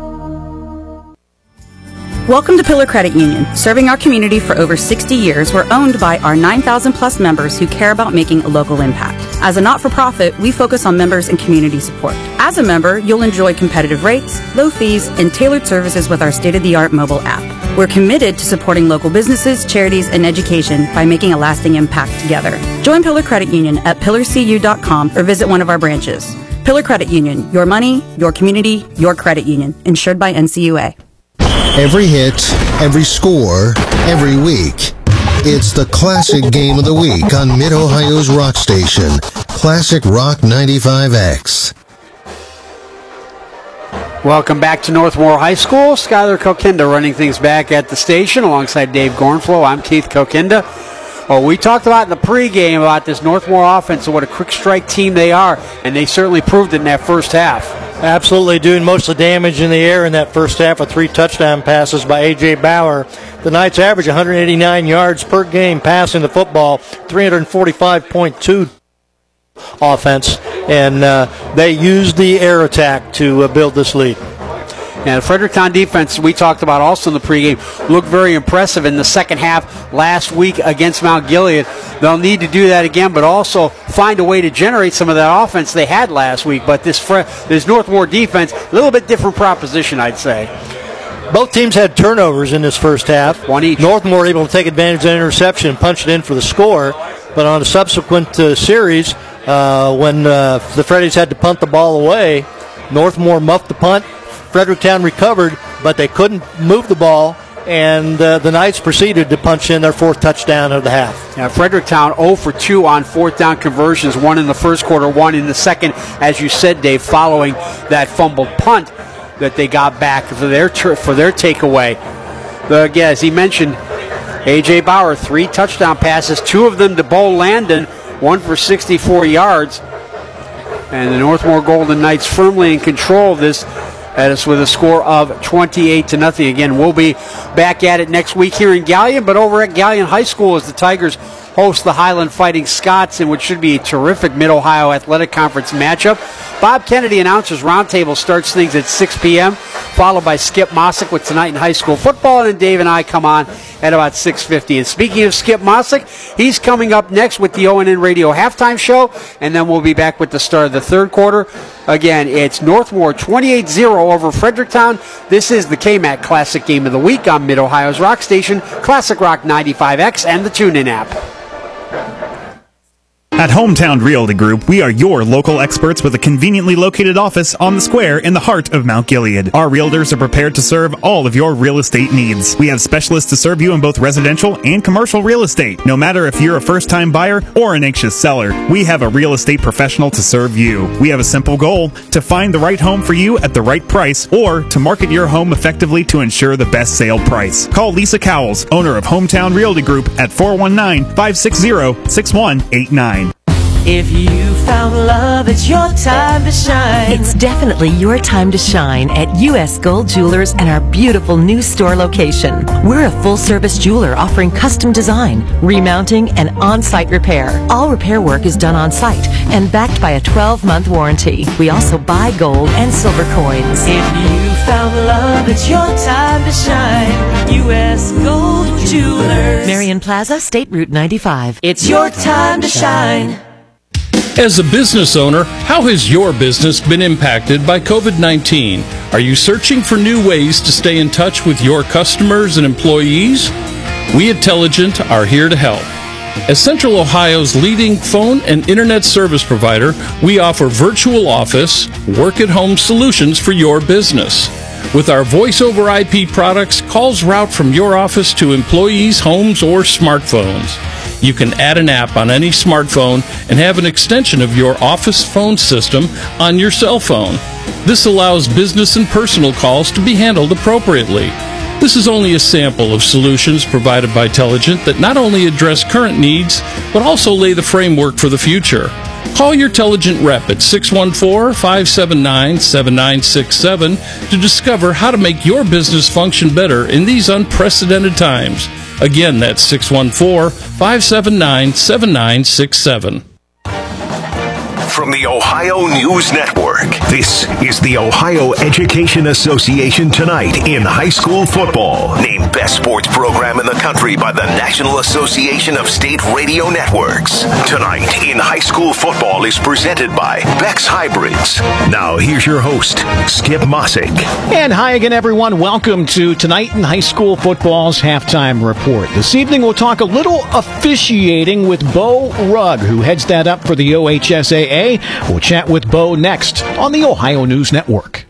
Welcome to Pillar Credit Union. Serving our community for over 60 years, we're owned by our 9,000 plus members who care about making a local impact. As a not-for-profit, we focus on members and community support. As a member, you'll enjoy competitive rates, low fees, and tailored services with our state-of-the-art mobile app. We're committed to supporting local businesses, charities, and education by making a lasting impact together. Join Pillar Credit Union at pillarcu.com or visit one of our branches. Pillar Credit Union, your money, your community, your credit union. Insured by NCUA. Every hit, every score, every week. It's the Classic Game of the Week on Mid-Ohio's rock station, Classic Rock 95X. Welcome back to Northmore High School. Skylar Kokinda running things back at the station alongside Dave Gornflow. I'm Keith Kokinda. Oh, we talked about in the pregame about this Northmore offense and what a quick strike team they are, and they certainly proved it in that first half. Absolutely doing most of the damage in the air in that first half with 3 touchdown passes by A.J. Bauer. The Knights average 189 yards per game passing the football, 345.2 offense, and they used the air attack to build this lead. And the Fredericktown defense, we talked about also in the pregame, looked very impressive in the second half last week against Mount Gilead. They'll need to do that again, but also find a way to generate some of that offense they had last week. But this Northmore defense, a little bit different proposition, I'd say. Both teams had turnovers in this first half. One each. Northmore able to take advantage of the interception and punch it in for the score. But on a subsequent series, when the Freddies had to punt the ball away, Northmore muffed the punt. Fredericktown recovered, but they couldn't move the ball, and the Knights proceeded to punch in their 4th touchdown of the half. Yeah, Fredericktown 0 for 2 on 4th down conversions, 1 in the first quarter, 1 in the second, as you said, Dave, following that fumbled punt that they got back for their takeaway. Again, as he mentioned, A.J. Bauer, 3 touchdown passes, 2 of them to Bo Landon, 1 for 64 yards. And the Northmore Golden Knights firmly in control of this, with a score of 28-0. Again, we'll be back at it next week here in Galion, but over at Galion High School as the Tigers host the Highland Fighting Scots in which should be a terrific Mid-Ohio Athletic Conference matchup. Bob Kennedy Announcers Roundtable starts things at 6 p.m., followed by Skip Mossick with Tonight in High School Football, and then Dave and I come on at about 6:50. And speaking of Skip Mossick, he's coming up next with the ONN Radio Halftime Show, and then we'll be back with the start of the third quarter. Again, it's Northmore 28-0 over Fredericktown. This is the KMAC Classic Game of the Week on Mid-Ohio's rock station, Classic Rock 95X, and the TuneIn app. At Hometown Realty Group, we are your local experts with a conveniently located office on the square in the heart of Mount Gilead. Our realtors are prepared to serve all of your real estate needs. We have specialists to serve you in both residential and commercial real estate. No matter if you're a first-time buyer or an anxious seller, we have a real estate professional to serve you. We have a simple goal: to find the right home for you at the right price, or to market your home effectively to ensure the best sale price. Call Lisa Cowles, owner of Hometown Realty Group, at 419-560-6189. If you found love, it's your time to shine. It's definitely your time to shine at U.S. Gold Jewelers and our beautiful new store location. We're a full-service jeweler offering custom design, remounting, and on-site repair. All repair work is done on-site and backed by a 12-month warranty. We also buy gold and silver coins. If you found love, it's your time to shine. U.S. Gold Jewelers. Marion Plaza, State Route 95. It's your time to shine. As a business owner, how has your business been impacted by COVID-19? Are you searching for new ways to stay in touch with your customers and employees? We at Telligent are here to help. As Central Ohio's leading phone and internet service provider, we offer virtual office, work-at-home solutions for your business. With our voice-over IP products, calls route from your office to employees' homes or smartphones. You can add an app on any smartphone and have an extension of your office phone system on your cell phone. This allows business and personal calls to be handled appropriately. This is only a sample of solutions provided by Telligent that not only address current needs, but also lay the framework for the future. Call your Telligent rep at 614-579-7967 to discover how to make your business function better in these unprecedented times. Again, that's 614-579-7967. From the Ohio News Network, this is the Ohio Education Association Tonight in High School Football. Named Best Sports Program in the Country by the National Association of State Radio Networks. Tonight in High School Football is presented by Beck's Hybrids. Now here's your host, Skip Mossick. And hi again, everyone. Welcome to Tonight in High School Football's Halftime Report. This evening we'll talk a little officiating with Bo Rugg, who heads that up for the OHSAA. We'll chat with Bo next on the Ohio News Network.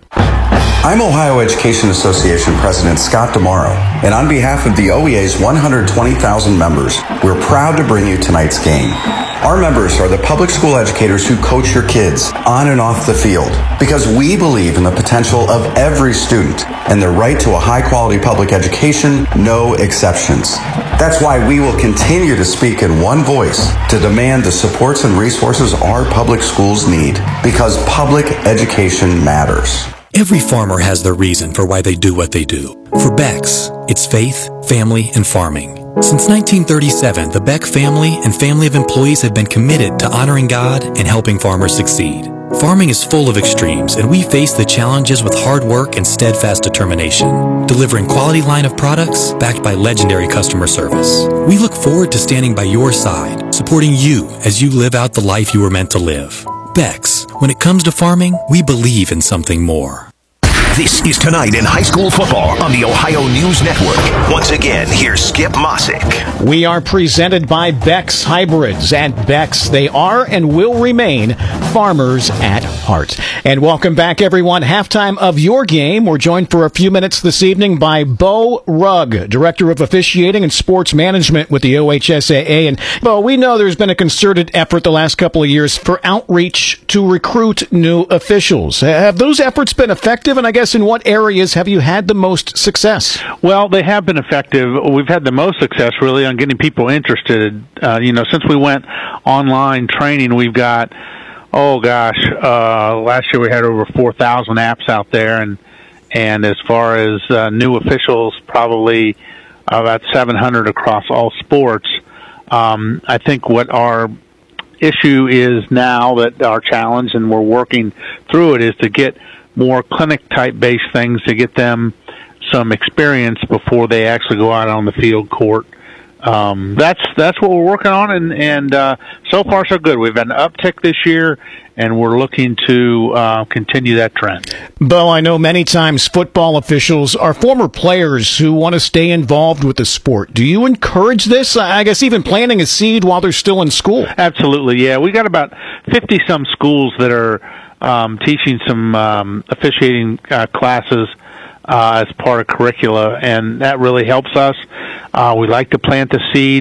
I'm Ohio Education Association President Scott DeMauro, and on behalf of the OEA's 120,000 members, we're proud to bring you tonight's game. Our members are the public school educators who coach your kids on and off the field because we believe in the potential of every student and their right to a high-quality public education, no exceptions. That's why we will continue to speak in one voice to demand the supports and resources our public schools need because public education matters. Every farmer has their reason for why they do what they do. For Becks, it's faith, family, and farming. Since 1937, the Beck family and family of employees have been committed to honoring God and helping farmers succeed. Farming is full of extremes, and we face the challenges with hard work and steadfast determination, delivering quality line of products backed by legendary customer service. We look forward to standing by your side, supporting you as you live out the life you were meant to live. Becks, when it comes to farming, we believe in something more. This is Tonight in High School Football on the Ohio News Network. Once again, here's Skip Mossick. We are presented by Beck's Hybrids. At Beck's, they are and will remain farmers at heart. And welcome back, everyone. Halftime of your game. We're joined for a few minutes this evening by Bo Rugg, Director of Officiating and Sports Management with the OHSAA. And Bo, we know there's been a concerted effort the last couple of years for outreach to recruit new officials. Have those efforts been effective? And I guess in what areas have you had the most success? Well, they have been effective. We've had the most success really on getting people interested. Since we went online training, we've got, last year we had over 4,000 apps out there, and as far as new officials, probably about 700 across all sports. I think what our issue is now, that our challenge, and we're working through it, is to get more clinic-type based things to get them some experience before they actually go out on the field court. That's what we're working on, and so far so good. We've had an uptick this year, and we're looking to continue that trend. Bo, I know many times football officials are former players who want to stay involved with the sport. Do you encourage this? I guess even planting a seed while they're still in school? Absolutely, yeah. We got about 50-some schools that are teaching some officiating classes as part of curricula, and that really helps us. We like to plant the seed.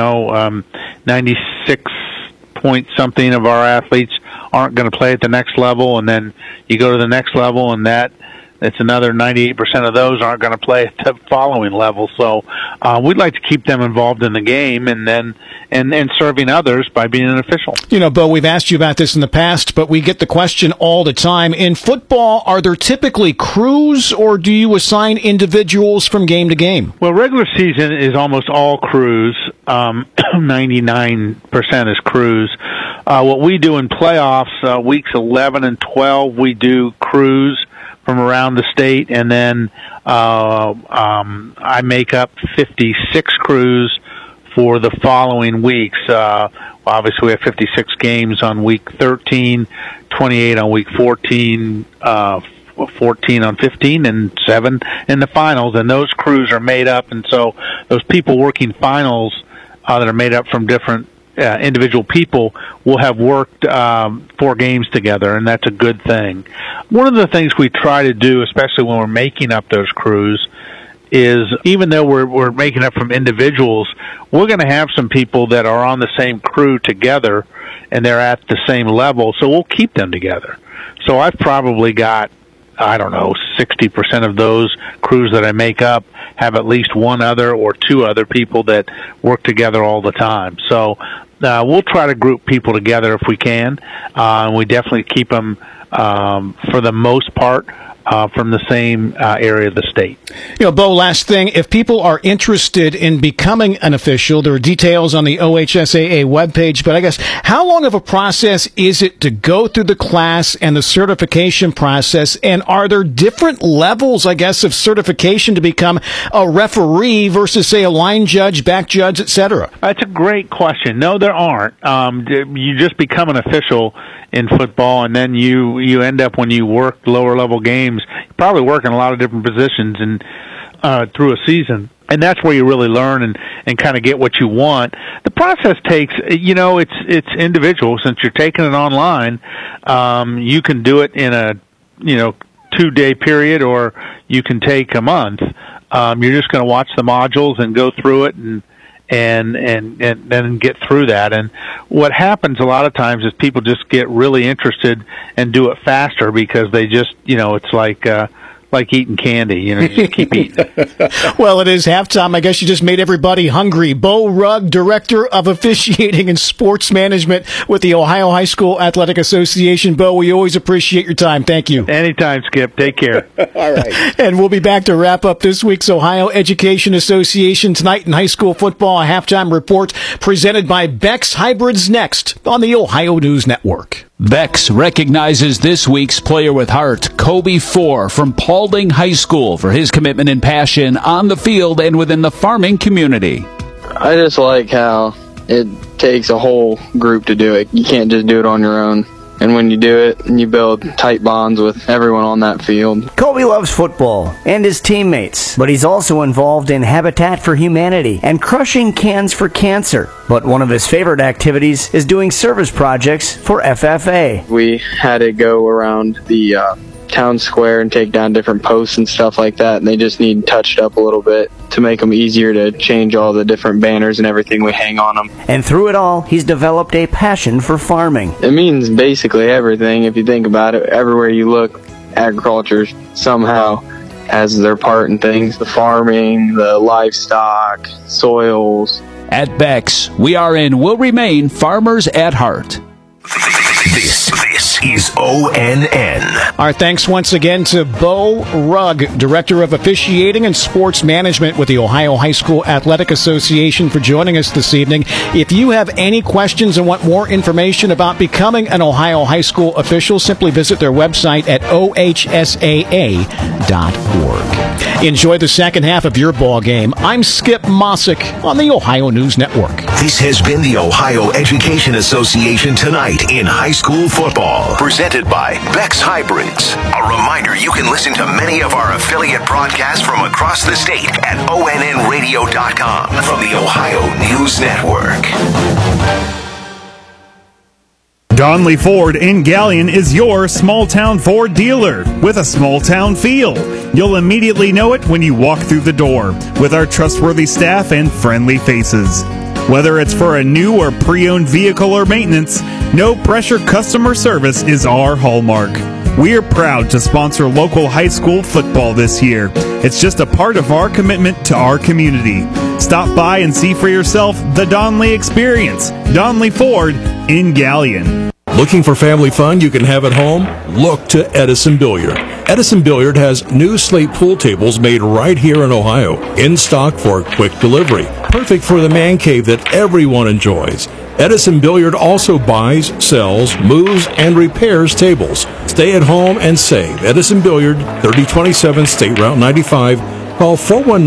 96 point something of our athletes aren't going to play at the next level, and then you go to the next level, and it's another 98% of those aren't going to play at the following level. So we'd like to keep them involved in the game and serving others by being an official. Bo, we've asked you about this in the past, but we get the question all the time. In football, are there typically crews, or do you assign individuals from game to game? Well, regular season is almost all crews. 99% is crews. What we do in playoffs, weeks 11 and 12, we do crews from around the state, and then I make up 56 crews for the following weeks. Obviously, we have 56 games on week 13, 28 on week 14, 14 on 15, and 7 in the finals. And those crews are made up, and so those people working finals that are made up from different individual people will have worked 4 games together, and that's a good thing. One of the things we try to do, especially when we're making up those crews, is even though we're making up from individuals, we're going to have some people that are on the same crew together, and they're at the same level, so we'll keep them together. So I've probably got, 60% of those crews that I make up have at least one other or 2 other people that work together all the time. So we'll try to group people together if we can. We definitely keep them, for the most part, from the same area of the state. Bo, last thing, if people are interested in becoming an official, there are details on the OHSAA webpage, but I guess how long of a process is it to go through the class and the certification process, and are there different levels, I guess, of certification to become a referee versus, say, a line judge, back judge, etc.? That's a great question. No, there aren't. You just become an official in football, and then you end up, when you work lower level games, you probably work in a lot of different positions and through a season, and that's where you really learn and kind of get what you want. The process takes, it's individual. Since you're taking it online, you can do it in a 2-day period, or you can take a month. You're just going to watch the modules and go through it and then get through that. And what happens a lot of times is people just get really interested and do it faster because they just, it's like eating candy, you just keep eating. Well, it is halftime. I guess you just made everybody hungry. Bo Rugg, Director of Officiating and Sports Management with the Ohio High School Athletic Association. Bo, we always appreciate your time. Thank you. Anytime, Skip. Take care. All right. And we'll be back to wrap up this week's Ohio Education Association Tonight in High School Football, a halftime report presented by Beck's Hybrids next on the Ohio News Network. Beck's recognizes this week's player with heart, Kobe Four from Paulding High School, for his commitment and passion on the field and within the farming community. I just like how it takes a whole group to do it. You can't just do it on your own. And when you do it, you build tight bonds with everyone on that field. Kobe loves football and his teammates, but he's also involved in Habitat for Humanity and crushing cans for cancer. But one of his favorite activities is doing service projects for FFA. We had to go around the town square and take down different posts and stuff like that, and they just need touched up a little bit to make them easier to change all the different banners and everything we hang on them. And through it all, he's developed a passion for farming. It means basically everything if you think about it. Everywhere you look, agriculture somehow has their part in things. The farming, the livestock, soils. At Beck's, we are and will remain farmers at heart. This is ONN. Our thanks once again to Bo Rugg, Director of Officiating and Sports Management with the Ohio High School Athletic Association, for joining us this evening. If you have any questions and want more information about becoming an Ohio High School official, simply visit their website at ohsaa.org. Enjoy the second half of your ball game. I'm Skip Mossick on the Ohio News Network. This has been the Ohio Education Association Tonight in High School Football, presented by Beck's Hybrids. A reminder, you can listen to many of our affiliate broadcasts from across the state at onnradio.com from the Ohio News Network. Donley Ford in Galion is your small-town Ford dealer with a small-town feel. You'll immediately know it when you walk through the door with our trustworthy staff and friendly faces. Whether it's for a new or pre-owned vehicle or maintenance, no-pressure customer service is our hallmark. We're proud to sponsor local high school football this year. It's just a part of our commitment to our community. Stop by and see for yourself the Donley experience. Donley Ford in Galion. Looking for family fun you can have at home? Look to Edison Billiard. Edison Billiard has new slate pool tables made right here in Ohio, in stock for quick delivery. Perfect for the man cave that everyone enjoys. Edison Billiard also buys, sells, moves, and repairs tables. Stay at home and save. Edison Billiard, 3027 State Route 95. Call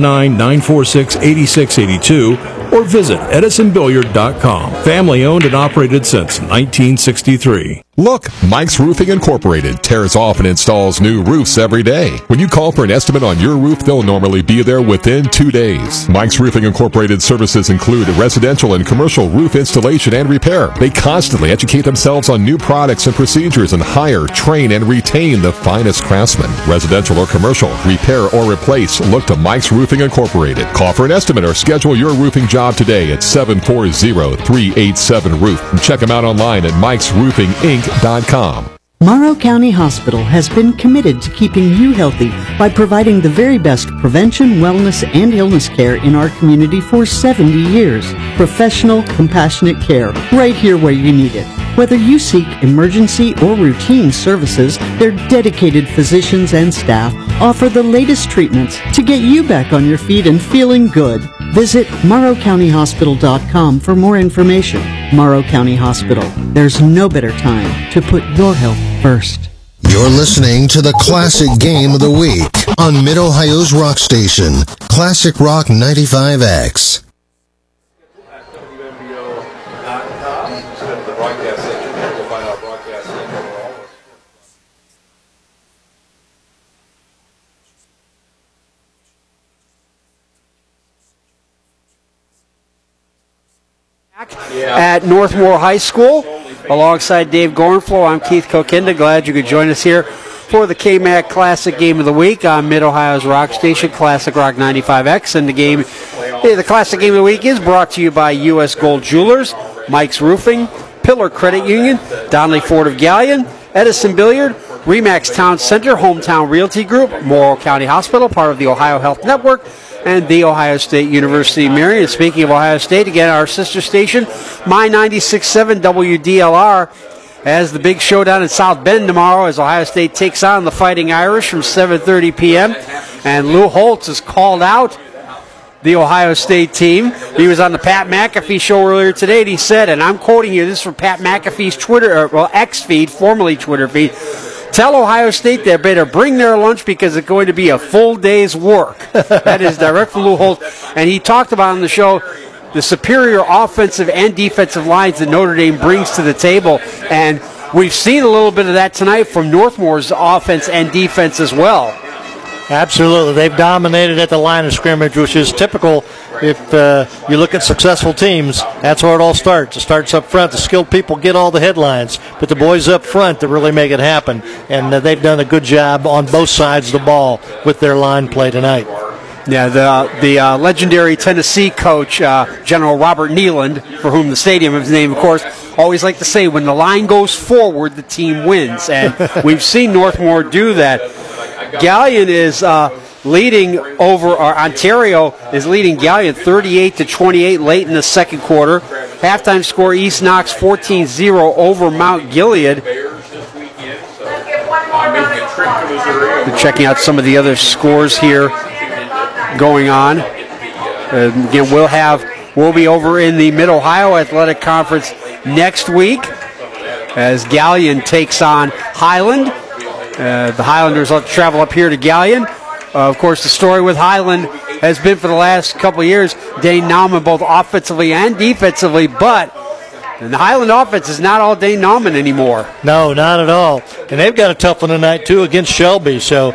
419-946-8682 or visit edisonbilliard.com. Family owned and operated since 1963. Look, Mike's Roofing Incorporated tears off and installs new roofs every day. When you call for an estimate on your roof, they'll normally be there within 2 days. Mike's Roofing Incorporated services include residential and commercial roof installation and repair. They constantly educate themselves on new products and procedures and hire, train, and retain the finest craftsmen. Residential or commercial, repair or replace, look to Mike's Roofing Incorporated. Call for an estimate or schedule your roofing job today at 740-387-ROOF. And check them out online at mikesroofinginc.com. Morrow County Hospital has been committed to keeping you healthy by providing the very best prevention, wellness, and illness care in our community for 70 years. Professional, compassionate care right here where you need it. Whether you seek emergency or routine services, their dedicated physicians and staff offer the latest treatments to get you back on your feet and feeling good. Visit MorrowCountyHospital.com for more information. Morrow County Hospital. There's no better time to put your health first. You're listening to the Classic Game of the Week on Mid-Ohio's Rock Station, Classic Rock 95X. At Northmore High School, alongside Dave Gorenflo, I'm Keith Kokinda. Glad you could join us here for the KMAC Classic Game of the Week on Mid-Ohio's Rock Station, Classic Rock 95X. And the Classic Game of the Week is brought to you by U.S. Gold Jewelers, Mike's Roofing, Pillar Credit Union, Donley Ford of Gallion, Edison Billiard, Remax Town Center, Hometown Realty Group, Morrow County Hospital, part of the Ohio Health Network, and The Ohio State University Marion. And speaking of Ohio State, again, our sister station, My 96.7 WDLR, has the big showdown in South Bend tomorrow as Ohio State takes on the Fighting Irish from 7:30 p.m. And Lou Holtz has called out the Ohio State team. He was on the Pat McAfee show earlier today, and he said, and I'm quoting here, this is from Pat McAfee's X feed, formerly Twitter feed, "Tell Ohio State they better bring their lunch because it's going to be a full day's work." That is direct from Lou Holtz. And he talked about on the show the superior offensive and defensive lines that Notre Dame brings to the table. And we've seen a little bit of that tonight from Northmore's offense and defense as well. Absolutely. They've dominated at the line of scrimmage, which is typical. If you look at successful teams, that's where it all starts. It starts up front. The skilled people get all the headlines, but the boys up front that really make it happen. And they've done a good job on both sides of the ball with their line play tonight. Yeah, the legendary Tennessee coach, General Robert Nealand, for whom the stadium is named, of course, always like to say, when the line goes forward, the team wins. And we've seen Northmore do that. Gallion is leading over, or Ontario is leading Gallion 38-28 late in the second quarter. Halftime score, East Knox 14-0 over Mount Gilead. We're checking out some of the other scores here going on. Again, we'll be over in the Mid-Ohio Athletic Conference next week as Gallion takes on Highland. The Highlanders will travel up here to Gallion. Of course, the story with Highland has been for the last couple of years, Dane Nauman both offensively and defensively, but the Highland offense is not all Dane Nauman anymore. No, not at all. And they've got a tough one tonight, too, against Shelby. So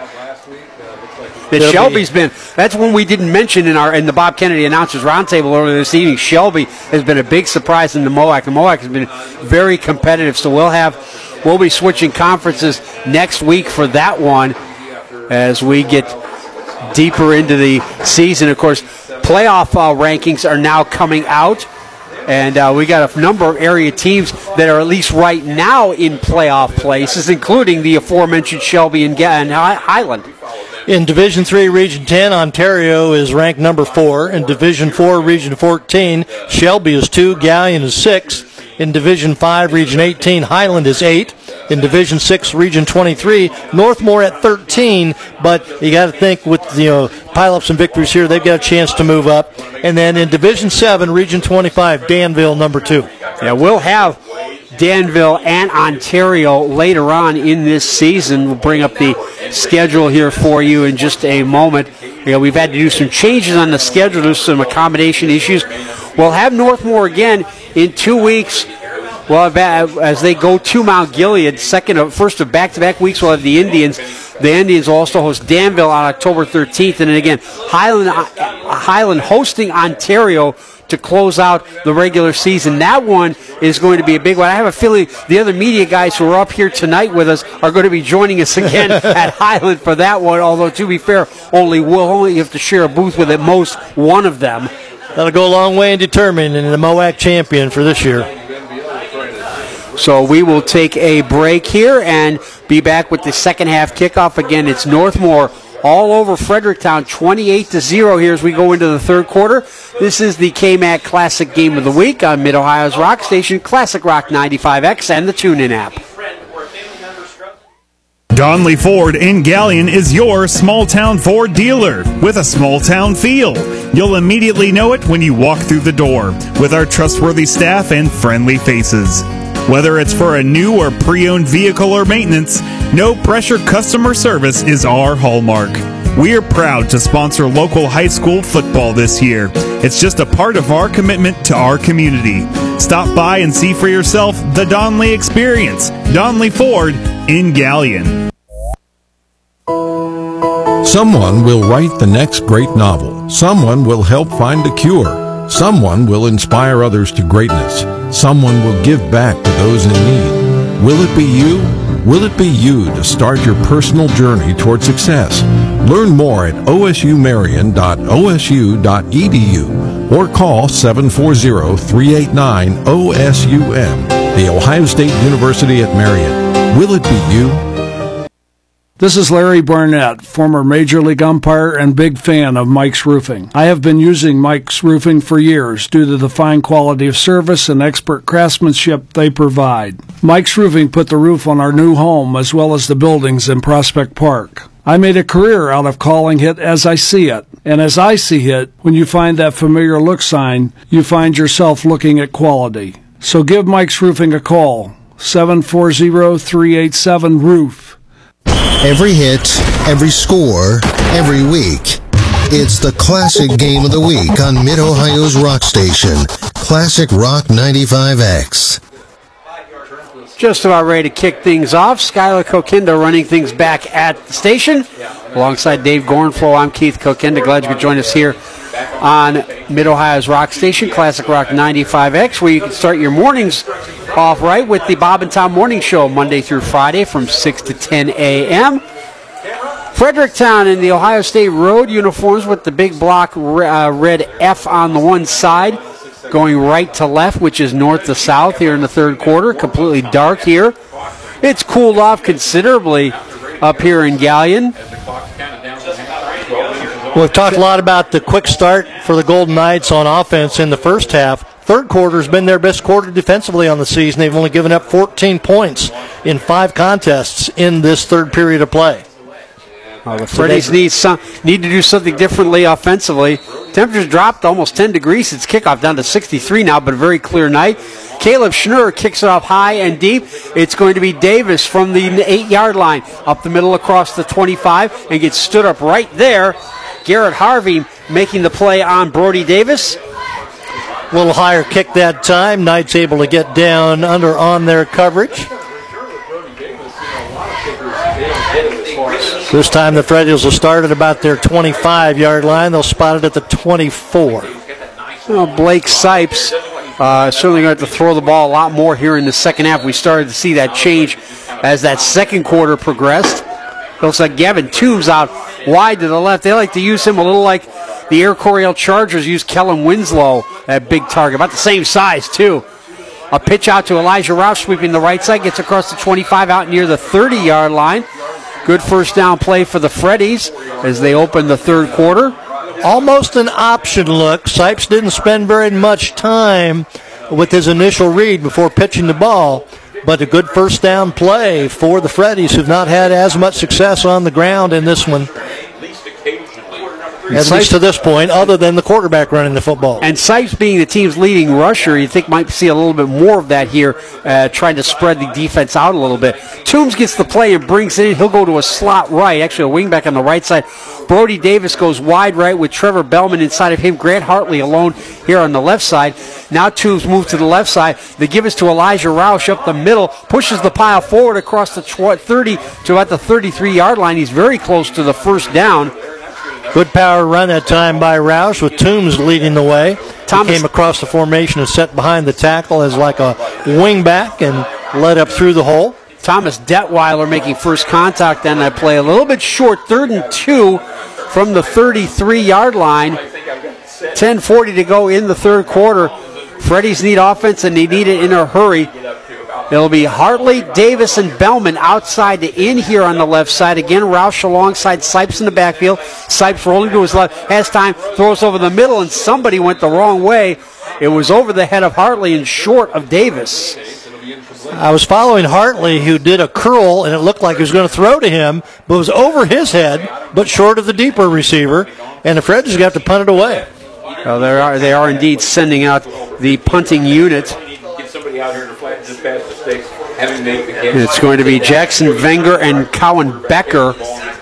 Shelby's been, that's one we didn't mention in the Bob Kennedy Announcers Roundtable earlier this evening. Shelby has been a big surprise in the MOAC. The MOAC has been very competitive, so we'll be switching conferences next week for that one as we get deeper into the season. Of course, playoff rankings are now coming out, and we got a number of area teams that are at least right now in playoff places, including the aforementioned Shelby and Highland. In Division III, Region 10, Ontario is ranked number 4. In Division 4, Region 14, Shelby is 2, Gallion is 6. In Division 5, Region 18, Highland is 8. In Division 6, Region 23, Northmore at 13. But you got to think with pile-ups and victories here, they've got a chance to move up. And then in Division 7, Region 25, Danville number 2. Yeah, we'll have Danville and Ontario later on in this season. We'll bring up the schedule here for you in just a moment. We've had to do some changes on the schedule. There's some accommodation issues. We'll have Northmore again in 2 weeks. Well, as they go to Mount Gilead, first of back-to-back weeks, we'll have the Indians. The Indians will also host Danville on October 13th. And then again, Highland hosting Ontario to close out the regular season. That one is going to be a big one. I have a feeling the other media guys who are up here tonight with us are going to be joining us again at Highland for that one, although to be fair, we'll only have to share a booth with at most one of them. That'll go a long way in determining the MOAC champion for this year. So we will take a break here and be back with the second half kickoff. Again, it's Northmore all over Fredericktown, 28-0 here as we go into the third quarter. This is the KMAC Classic Game of the Week on Mid-Ohio's Rock Station, Classic Rock 95X, and the TuneIn app. Donley Ford in Galion is your small-town Ford dealer with a small-town feel. You'll immediately know it when you walk through the door with our trustworthy staff and friendly faces. Whether it's for a new or pre-owned vehicle or maintenance, no-pressure customer service is our hallmark. We're proud to sponsor local high school football this year. It's just a part of our commitment to our community. Stop by and see for yourself the Donley experience. Donley Ford in Galion. Someone will write the next great novel. Someone will help find a cure. Someone will inspire others to greatness. Someone will give back to those in need. Will it be you? Will it be you to start your personal journey toward success? Learn more at osumarion.osu.edu or call 740-389-OSUM. The Ohio State University at Marion. Will it be you? This is Larry Barnett, former Major League umpire and big fan of Mike's Roofing. I have been using Mike's Roofing for years due to the fine quality of service and expert craftsmanship they provide. Mike's Roofing put the roof on our new home as well as the buildings in Prospect Park. I made a career out of calling it as I see it. And as I see it, when you find that familiar look sign, you find yourself looking at quality. So give Mike's Roofing a call, 740-387-ROOF. Every hit, every score, every week. It's the Classic Game of the Week on Mid-Ohio's Rock Station, Classic Rock 95X. Just about ready to kick things off. Skylar Kokinda running things back at the station. Alongside Dave Gornflow, I'm Keith Kokinda. Glad you could join us here on Mid-Ohio's Rock Station, Classic Rock 95X, where you can start your mornings off right with the Bob and Tom Morning Show, Monday through Friday from 6 to 10 a.m. Fredericktown in the Ohio State road uniforms with the big block red F on the one side, going right to left, which is north to south here in the third quarter. Completely dark here. It's cooled off considerably up here in Galion. We've talked a lot about the quick start for the Golden Knights on offense in the first half. Third quarter has been their best quarter defensively on the season. They've only given up 14 points in 5 contests in this third period of play. The Freddies need to do something differently offensively. Temperatures dropped almost 10 degrees since kickoff, down to 63 now, but a very clear night. Caleb Schnurr kicks it off high and deep. It's going to be Davis from the 8-yard line, up the middle across the 25, and gets stood up right there. Garrett Harvey making the play on Brody Davis. A little higher kick that time. Knights able to get down under on their coverage. This time the Freddies will start at about their 25-yard line. They'll spot it at the 24. Well, Blake Sipes certainly going to have to throw the ball a lot more here in the second half. We started to see that change as that second quarter progressed. Looks like Gavin Toombs out wide to the left. They like to use him a little like the Air Coryell Chargers use Kellen Winslow, that big target, about the same size too. A pitch out to Elijah Roush sweeping the right side, gets across the 25 out near the 30-yard line. Good first down play for the Freddies as they open the third quarter. Almost an option look. Sipes didn't spend very much time with his initial read before pitching the ball, but a good first down play for the Freddies, who've not had as much success on the ground in this one, at least to this point, other than the quarterback running the football. And Sipes being the team's leading rusher, you think might see a little bit more of that here, trying to spread the defense out a little bit. Toombs gets the play and brings it in. He'll go to a slot right, actually a wingback on the right side. Brody Davis goes wide right with Trevor Bellman inside of him. Grant Hartley alone here on the left side. Now Toombs moves to the left side. They give us to Elijah Roush up the middle, pushes the pile forward across the 30 to about the 33-yard line. He's very close to the first down. Good power run that time by Roush with Toombs leading the way. He came across the formation and set behind the tackle as like a wingback and led up through the hole. Thomas Detweiler making first contact on that play. A little bit short, 3rd and 2 from the 33-yard line. 10:40 to go in the third quarter. Freddies need offense, and they need it in a hurry. It'll be Hartley, Davis, and Bellman outside to in here on the left side. Again, Roush alongside Sipes in the backfield. Sipes rolling to his left, has time, throws over the middle, and somebody went the wrong way. It was over the head of Hartley and short of Davis. I was following Hartley, who did a curl, and it looked like he was going to throw to him, but it was over his head, but short of the deeper receiver, and the Fred's got to punt it away. Well, they are indeed sending out the punting unit. It's going to be Jackson Wenger and Cowan Becker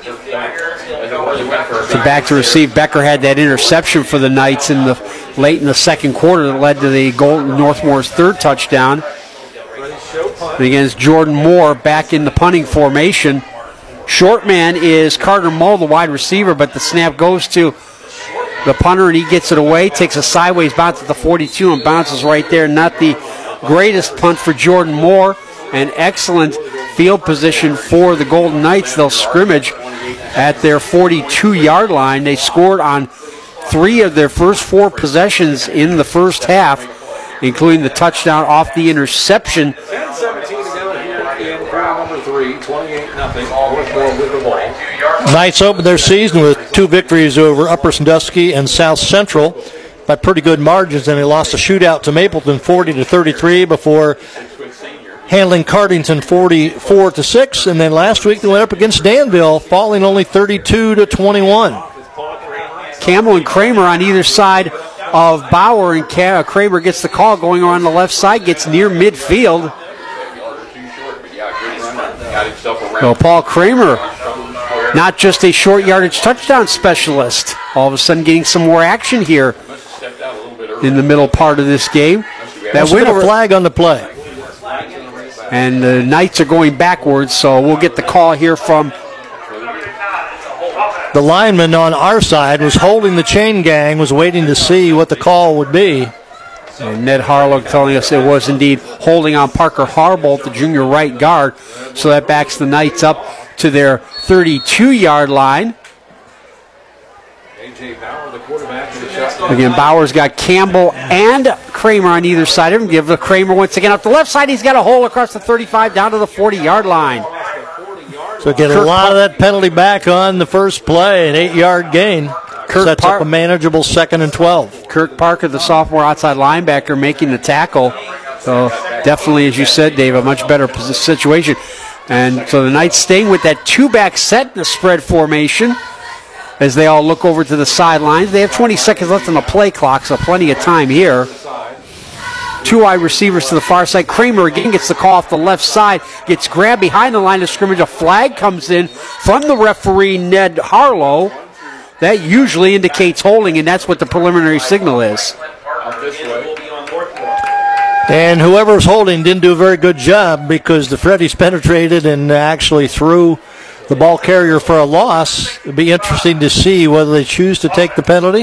back to receive. Becker had that interception for the Knights late in the second quarter that led to the Northmore's third touchdown. And again, it's Jordan Moore back in the punting formation. Short man is Carter Mull, the wide receiver, but the snap goes to the punter, and he gets it away, takes a sideways bounce at the 42 and bounces right there. Not the greatest punt for Jordan Moore. An excellent field position for the Golden Knights. They'll scrimmage at their 42-yard line. They scored on 3 of their first 4 possessions in the first half, including the touchdown off the interception. 10-17 to go here in quarter number 3, 28-0. Northmore with the ball. Knights opened their season with 2 victories over Upper Sandusky and South Central by pretty good margins, and they lost a shootout to Mapleton 40-33 before handling Cardington 44-6, and then last week they went up against Danville, falling only 32-21. Campbell and Kramer on either side of Bauer, and Kramer gets the call going on the left side, gets near midfield. Well, Paul Kramer, not just a short yardage touchdown specialist, all of a sudden getting some more action here in the middle part of this game. That win a flag on the play. And the Knights are going backwards, so we'll get the call here from the lineman on our side. Was holding the chain gang, was waiting to see what the call would be. And Ned Harlow telling us it was indeed holding on Parker Harbolt, the junior right guard. So that backs the Knights up to their 32-yard line. Again, Bauer's got Campbell and Kramer on either side of him. Give the Kramer once again up the left side. He's got a hole across the 35 down to the 40-yard line. So get a lot of that penalty back on the first play, an 8-yard gain. Sets up a manageable 2nd and 12. Kirk Parker, the sophomore outside linebacker, making the tackle. So definitely, as you said, Dave, a much better situation. And so the Knights staying with that 2-back set in the spread formation as they all look over to the sidelines. They have 20 seconds left on the play clock, so plenty of time here. 2 wide receivers to the far side. Kramer again gets the call off the left side, gets grabbed behind the line of scrimmage. A flag comes in from the referee, Ned Harlow. That usually indicates holding, and that's what the preliminary signal is. And whoever's holding didn't do a very good job because the Freddies penetrated and actually threw the ball carrier for a loss. It'd be interesting to see whether they choose to take the penalty.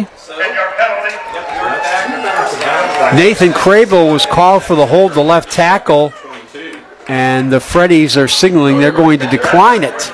Nathan Crable was called for the hold the left tackle, and the Freddies are signaling they're going to decline it.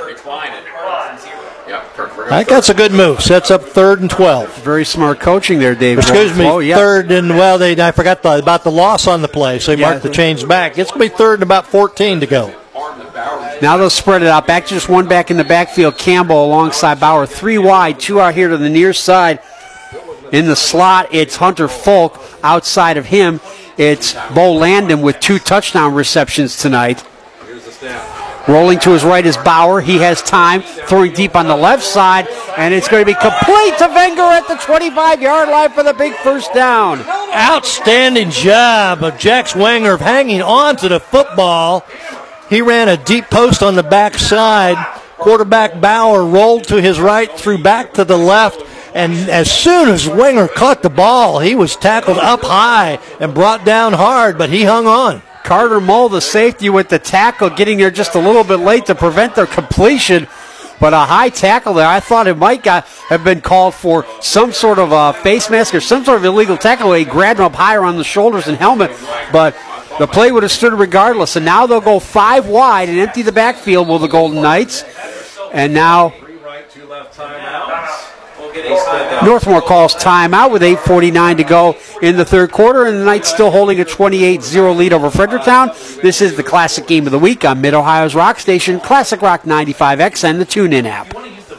I think that's a good move. Sets up 3rd and 12. Very smart coaching there, Dave. Excuse me, 3rd and, I forgot about the loss on the play, so he marked the change back. It's going to be 3rd and about 14 to go. Now they'll spread it out. Back to just 1 back in the backfield. Campbell alongside Bauer. 3 wide, 2 out here to the near side. In the slot, it's Hunter Folk. Outside of him, it's Bo Landon with 2 touchdown receptions tonight. Rolling to his right is Bauer. He has time, throwing deep on the left side, and it's going to be complete to Wenger at the 25-yard line for the big first down. Outstanding job of Jax Wenger hanging on to the football. He ran a deep post on the backside. Quarterback Bauer rolled to his right, threw back to the left, and as soon as Wenger caught the ball, he was tackled up high and brought down hard, but he hung on. Carter Mull, the safety, with the tackle, getting there just a little bit late to prevent their completion. But a high tackle there. I thought it might have been called for some sort of a face mask or some sort of illegal tackle. He grabbed him up higher on the shoulders and helmet. But the play would have stood regardless. And now they'll go 5 wide and empty the backfield will the Golden Knights. And now Northmore calls timeout with 8:49 to go in the third quarter, and the Knights still holding a 28-0 lead over Fredericktown. This is the Classic Game of the Week on Mid-Ohio's Rock Station, Classic Rock 95X, and the TuneIn app.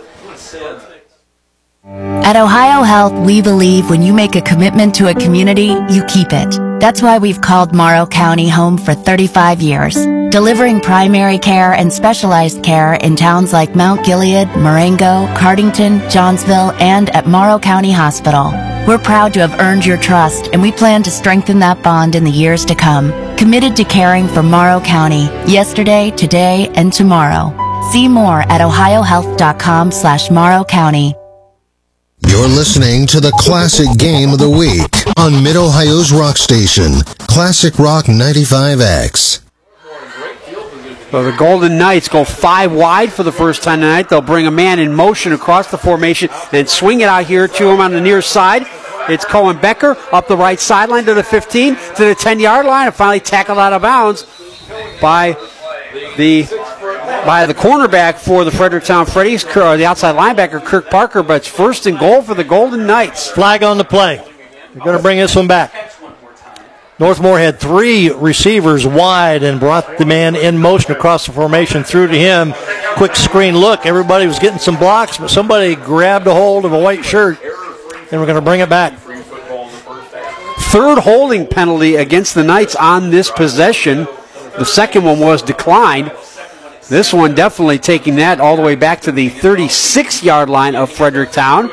At Ohio Health, we believe when you make a commitment to a community, you keep it. That's why we've called Morrow County home for 35 years, delivering primary care and specialized care in towns like Mount Gilead, Marengo, Cardington, Johnsville, and at Morrow County Hospital. We're proud to have earned your trust, and we plan to strengthen that bond in the years to come. Committed to caring for Morrow County, yesterday, today, and tomorrow. See more at ohiohealth.com/Morrow County. You're listening to the Classic Game of the Week on Mid-Ohio's Rock Station, Classic Rock 95X. So the Golden Knights go 5 wide for the first time tonight. They'll bring a man in motion across the formation and swing it out here to him on the near side. It's Cohen Becker up the right sideline to the 15, to the 10-yard line, and finally tackled out of bounds by the cornerback for the Fredericktown Freddies, the outside linebacker, Kirk Parker, but it's first and goal for the Golden Knights. Flag on the play. They're going to bring this one back. Northmore had 3 receivers wide and brought the man in motion across the formation through to him. Quick screen look. Everybody was getting some blocks, but somebody grabbed a hold of a white shirt, and we're going to bring it back. Third holding penalty against the Knights on this possession. The second one was declined. This one definitely taking that all the way back to the 36-yard line of Fredericktown.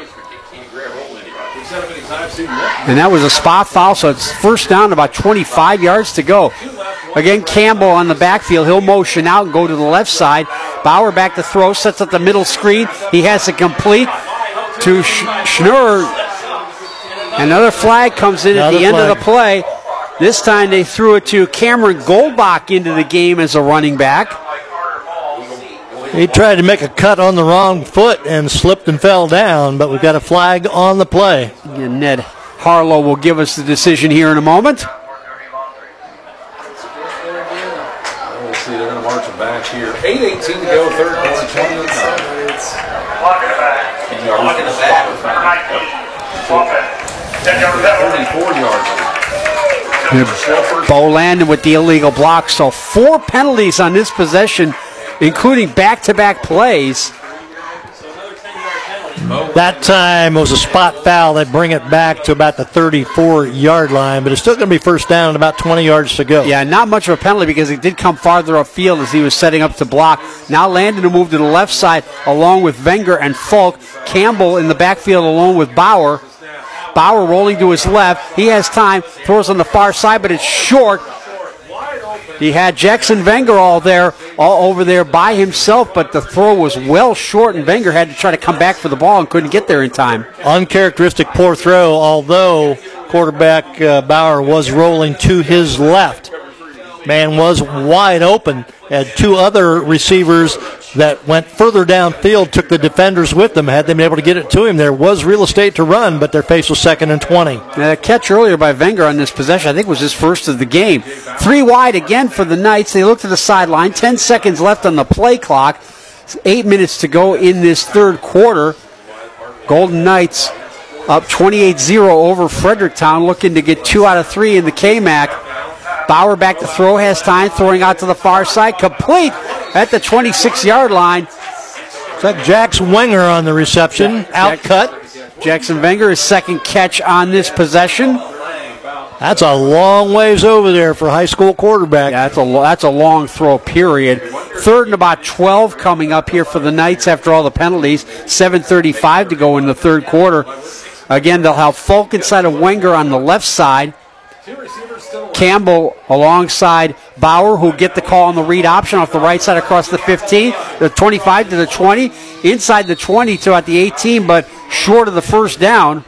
And that was a spot foul, so it's first down, about 25 yards to go. Again, Campbell on the backfield. He'll motion out and go to the left side. Bauer back to throw, sets up the middle screen. He has it complete to Schnurr. Another flag comes in at the end of the play. This time they threw it to Cameron Goldbach into the game as a running back. He tried to make a cut on the wrong foot and slipped and fell down, but we've got a flag on the play. And Ned Harlow will give us the decision here in a moment. We'll see, they're going to march it back here. 8:18 to go, third quarter, 20-0. Block in the back. 34 yards. Bo Landon with the illegal block, so 4 penalties on this possession, including back-to-back plays. That time was a spot foul. They bring it back to about the 34-yard line, but it's still going to be first down and about 20 yards to go. Yeah, not much of a penalty because he did come farther upfield as he was setting up to block. Now Landon will move to the left side along with Wenger and Falk. Campbell in the backfield along with Bauer. Bauer rolling to his left. He has time. Throws on the far side, but it's short. He had Jackson Wenger all over there by himself, but the throw was well short, and Wenger had to try to come back for the ball and couldn't get there in time. Uncharacteristic poor throw, although quarterback Bauer was rolling to his left. Man was wide open. Had 2 other receivers that went further downfield, took the defenders with them. Had they been able to get it to him, there was real estate to run, but their pace was 2nd and 20. A catch earlier by Wenger on this possession, I think, was his first of the game. 3 wide again for the Knights. They look to the sideline. 10 seconds left on the play clock. 8 minutes to go in this third quarter. Golden Knights up 28-0 over Fredericktown, looking to get 2 out of 3 in the KMAC. Bauer back to throw, has time, throwing out to the far side, complete at the 26-yard line. It's like Jax Wenger on the reception, outcut. Jackson Wenger, his second catch on this possession. That's a long ways over there for a high school quarterback. Yeah, that's a long throw, period. 3rd and about 12 coming up here for the Knights after all the penalties. 7:35 to go in the third quarter. Again, they'll have Falk inside of Wenger on the left side. Campbell alongside Bauer, who get the call on the read option off the right side across the 15, the 25 to the 20, inside the 20 to at the 18, but short of the first down.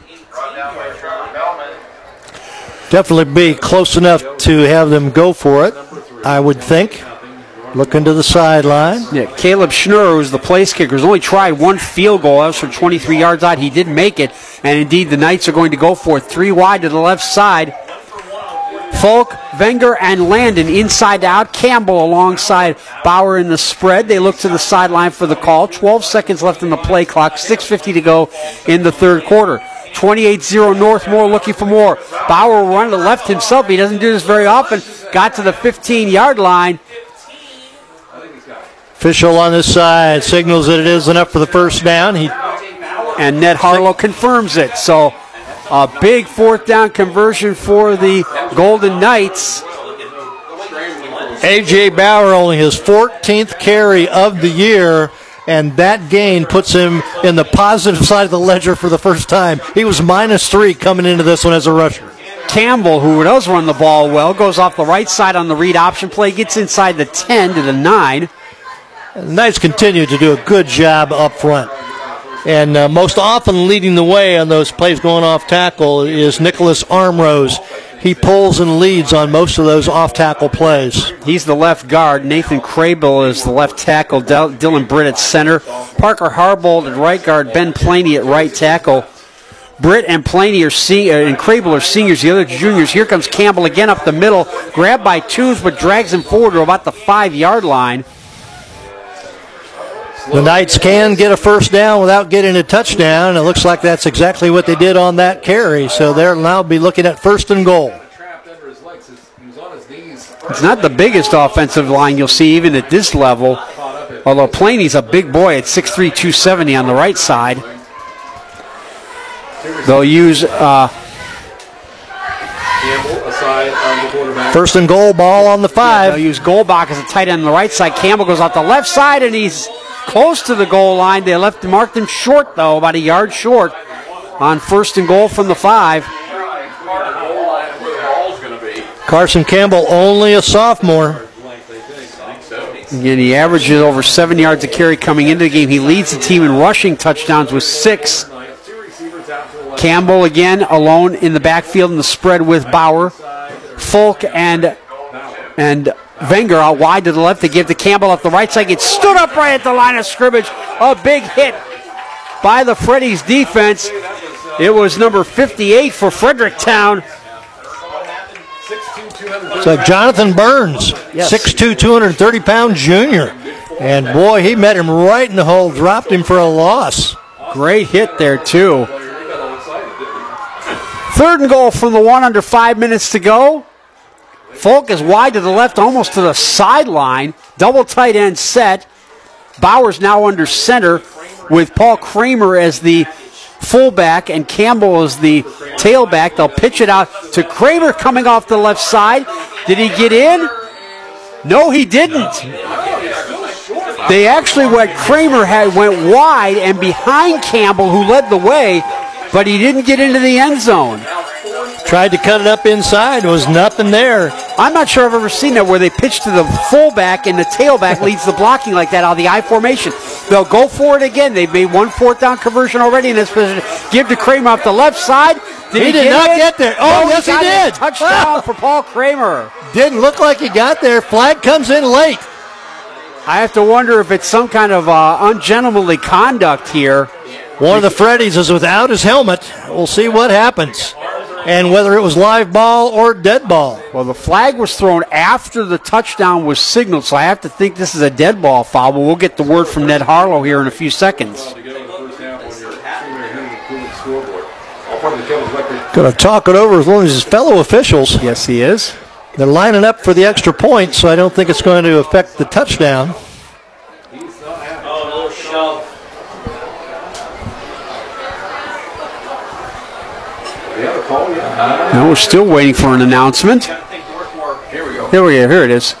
Definitely be close enough to have them go for it, I would think. Looking to the sideline. Yeah, Caleb Schnurr, who's the place kicker, has only tried 1 field goal. That was from 23 yards out. He didn't make it, and indeed the Knights are going to go for it. 3 wide to the left side. Folk, Wenger, and Landon inside to out. Campbell alongside Bauer in the spread. They look to the sideline for the call. 12 seconds left in the play clock. 6:50 to go in the third quarter. 28-0 Northmore looking for more. Bauer run to the left himself. He doesn't do this very often. Got to the 15-yard line. Official on this side signals that it is enough for the first down. And Ned Harlow confirms it. So a big fourth down conversion for the Golden Knights. A.J. Bauer only his 14th carry of the year, and that gain puts him in the positive side of the ledger for the first time. He was -3 coming into this one as a rusher. Campbell, who does run the ball well, goes off the right side on the read option play, gets inside the 10 to the 9. And the Knights continue to do a good job up front. And most often leading the way on those plays going off tackle is Nicholas Armrose. He pulls and leads on most of those off-tackle plays. He's the left guard. Nathan Crable is the left tackle. Dylan Britt at center. Parker Harbold at right guard. Ben Planey at right tackle. Britt and Planey and Crable are seniors. The other juniors. Here comes Campbell again up the middle. Grabbed by Tooth, but drags him forward to about the 5-yard line. The Knights can get a first down without getting a touchdown, and it looks like that's exactly what they did on that carry. So they'll now be looking at 1st and goal. It's not the biggest offensive line you'll see even at this level, although Planey's a big boy at 6'3", 270 on the right side. They'll use 1st and goal, ball on the 5. They'll use Goldbach as a tight end on the right side. Campbell goes out the left side, and he's close to the goal line. They marked him short, though, about a yard short on 1st and goal from the 5. Carson Campbell, only a sophomore. Again, he averages over 7 yards a carry coming into the game. He leads the team in rushing touchdowns with 6. Campbell again alone in the backfield in the spread with Bauer. Folk and Wenger out wide to the left. They give to Campbell off the right side. Gets stood up right at the line of scrimmage. A big hit by the Freddy's defense. It was number 58 for Fredericktown. It's like Jonathan Burns, 6'2", 230-pound junior. And, boy, he met him right in the hole, dropped him for a loss. Great hit there, too. 3rd and goal from the 1 under 5 minutes to go. Folk is wide to the left, almost to the sideline. Double tight end set. Bauer's now under center with Paul Kramer as the fullback and Campbell as the tailback. They'll pitch it out to Kramer coming off the left side. Did he get in? No, he didn't. They actually Kramer went wide and behind Campbell, who led the way, but he didn't get into the end zone. Tried to cut it up inside. There was nothing there. I'm not sure I've ever seen that where they pitch to the fullback and the tailback leads the blocking like that out of the I formation. They'll go for it again. They've made 1 4th down conversion already in this position. Give to Kramer off the left side. He did not get there. Oh, yes, he did. Touchdown for Paul Kramer. Didn't look like he got there. Flag comes in late. I have to wonder if it's some kind of ungentlemanly conduct here. One of the Freddies is without his helmet. We'll see what happens. And whether it was live ball or dead ball. Well, the flag was thrown after the touchdown was signaled, so I have to think this is a dead ball foul, but we'll get the word from Ned Harlow here in a few seconds. Going to talk it over as long as his fellow officials. Yes, he is. They're lining up for the extra point, so I don't think it's going to affect the touchdown. Now we're still waiting for an announcement. Here we go. Here it is.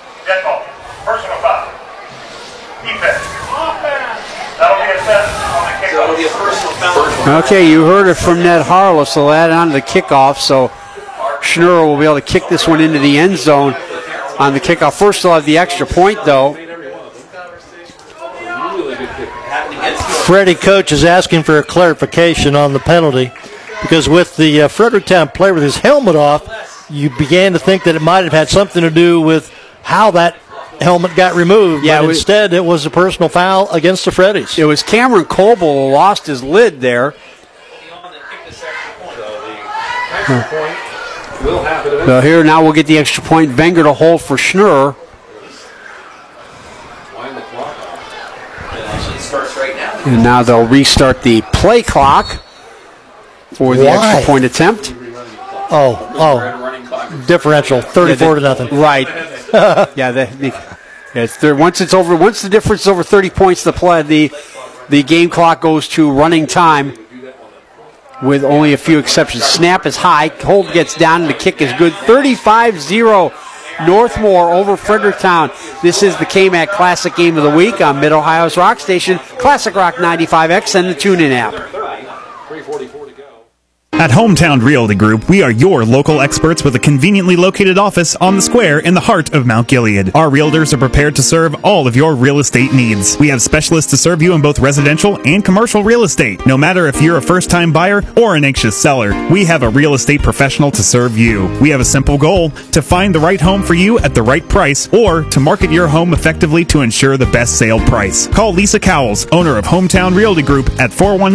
Okay, you heard it from Ned Harlow, so add on to the kickoff. So Schnurr will be able to kick this one into the end zone on the kickoff. First, they'll have the extra point, though. Freddie coach is asking for a clarification on the penalty. Because with the Fredericktown player with his helmet off, you began to think that it might have had something to do with how that helmet got removed. Yeah, but instead it was a personal foul against the Freddies. It was Cameron Coble who lost his lid there. So here now we'll get the extra point. Wenger to hold for Schnurr. And now they'll restart the play clock for the extra point attempt. Differential, 34 to nothing. Right. Once the difference is over 30 points, the game clock goes to running time with only a few exceptions. Snap is high, hold gets down, and the kick is good. 35-0 Northmore over Fredericktown. This is the KMAC Classic Game of the Week on Mid-Ohio's Rock Station, Classic Rock 95X, and the TuneIn app. At Hometown Realty Group, we are your local experts with a conveniently located office on the square in the heart of Mount Gilead. Our realtors are prepared to serve all of your real estate needs. We have specialists to serve you in both residential and commercial real estate. No matter if you're a first-time buyer or an anxious seller, we have a real estate professional to serve you. We have a simple goal: to find the right home for you at the right price, or to market your home effectively to ensure the best sale price. Call Lisa Cowles, owner of Hometown Realty Group, at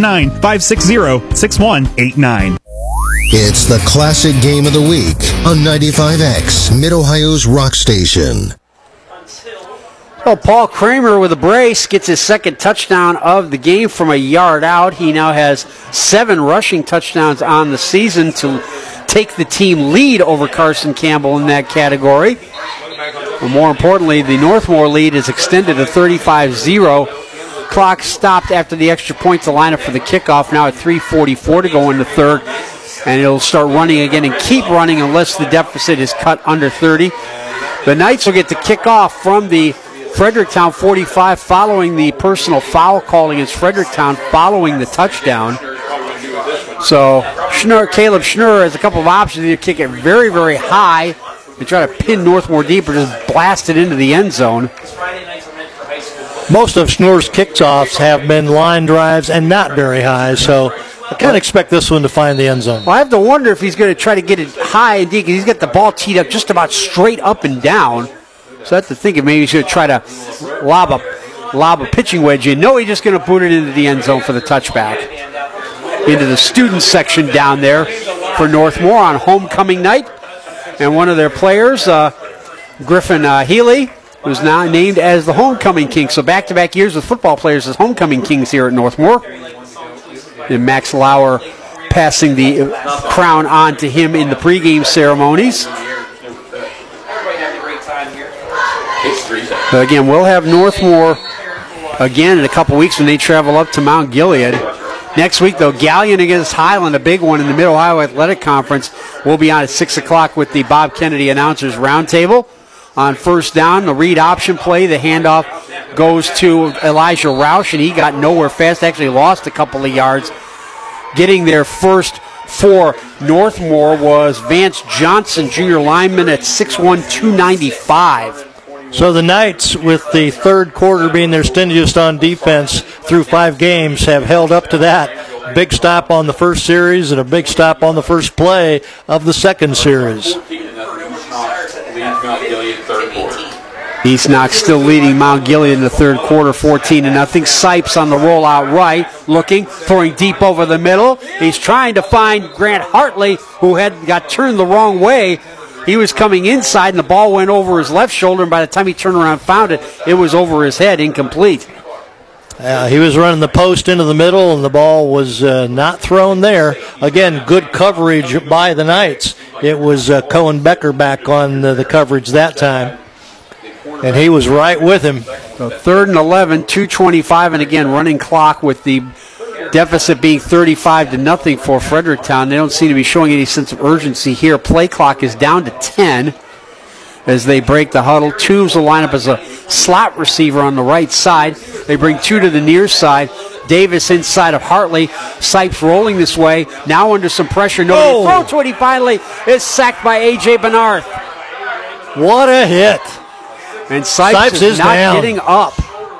419-560-6189. It's the Classic Game of the Week on 95X, Mid-Ohio's Rock Station. Well, Paul Kramer with a brace gets his second touchdown of the game from a yard out. He now has 7 rushing touchdowns on the season to take the team lead over Carson Campbell in that category. But more importantly, the Northmore lead is extended to 35-0. Clock stopped after the extra point to line up for the kickoff, now at 3:44 to go in the third. And it'll start running again and keep running unless the deficit is cut under 30. The Knights will get the kickoff from the Fredericktown 45 following the personal foul call against Fredericktown following the touchdown. So Caleb Schnurr has a couple of options. Either kick it very, very high and try to pin Northmore deep, or just blast it into the end zone. Most of Schnurr's kickoffs have been line drives and not very high, so I can't expect this one to find the end zone. Well, I have to wonder if he's going to try to get it high and deep, because he's got the ball teed up just about straight up and down. So I have to think if maybe he's going to try to lob a pitching wedge in. No, he's just going to boot it into the end zone for the touchback. Into the student section down there for Northmore on homecoming night. And one of their players, Griffin Healy, who's now named as the homecoming king. So back-to-back years with football players as homecoming kings here at Northmore. And Max Lauer passing the crown on to him in the pregame ceremonies. But again, we'll have Northmore again in a couple weeks when they travel up to Mount Gilead. Next week, though, Gallion against Highland, a big one in the Mid-Ohio Athletic Conference. We'll be on at 6 o'clock with the Bob Kennedy Announcers Roundtable. On first down, the read option play, the handoff goes to Elijah Roush, and he got nowhere fast, actually lost a couple of yards. Getting there first for Northmore was Vance Johnson, junior lineman at 6'1", 295. So the Knights, with the third quarter being their stingiest on defense through 5 games, have held up to that. Big stop on the first series and a big stop on the first play of the second series. East Knox still leading Mount Gilead in the third quarter, 14-0. Sipes on the rollout right, looking, throwing deep over the middle. He's trying to find Grant Hartley, who got turned the wrong way. He was coming inside, and the ball went over his left shoulder, and by the time he turned around and found it, it was over his head, incomplete. He was running the post into the middle, and the ball was not thrown there. Again, good coverage by the Knights. It was Cohen Becker back on the coverage that time, and he was right with him. So 3rd and 11, 2:25, and again, running clock with the deficit being 35-0 for Fredericktown. They don't seem to be showing any sense of urgency here. Play clock is down to 10 as they break the huddle. Toombs will line up as a slot receiver on the right side. They bring 2 to the near side. Davis inside of Hartley. Sipes rolling this way. Now under some pressure. No throw to it. He finally is sacked by A.J. Benarth. What a hit. And Sipes is not down. getting up.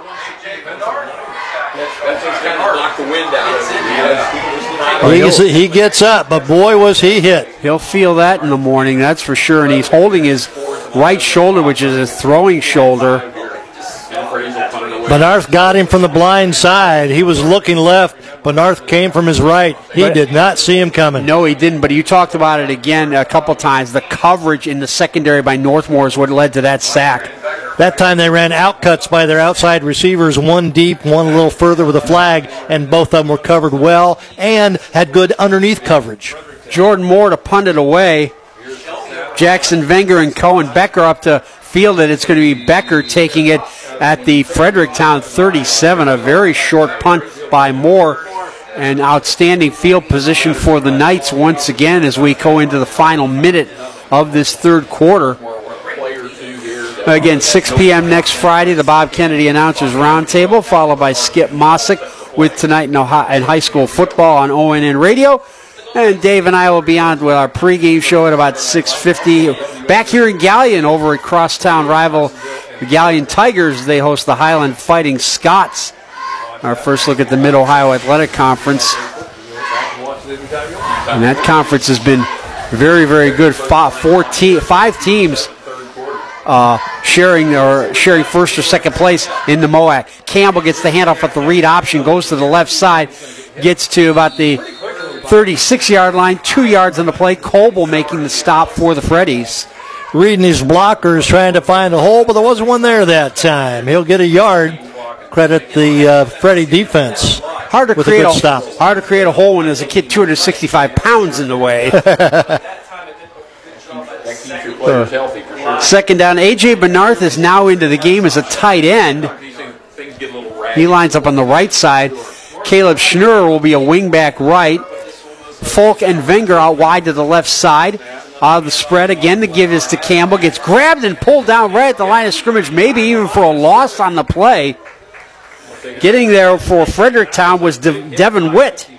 He gets up, but boy was he hit. He'll feel that in the morning, that's for sure. And he's holding his right shoulder, which is his throwing shoulder. Benarth got him from the blind side. He was looking left. Benarth came from his right. He did not see him coming. No, he didn't, but you talked about it again a couple times. The coverage in the secondary by Northmore is what led to that sack. That time they ran outcuts by their outside receivers, one deep, one a little further with a flag, and both of them were covered well and had good underneath coverage. Jordan Moore to punt it away. Jackson Wenger and Cohen Becker up to field it. It's going to be Becker taking it at the Fredericktown 37. A very short punt by Moore. An outstanding field position for the Knights once again as we go into the final minute of this third quarter. Again, 6 p.m. next Friday, the Bob Kennedy Announcers Roundtable, followed by Skip Mossick with Tonight in High School Football on ONN Radio. And Dave and I will be on with our pregame show at about 6:50. Back here in Galion over at crosstown rival the Galion Tigers, they host the Highland Fighting Scots. Our first look at the Mid-Ohio Athletic Conference. And that conference has been very, very good. Five teams sharing first or second place in the MOAC. Campbell gets the handoff at the read option, goes to the left side, gets to about the 36-yard line, 2 yards on the play. Coble making the stop for the Freddies. Reading his blockers, trying to find a hole, but there wasn't one there that time. He'll get a yard. Credit the Freddie defense. Hard to create a hole when there's a kid 265 pounds in the way. Second down. A.J. Benarth is now into the game as a tight end. He lines up on the right side. Caleb Schnurr will be a wingback right. Folk and Wenger out wide to the left side. Out of the spread again. The give is to Campbell. Gets grabbed and pulled down right at the line of scrimmage, maybe even for a loss on the play. Getting there for Fredericktown was Devin Witt.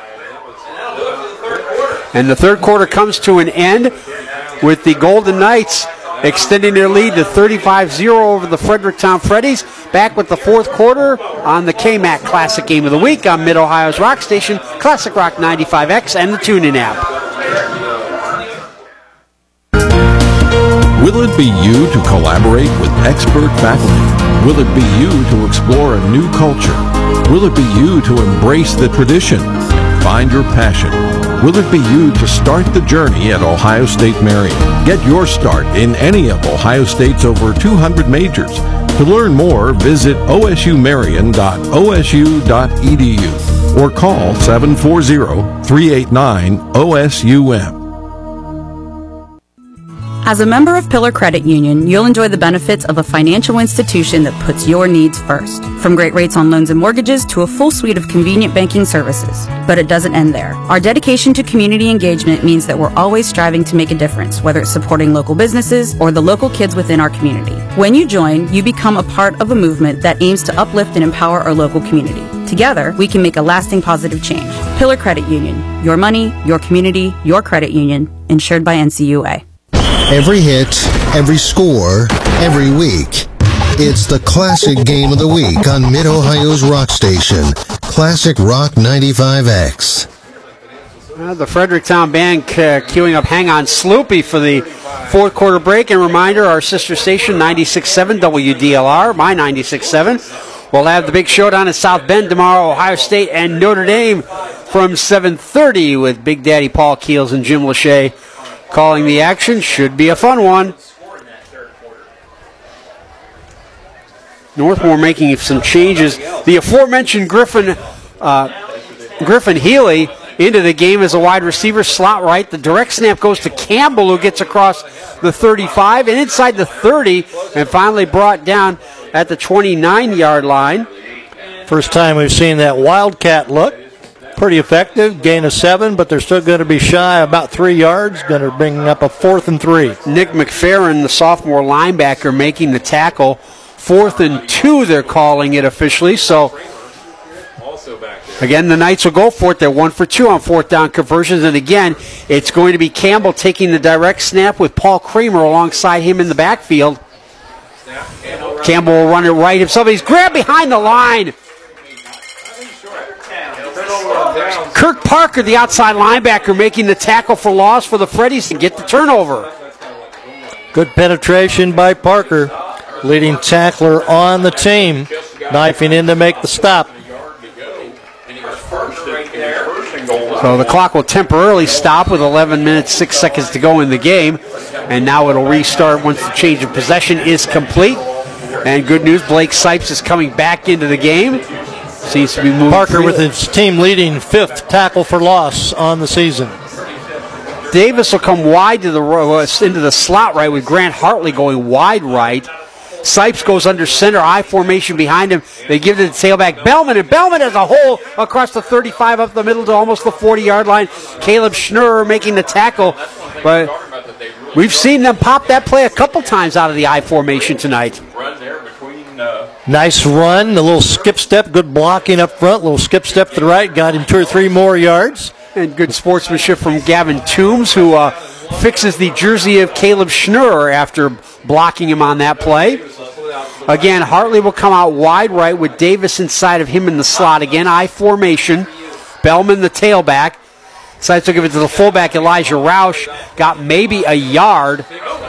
And the third quarter comes to an end with the Golden Knights extending their lead to 35-0 over the Fredericktown Freddies. Back with the fourth quarter on the KMAC Classic Game of the Week on Mid-Ohio's Rock Station, Classic Rock 95X, and the TuneIn app. Will it be you to collaborate with expert faculty? Will it be you to explore a new culture? Will it be you to embrace the tradition and find your passion? Will it be you to start the journey at Ohio State Marion? Get your start in any of Ohio State's over 200 majors. To learn more, visit osumarion.osu.edu or call 740-389-OSUM. As a member of Pillar Credit Union, you'll enjoy the benefits of a financial institution that puts your needs first. From great rates on loans and mortgages to a full suite of convenient banking services. But it doesn't end there. Our dedication to community engagement means that we're always striving to make a difference, whether it's supporting local businesses or the local kids within our community. When you join, you become a part of a movement that aims to uplift and empower our local community. Together, we can make a lasting positive change. Pillar Credit Union. Your money, your community, your credit union. Insured by NCUA. Every hit, every score, every week. It's the Classic Game of the Week on Mid-Ohio's Rock Station, Classic Rock 95X. The Fredericktown band queuing up Hang On Sloopy for the fourth quarter break. And reminder, our sister station, 96.7 WDLR, my 96.7. We'll have the big showdown in South Bend tomorrow, Ohio State and Notre Dame from 7:30 with Big Daddy Paul Keels and Jim Lachey calling the action. Should be a fun one. Northmore making some changes. The aforementioned Griffin Healy into the game as a wide receiver, slot right. The direct snap goes to Campbell, who gets across the 35 and inside the 30, and finally brought down at the 29-yard line. First time we've seen that Wildcat look. Pretty effective, gain of 7, but they're still going to be shy about 3 yards. Going to bring up a 4th and 3. Nick McFerrin, the sophomore linebacker, making the tackle. 4th and 2, they're calling it officially. So, again, the Knights will go for it. They're 1 for 2 on fourth down conversions. And again, it's going to be Campbell taking the direct snap with Paul Kramer alongside him in the backfield. Campbell will run it right himself. He's grabbed behind the line. Kirk Parker, the outside linebacker, making the tackle for loss for the Freddies to get the turnover. Good penetration by Parker, leading tackler on the team. knifing in to make the stop. So the clock will temporarily stop with 11 minutes, 6 seconds to go in the game. And now it'll restart once the change of possession is complete. And good news, Blake Sipes is coming back into the game. Seems to be moving. Parker with his team leading 5th tackle for loss on the season. Davis will come wide to into the slot right with Grant Hartley going wide right. Sipes goes under center, I formation behind him. They give it to the tailback, Bellman, and Bellman has a hole across the 35 up the middle to almost the 40-yard line. Caleb Schnurr making the tackle, but we've seen them pop that play a couple times out of the I formation tonight. Nice run, a little skip step, good blocking up front, a little skip step to the right, got him 2 or 3 more yards. And good sportsmanship from Gavin Toombs, who fixes the jersey of Caleb Schnurr after blocking him on that play. Again, Hartley will come out wide right with Davis inside of him in the slot. Again, I formation. Bellman, the tailback. Decides to give it to the fullback, Elijah Roush. Got maybe a yard.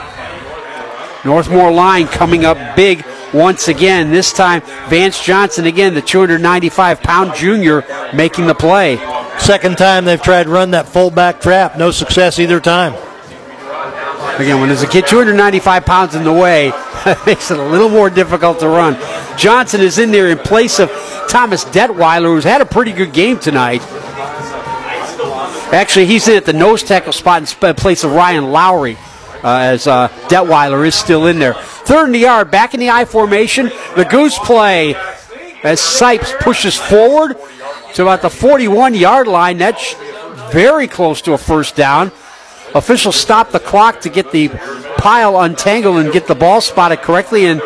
Northmore line coming up big once again. This time, Vance Johnson, again, the 295-pound junior, making the play. Second time they've tried to run that fullback trap. No success either time. Again, when there's a kid 295 pounds in the way, it makes it a little more difficult to run. Johnson is in there in place of Thomas Detweiler, who's had a pretty good game tonight. Actually, he's in at the nose tackle spot in place of Ryan Lowry, as Detweiler is still in there. 3rd and yard, back in the I formation. The goose play as Sipes pushes forward to about the 41-yard line. That's very close to a first down. Officials stop the clock to get the pile untangled and get the ball spotted correctly. And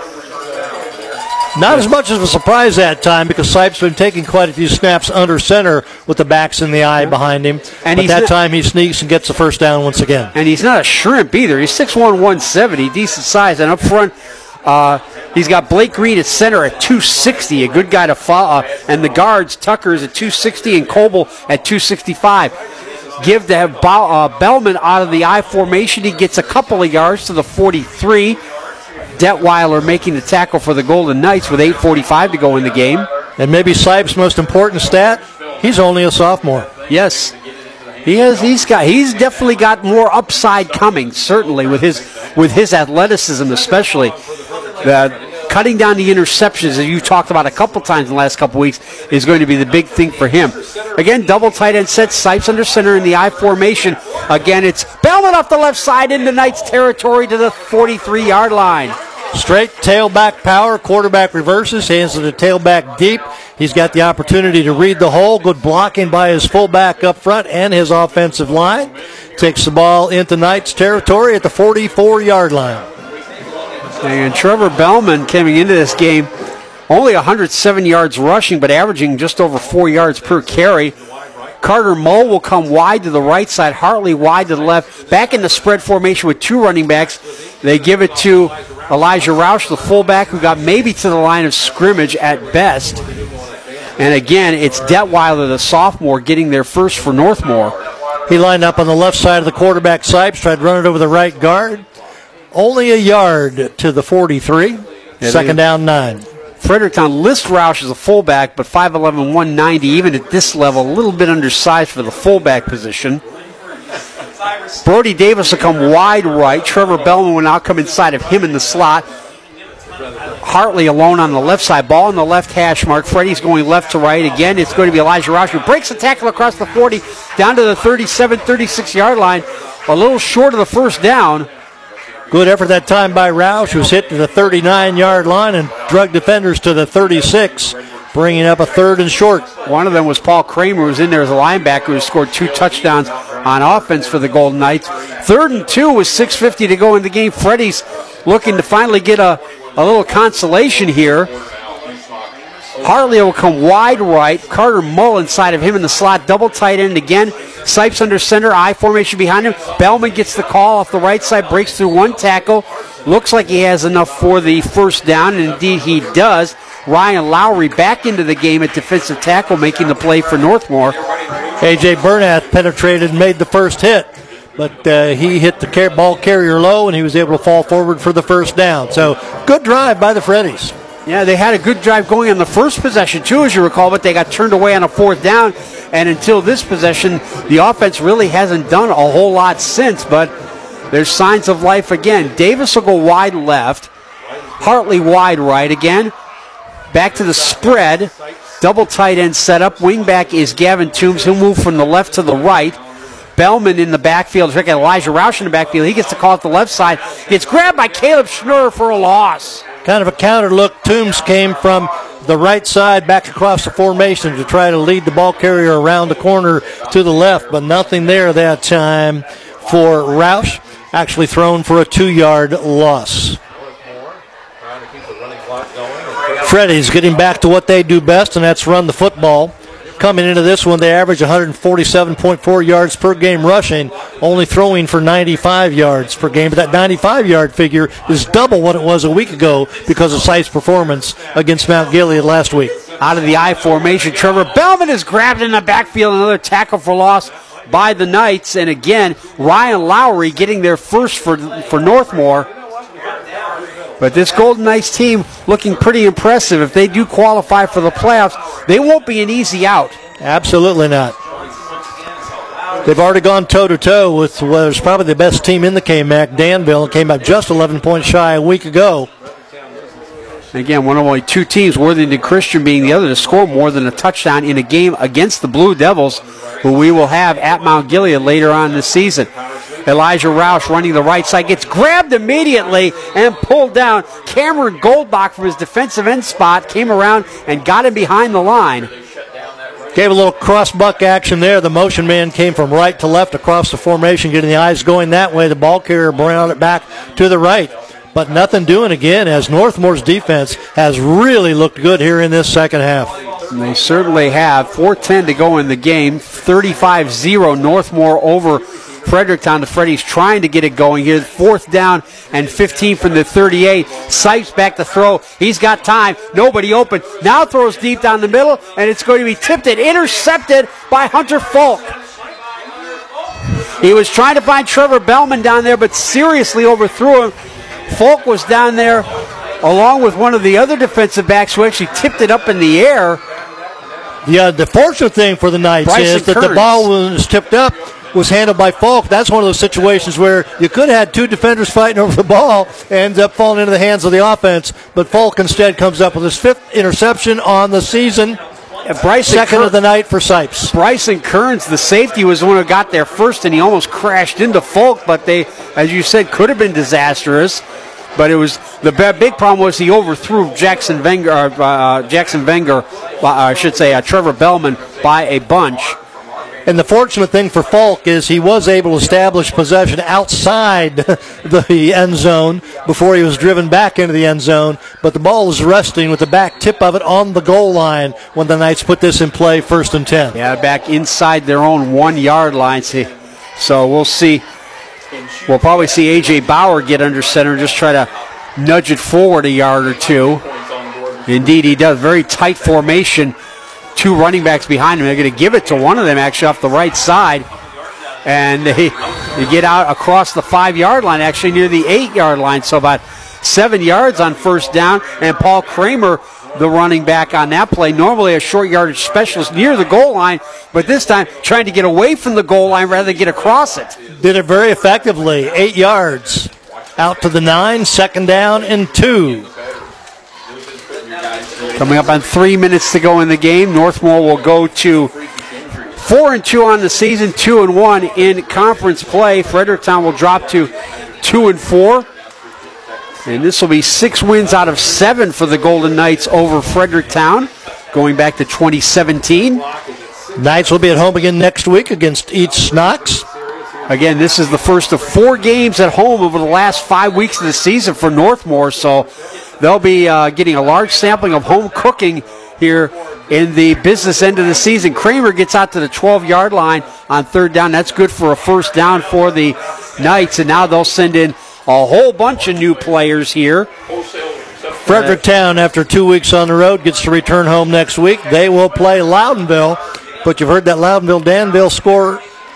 not as much as a surprise that time because Sipes has been taking quite a few snaps under center with the backs in the eye behind him. And but that time he sneaks and gets the first down once again. And he's not a shrimp either. He's 6'1", 170, decent size. And up front, he's got Blake Green at center at 260, a good guy to follow. And the guards, Tucker's at 260 and Coble at 265. Give to have Bellman out of the I formation. He gets a couple of yards to the 43. Detweiler making the tackle for the Golden Knights with 8:45 to go in the game. And maybe Sipes' most important stat, he's only a sophomore. Yes. He's definitely got more upside coming, certainly, with his athleticism especially. Cutting down the interceptions, as you talked about a couple times in the last couple weeks, is going to be the big thing for him. Again, double tight end set, Sipes under center in the I formation. Again, it's Bellman off the left side into Knights territory to the 43-yard line. Straight tailback power, quarterback reverses, hands to the tailback deep. He's got the opportunity to read the hole. Good blocking by his fullback up front and his offensive line. Takes the ball into Knights territory at the 44-yard line. And Trevor Bellman coming into this game, only 107 yards rushing, but averaging just over 4 yards per carry. Carter Mull will come wide to the right side, Hartley wide to the left. Back in the spread formation with 2 running backs. They give it to Elijah Roush, the fullback, who got maybe to the line of scrimmage at best. And again, it's Detweiler, the sophomore, getting there first for Northmore. He lined up on the left side of the quarterback, Sipes, tried to run it over the right guard. Only a yard to the 43. Second down, 9. Fredericktown lists Roush as a fullback, but 5'11", 190, even at this level, a little bit undersized for the fullback position. Brody Davis will come wide right. Trevor Bellman will now come inside of him in the slot. Hartley alone on the left side. Ball in the left hash mark. Freddie's going left to right. Again, it's going to be Elijah Roush, who breaks the tackle across the 40, down to the 37, 36-yard line. A little short of the first down. Good effort that time by Roush, who's hit to the 39-yard line and drug defenders to the 36, bringing up a 3rd and short. One of them was Paul Kramer, who was in there as a linebacker, who scored 2 touchdowns on offense for the Golden Knights. 3rd and 2 with 6:50 to go in the game. Freddie's looking to finally get a little consolation here. Hartley will come wide right. Carter Mull inside of him in the slot. Double tight end again. Sipes under center. I formation behind him. Bellman gets the call off the right side. Breaks through 1 tackle. Looks like he has enough for the first down. And indeed he does. Ryan Lowry back into the game at defensive tackle, making the play for Northmore. A.J. Bernath penetrated and made the first hit. But he hit the ball carrier low, and he was able to fall forward for the first down. So good drive by the Freddies. Yeah, they had a good drive going on the first possession, too, as you recall, but they got turned away on a 4th down. And until this possession, the offense really hasn't done a whole lot since, but there's signs of life again. Davis will go wide left. Hartley wide right again. Back to the spread. Double tight end setup. Wingback is Gavin Toombs. He'll move from the left to the right. Bellman in the backfield. Elijah Roush in the backfield. He gets the call at the left side. Gets grabbed by Caleb Schnurr for a loss. Kind of a counter look. Toombs came from the right side back across the formation to try to lead the ball carrier around the corner to the left, but nothing there that time for Roush. Actually thrown for a 2-yard loss. Freddy's getting back to what they do best, and that's run the football. Coming into this one, they average 147.4 yards per game rushing, only throwing for 95 yards per game. But that 95-yard figure is double what it was a week ago because of Sipes' performance against Mount Gilead last week. Out of the I formation, Trevor Bellman is grabbed in the backfield. Another tackle for loss by the Knights. And again, Ryan Lowry getting their first for Northmore. But this Golden Knights team looking pretty impressive. If they do qualify for the playoffs, they won't be an easy out. Absolutely not. They've already gone toe-to-toe with what is probably the best team in the KMAC, Danville, came up just 11 points shy a week ago. Again, one of only 2 teams, Worthington Christian being the other, to score more than a touchdown in a game against the Blue Devils, who we will have at Mount Gilead later on this season. Elijah Roush running the right side, gets grabbed immediately and pulled down. Cameron Goldbach from his defensive end spot came around and got him behind the line. Gave a little cross-buck action there. The motion man came from right to left across the formation, getting the eyes going that way. The ball carrier brought it back to the right. But nothing doing again as Northmore's defense has really looked good here in this second half. And they certainly have. 4:10 to go in the game. 35-0 Northmore over Fredericktown. The Freddies trying to get it going here. 4th down and 15 from the 38. Sipes back to throw. He's got time. Nobody open. Now throws deep down the middle, and it's going to be tipped and intercepted by Hunter Falk. He was trying to find Trevor Bellman down there, but seriously overthrew him. Falk was down there along with one of the other defensive backs who actually tipped it up in the air. Yeah, the fortunate thing for the Knights Bryson is that Kearns. the ball was tipped up, was handled by Falk. That's one of those situations where you could have had 2 defenders fighting over the ball, ends up falling into the hands of the offense, but Falk instead comes up with his 5th interception on the season. Second of the night for Sipes. Bryson Kearns, the safety, was the one who got there first, and he almost crashed into Falk, but they, as you said, could have been disastrous. But it was the big problem was he overthrew Jackson Wenger, I should say Trevor Bellman, by a bunch. And the fortunate thing for Falk is he was able to establish possession outside the end zone before he was driven back into the end zone. But the ball was resting with the back tip of it on the goal line when the Knights put this in play, 1st and 10. Yeah, back inside their own 1-yard line. So we'll see. We'll probably see A.J. Bauer get under center and just try to nudge it forward a yard or 2. Indeed, he does. Very tight formation. 2 running backs behind him. They're going to give it to one of them actually off the right side. And they get out across the 5-yard line, actually near the 8-yard line. So about 7 yards on 1st down. And Paul Kramer, the running back on that play, normally a short yardage specialist near the goal line, but this time trying to get away from the goal line rather than get across it. Did it very effectively. 8 yards. Out to the 9, 2nd down and 2. Coming up on 3 minutes to go in the game, Northmore will go to 4-2 on the season, 2-1 in conference play. Fredericktown will drop to 2-4. And this will be 6 wins out of 7 for the Golden Knights over Fredericktown, going back to 2017. Knights will be at home again next week against East Knox. Again, this is the first of 4 games at home over the last 5 weeks of the season for Northmore, so they'll be getting a large sampling of home cooking here in the business end of the season. Kramer gets out to the 12-yard line on 3rd down. That's good for a 1st down for the Knights, and now they'll send in a whole bunch of new players here. Fredericktown, after 2 weeks on the road, gets to return home next week. They will play Loudonville, but you've heard that Loudonville-Danville score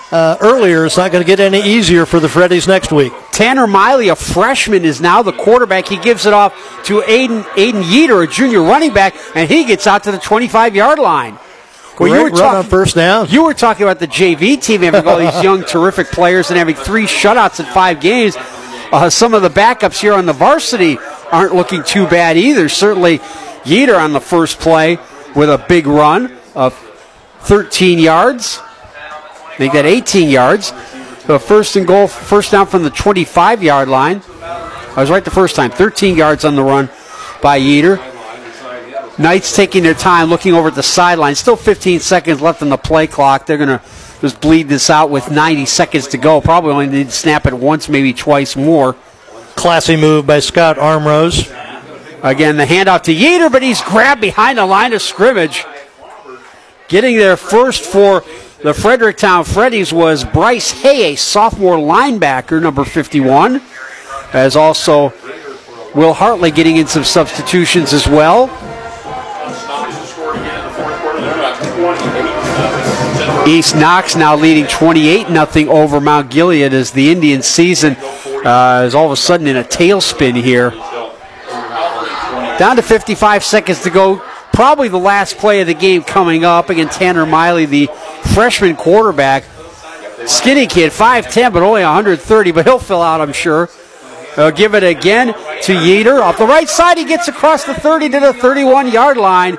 earlier, it's not going to get any easier for the Freddies next week. Tanner Miley, a freshman, is now the quarterback. He gives it off to Aiden Yeater, a junior running back, and he gets out to the 25-yard line. Well, you were run on first down. You were talking about the JV team having all these young, terrific players and having 3 shutouts in 5 games. Some of the backups here on the varsity aren't looking too bad either. Certainly, Yeater on the first play with a big run of 13 yards. Make that 18 yards. So first and goal, first down from the 25-yard line. I was right the first time. 13 yards on the run by Yeater. Knights taking their time, looking over at the sideline. Still 15 seconds left on the play clock. They're going to just bleed this out with 90 seconds to go. Probably only need to snap it once, maybe twice more. Classy move by Scott Armrose. Again, the handoff to Yeater, but he's grabbed behind the line of scrimmage. Getting there first for the Fredericktown Freddies was Bryce Hay, a sophomore linebacker, number 51. As also Will Hartley getting in some substitutions as well. East Knox now leading 28-0 over Mount Gilead as the Indian season is all of a sudden in a tailspin here. Down to 55 seconds to go. Probably the last play of the game coming up. Again, Tanner Miley, the freshman quarterback. Skinny kid, 5'10", but only 130, but he'll fill out, I'm sure. They'll give it again to Yeater. Off the right side, he gets across the 30 to the 31-yard line.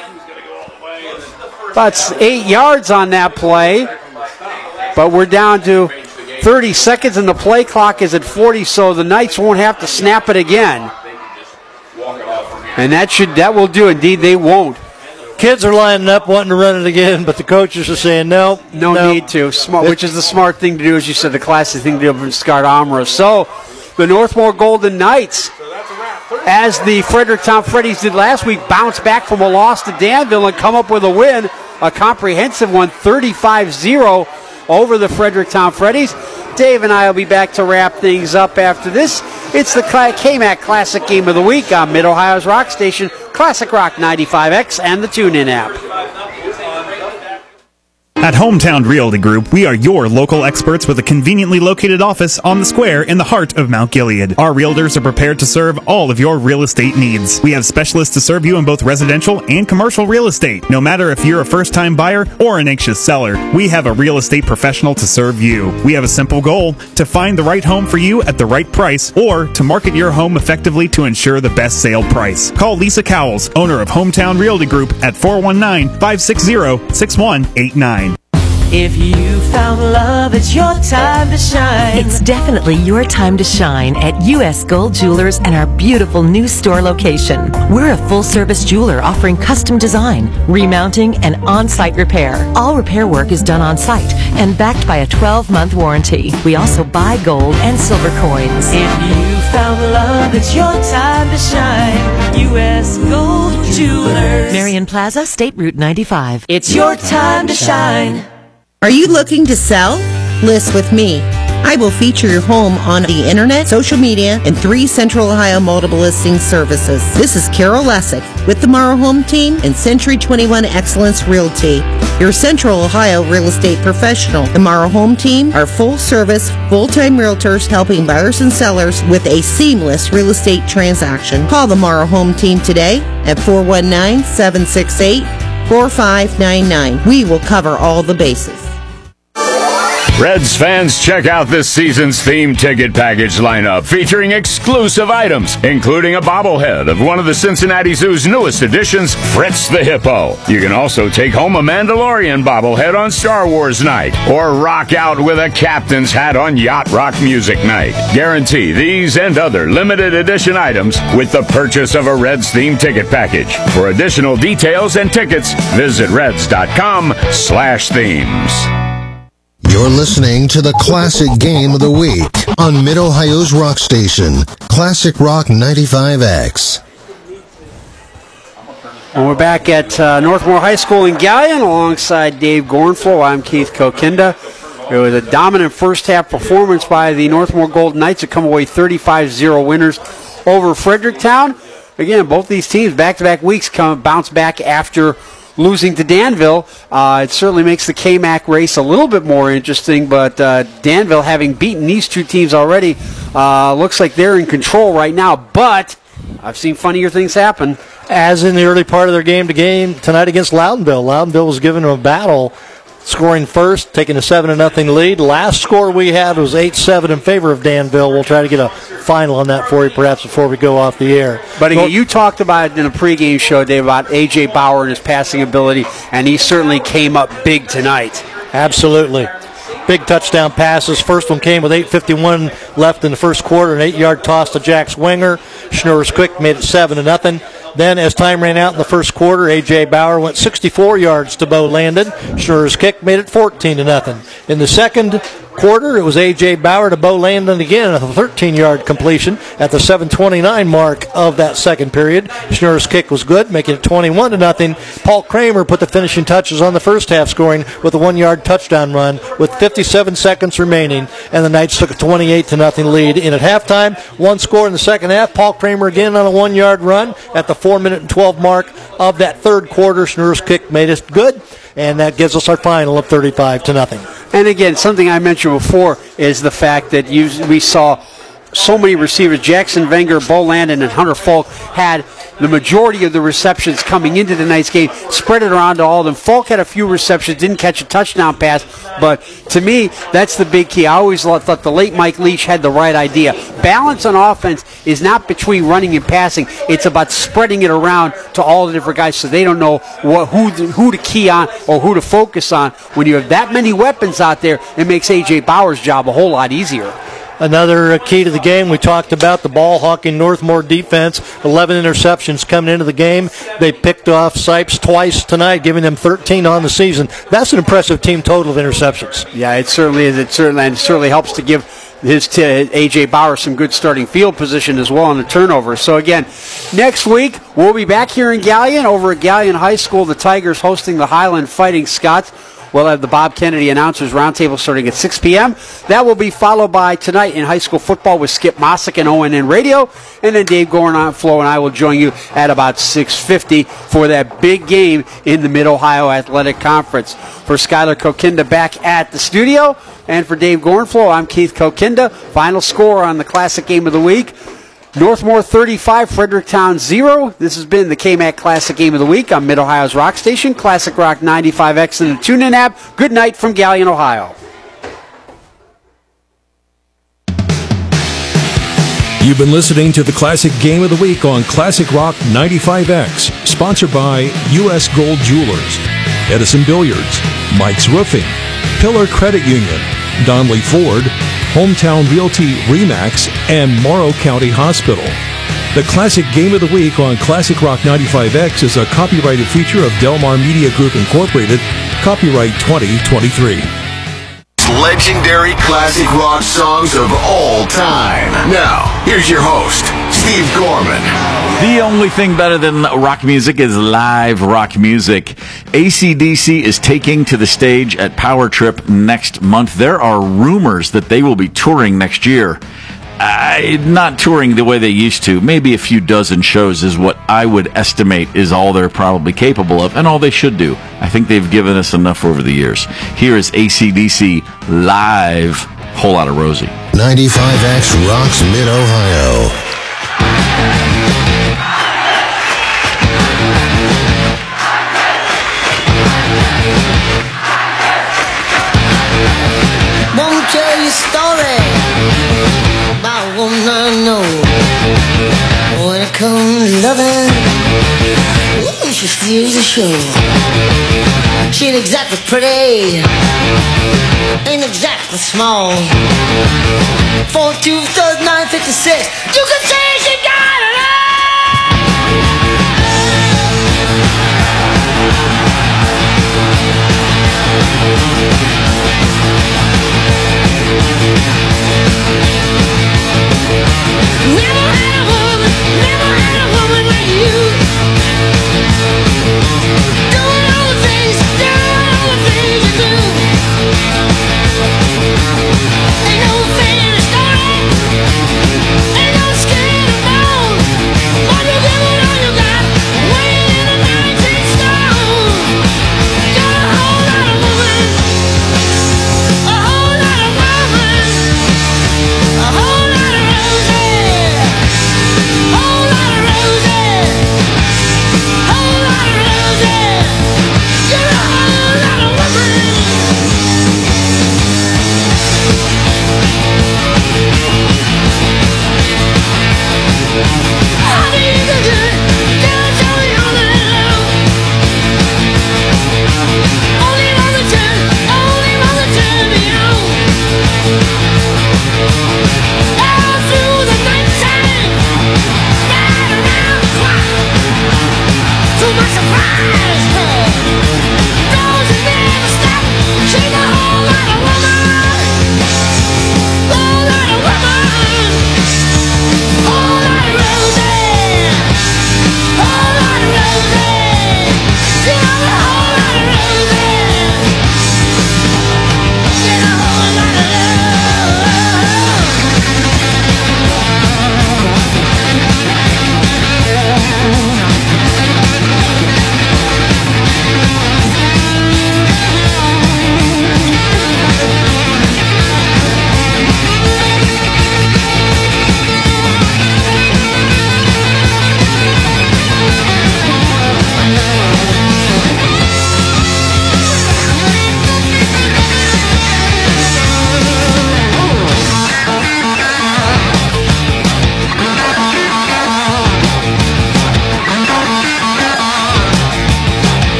That's 8 yards on that play. But we're down to 30 seconds, and the play clock is at 40, so the Knights won't have to snap it again. And that will do. Indeed, they won't. Kids are lining up wanting to run it again, but the coaches are saying no need to. Smart, which is the smart thing to do, as you said, the classy thing to do from Scott Armrose. So the Northmore Golden Knights, as the Fredericktown Freddies did last week, bounce back from a loss to Danville and come up with a win, a comprehensive one, 35-0 over the Fredericktown Freddies. Dave and I will be back to wrap things up after this. It's the KMAC Classic Game of the Week on Mid-Ohio's Rock Station, Classic Rock 95X, and the TuneIn app. At Hometown Realty Group, we are your local experts with a conveniently located office on the square in the heart of Mount Gilead. Our realtors are prepared to serve all of your real estate needs. We have specialists to serve you in both residential and commercial real estate. No matter if you're a first-time buyer or an anxious seller, we have a real estate professional to serve you. We have a simple goal: to find the right home for you at the right price, or to market your home effectively to ensure the best sale price. Call Lisa Cowles, owner of Hometown Realty Group, at 419-560-6189. If you found love, it's your time to shine. It's definitely your time to shine at U.S. Gold Jewelers and our beautiful new store location. We're a full-service jeweler offering custom design, remounting, and on-site repair. All repair work is done on-site and backed by a 12-month warranty. We also buy gold and silver coins. If you found love, it's your time to shine. U.S. Gold Jewelers. Marion Plaza, State Route 95. It's your time to shine. Are you looking to sell? List with me. I will feature your home on the internet, social media, and 3 Central Ohio multiple listing services. This is Carol Lessick with the Morrow Home Team and Century 21 Excellence Realty, your Central Ohio real estate professional. The Morrow Home Team are full-service, full-time realtors helping buyers and sellers with a seamless real estate transaction. Call the Morrow Home Team today at 419-768-4599. We will cover all the bases. Reds fans, check out this season's theme ticket package lineup featuring exclusive items, including a bobblehead of one of the Cincinnati Zoo's newest additions, Fritz the Hippo. You can also take home a Mandalorian bobblehead on Star Wars night, or rock out with a captain's hat on Yacht Rock Music Night. Guarantee these and other limited edition items with the purchase of a Reds theme ticket package. For additional details and tickets, visit reds.com/themes. You're listening to the Classic Game of the Week on Mid-Ohio's Rock Station, Classic Rock 95X. And we're back at Northmore High School in Gallion alongside Dave Gornflo. I'm Keith Kokinda. It was a dominant first-half performance by the Northmore Golden Knights to come away 35-0 winners over Fredericktown. Again, both these teams back-to-back weeks bounce back after losing to Danville. It certainly makes the KMAC race a little bit more interesting, but Danville, having beaten these two teams already, looks like they're in control right now, but I've seen funnier things happen. As in the early part of their game tonight against Loudonville. Loudonville was giving them a battle, scoring first, taking a 7-0 lead. Last score we had was 8-7 in favor of Danville. We'll try to get a final on that for you perhaps before we go off the air. But again, you talked about it in a pregame show, Dave, about A.J. Bauer and his passing ability, and he certainly came up big tonight. Absolutely. Big touchdown passes. First one came with 8:51 left in the first quarter, an 8-yard toss to Jack Swinger. Schnurr's Quick made it 7-0. Then, as time ran out in the first quarter, A.J. Bauer went 64 yards to Bo Landon. Schnurr's Kick made it 14-0. In the second quarter, it was A.J. Bauer to Bo Landon again, a 13-yard completion at the 7:29 mark of that second period. Schnurr's Kick was good, making it 21-0. Paul Kramer put the finishing touches on the first half, scoring with a 1-yard touchdown run with 57 seconds remaining, and the Knights took a 28-0 lead in at halftime. One score in the second half. Paul Kramer again on a 1-yard run at the 4-minute and 12 mark of that third quarter. Schnurr's Kick made it good, and that gives us our final of 35-0. And again, something I mentioned before is the fact that we saw so many receivers. Jackson Wenger, Bo Landon, and Hunter Falk had the majority of the receptions coming into tonight's game, spread it around to all of them. Falk had a few receptions, didn't catch a touchdown pass, but to me, that's the big key. I always thought the late Mike Leach had the right idea. Balance on offense is not between running and passing. It's about spreading it around to all the different guys so they don't know who to key on or who to focus on. When you have that many weapons out there, it makes A.J. Bauer's job a whole lot easier. Another key to the game, we talked about the ball-hawking Northmore defense, 11 interceptions coming into the game. They picked off Sipes twice tonight, giving them 13 on the season. That's an impressive team total of interceptions. Yeah, it certainly is. It certainly helps to give A.J. Bauer some good starting field position as well on the turnover. So again, next week we'll be back here in Galion over at Galion High School. The Tigers hosting the Highland Fighting Scots. We'll have the Bob Kennedy Announcers Roundtable starting at 6 p.m. That will be followed by tonight in high school football with Skip Mossick and ONN Radio. And then Dave Gorenflo and I will join you at about 6:50 for that big game in the Mid-Ohio Athletic Conference. For Skylar Kokinda back at the studio, and for Dave Gorenflo, I'm Keith Kokinda. Final score on the Classic Game of the Week. Northmore 35, Fredericktown 0. This has been the KMAC Classic Game of the Week on Mid-Ohio's Rock Station, Classic Rock 95X and the TuneIn app. Good night from Galion, Ohio. You've been listening to the Classic Game of the Week on Classic Rock 95X, sponsored by U.S. Gold Jewelers, Edison Billiards, Mike's Roofing, Pillar Credit Union, Donley Ford, Hometown Realty RE/MAX, and Morrow County Hospital. The Classic Game of the Week on Classic Rock 95X is a copyrighted feature of Delmar Media Group Incorporated, copyright 2023. Legendary classic rock songs of all time. Now, here's your host, Steve Gorman. The only thing better than rock music is live rock music. AC/DC is taking to the stage at Power Trip next month. There are rumors that they will be touring next year. Not touring the way they used to. Maybe a few dozen shows is what I would estimate is all they're probably capable of, and all they should do. I think they've given us enough over the years. Here is AC/DC live, Whole Lotta Rosie. 95X rocks Mid-Ohio. Let me tell you a story about a woman I know. When it comes to loving, she steals the show. She ain't exactly pretty, ain't exactly small. 4-2-3-9-56, you can say she got it all. Never had a woman like you. Doing all the things you do. Ain't no fanny story, ain't no skin and bone. All you give it all you got, weighing in a 19 stone.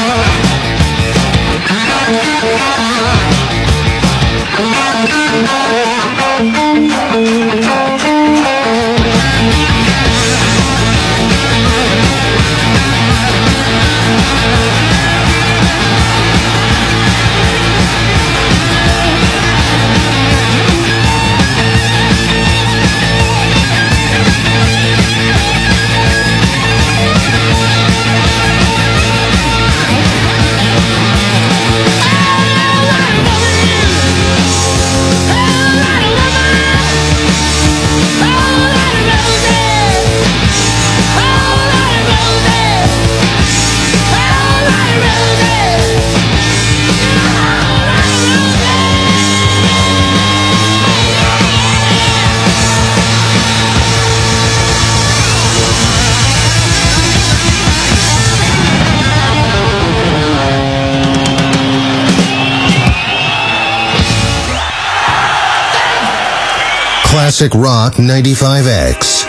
Classic Rock 95X.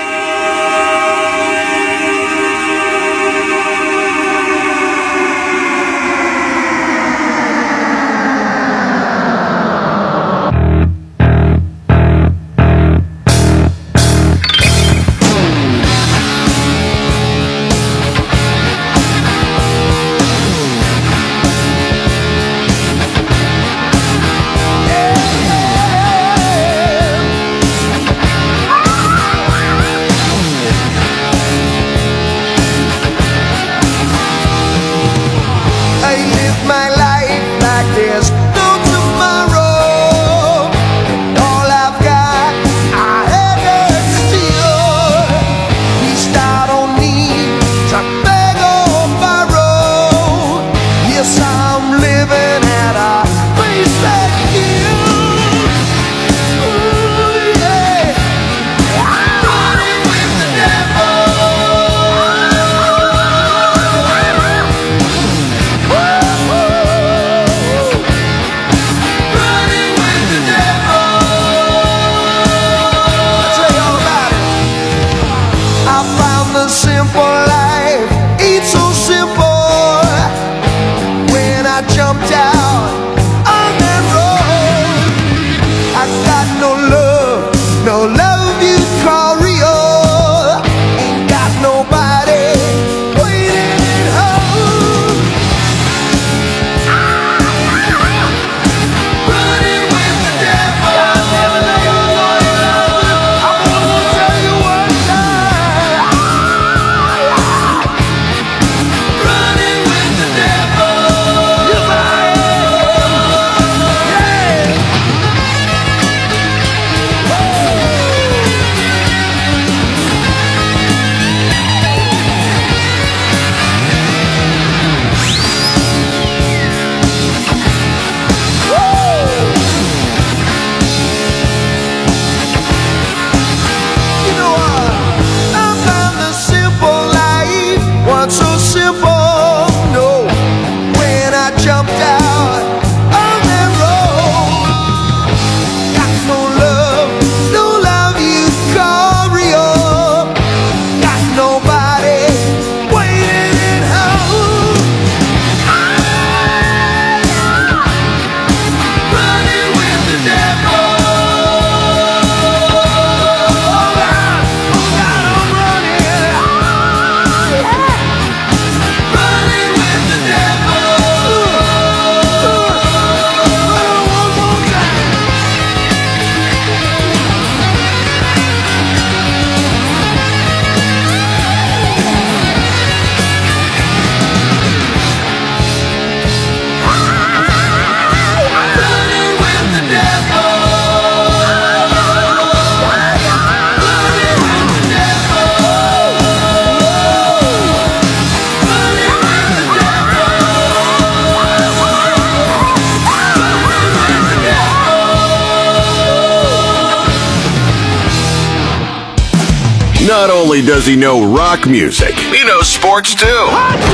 Not only does he know rock music, he knows sports too.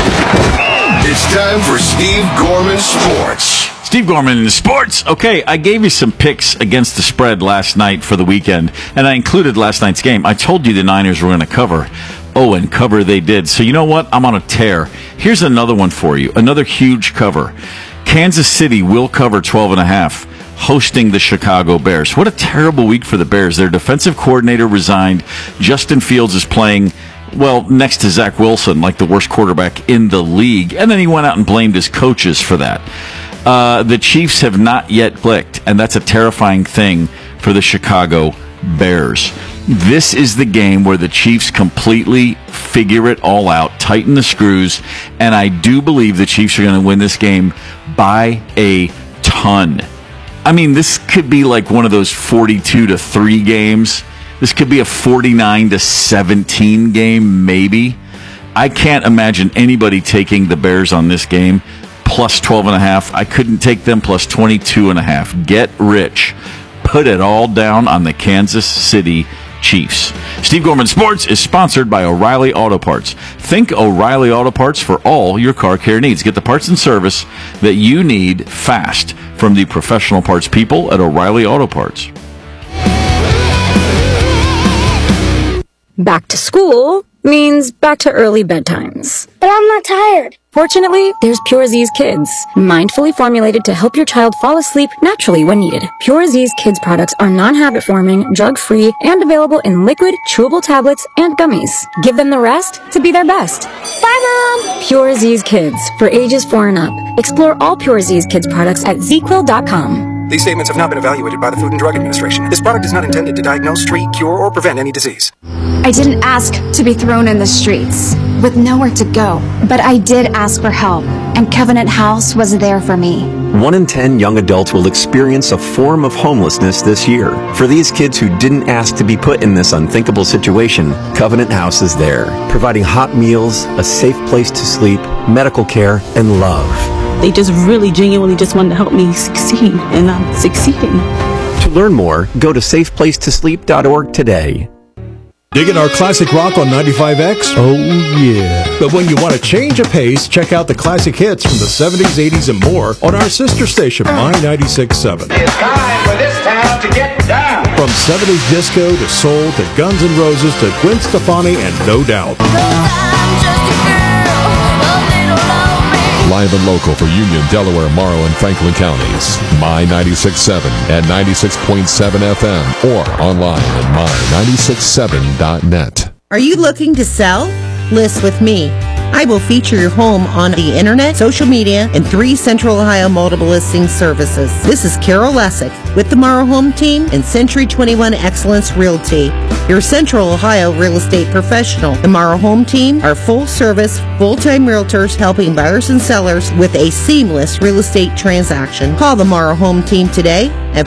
It's time for Steve Gorman Sports. Steve Gorman in sports. Okay, I gave you some picks against the spread last night for the weekend, and I included last night's game. I told you the Niners were going to cover. Oh, and cover they did. So you know what? I'm on a tear. Here's another one for you. Another huge cover. Kansas City will cover 12.5, hosting the Chicago Bears. What a terrible week for the Bears. Their defensive coordinator resigned. Justin Fields is playing, well, next to Zach Wilson, like the worst quarterback in the league. And then he went out and blamed his coaches for that. The Chiefs have not yet clicked, and that's a terrifying thing for the Chicago Bears. This is the game where the Chiefs completely figure it all out, tighten the screws, and I do believe the Chiefs are going to win this game by a ton. I mean, this could be like one of those 42-3 games. This could be a 49-17 game, maybe. I can't imagine anybody taking the Bears on this game. Plus 12.5. I couldn't take them plus 22.5. Get rich. Put it all down on the Kansas City Chiefs. Steve Gorman Sports is sponsored by O'Reilly Auto Parts. Think O'Reilly Auto Parts for all your car care needs. Get the parts and service that you need fast from the professional parts people at O'Reilly Auto Parts. Back to school means back to early bedtimes. But I'm not tired. Fortunately, there's Pure Z's Kids, mindfully formulated to help your child fall asleep naturally when needed. Pure Z's Kids products are non-habit forming, drug-free, and available in liquid, chewable tablets, and gummies. Give them the rest to be their best. Bye, Mom! Pure Z's Kids, for ages 4 and up. Explore all Pure Z's Kids products at zquill.com. These statements have not been evaluated by the Food and Drug Administration. This product is not intended to diagnose, treat, cure, or prevent any disease. I didn't ask to be thrown in the streets with nowhere to go, but I did ask for help, and Covenant House was there for me. 1 in 10 young adults will experience a form of homelessness this year. For these kids who didn't ask to be put in this unthinkable situation, Covenant House is there, providing hot meals, a safe place to sleep, medical care, and love. They just really genuinely just wanted to help me succeed, and I'm succeeding. To learn more, go to safeplacetosleep.org today. Digging our classic rock on 95X? Oh, yeah. But when you want to change a pace, check out the classic hits from the 70s, 80s, and more on our sister station, My 96.7. It's time for this town to get down. From 70s disco to soul to Guns N' Roses to Gwen Stefani and No Doubt. Live and local for Union, Delaware, Morrow, and Franklin counties. My 96.7 at 96.7 FM or online at my967.net. Are you looking to sell? List with me. I will feature your home on the internet, social media, and 3 Central Ohio multiple listing services. This is Carol Lessick with the Morrow Home Team and Century 21 Excellence Realty, your Central Ohio real estate professional. The Morrow Home Team are full-service, full-time realtors helping buyers and sellers with a seamless real estate transaction. Call the Morrow Home Team today at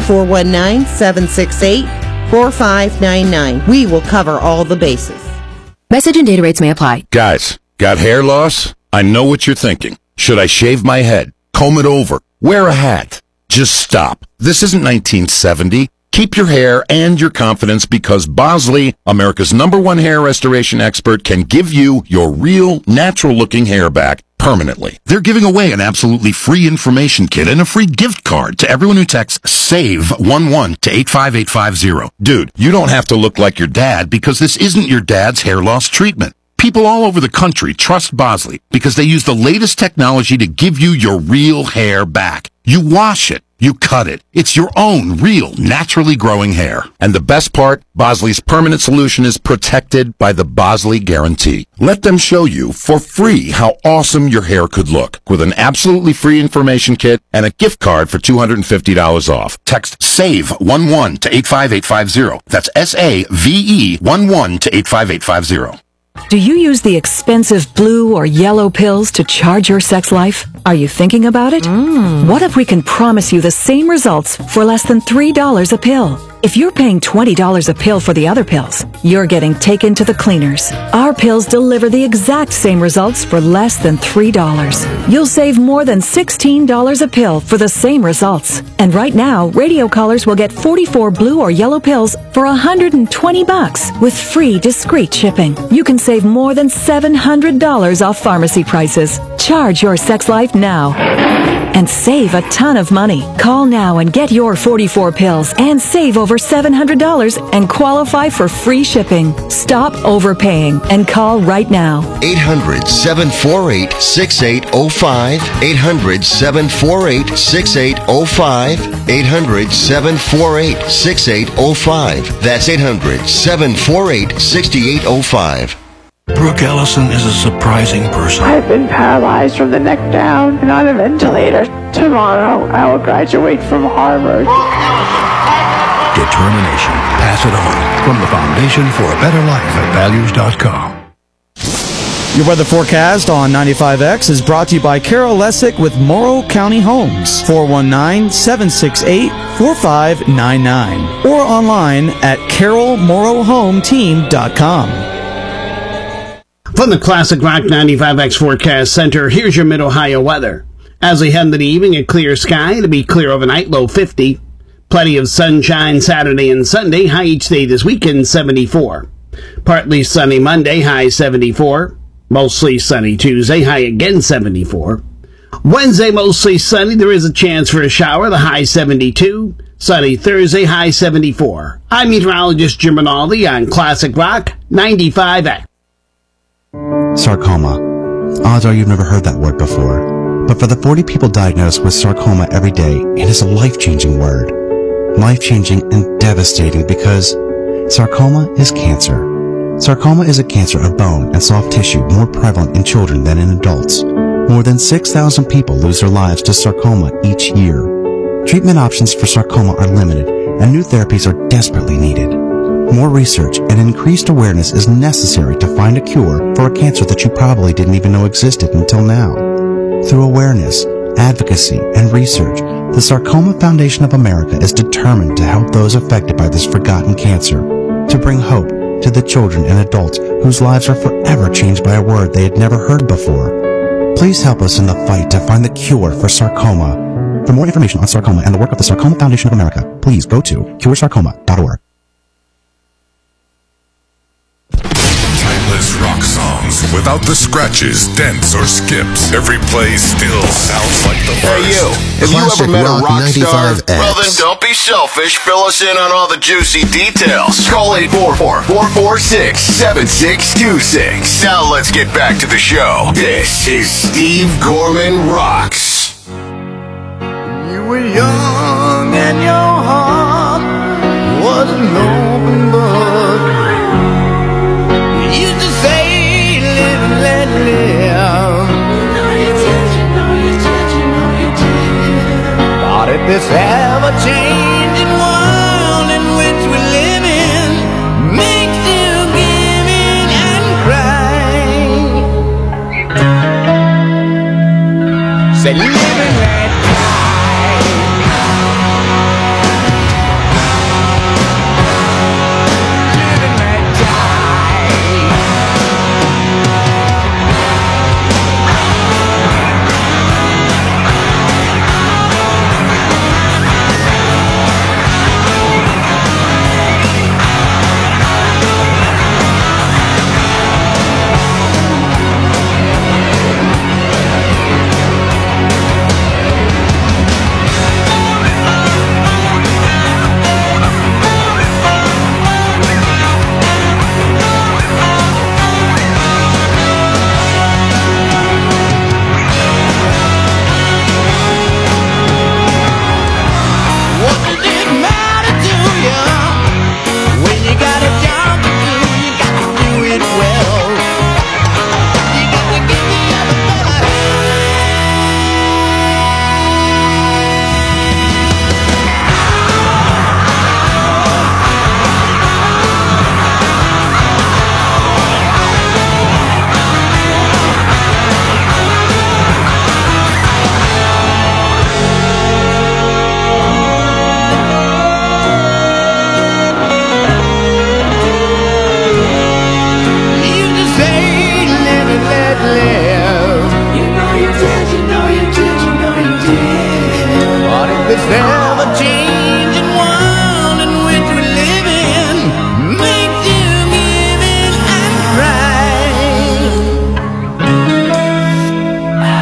419-768-4599. We will cover all the bases. Message and data rates may apply. Guys, got hair loss? I know what you're thinking. Should I shave my head? Comb it over? Wear a hat? Just stop. This isn't 1970. Keep your hair and your confidence because Bosley, America's #1 hair restoration expert, can give you your real, natural-looking hair back permanently. They're giving away an absolutely free information kit and a free gift card to everyone who texts SAVE11 to 85850. Dude, you don't have to look like your dad because this isn't your dad's hair loss treatment. People all over the country trust Bosley because they use the latest technology to give you your real hair back. You wash it. You cut it. It's your own real, naturally growing hair. And the best part, Bosley's permanent solution is protected by the Bosley Guarantee. Let them show you for free how awesome your hair could look with an absolutely free information kit and a gift card for $250 off. Text SAVE11 to 85850. That's SAVE11 to 85850. Do you use the expensive blue or yellow pills to charge your sex life? Are you thinking about it? What if we can promise you the same results for less than $3 a pill? If you're paying $20 a pill for the other pills, you're getting taken to the cleaners. Our pills deliver the exact same results for less than $3. You'll save more than $16 a pill for the same results. And right now, radio callers will get 44 blue or yellow pills for $120 with free discreet shipping. You can save more than $700 off pharmacy prices. Charge your sex life now and save a ton of money. Call now and get your 44 pills and save over $700 and qualify for free shipping. Stop overpaying and call right now. 800-748-6805. 800-748-6805. 800-748-6805. That's 800-748-6805. Brooke Ellison is a surprising person. I've been paralyzed from the neck down and on a ventilator. Tomorrow, I will graduate from Harvard. Determination. Pass it on. From the Foundation for a Better Life at values.com. Your weather forecast on 95X is brought to you by Carol Lessick with Morrow County Homes. 419-768-4599. Or online at carolmorrowhometeam.com. From the Classic Rock 95X Forecast Center, here's your Mid-Ohio weather. As we head into the evening, a clear sky. It'll be clear overnight, low 50. Plenty of sunshine Saturday and Sunday, high each day this weekend, 74. Partly sunny Monday, high 74. Mostly sunny Tuesday, high again 74. Wednesday, mostly sunny. There is a chance for a shower, the high 72. Sunny Thursday, high 74. I'm meteorologist Jim Rinaldi on Classic Rock 95X. Sarcoma. Odds are you've never heard that word before. But for the 40 people diagnosed with sarcoma every day, it is a life-changing word. Life-changing and devastating because sarcoma is cancer. Sarcoma is a cancer of bone and soft tissue more prevalent in children than in adults. More than 6,000 people lose their lives to sarcoma each year. Treatment options for sarcoma are limited, and new therapies are desperately needed. More research and increased awareness is necessary to find a cure for a cancer that you probably didn't even know existed until now. Through awareness, advocacy, and research, the Sarcoma Foundation of America is determined to help those affected by this forgotten cancer, to bring hope to the children and adults whose lives are forever changed by a word they had never heard before. Please help us in the fight to find the cure for sarcoma. For more information on sarcoma and the work of the Sarcoma Foundation of America, please go to curesarcoma.org. Timeless rock songs without the scratches, dents, or skips. Every play still sounds like the first. Hey, you. Have Classic you ever met Rock a rock star? 95X. Well, then don't be selfish. Fill us in on all the juicy details. Call 844-446-7626. Now let's get back to the show. This is Steve Gorman Rocks. You were young and your heart was an open book. You used to say, live and let live. But if this ever-changing world in which we live in makes you give in and cry, say live and let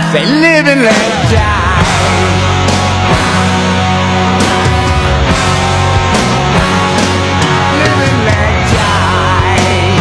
Say live and let die. Live and let die.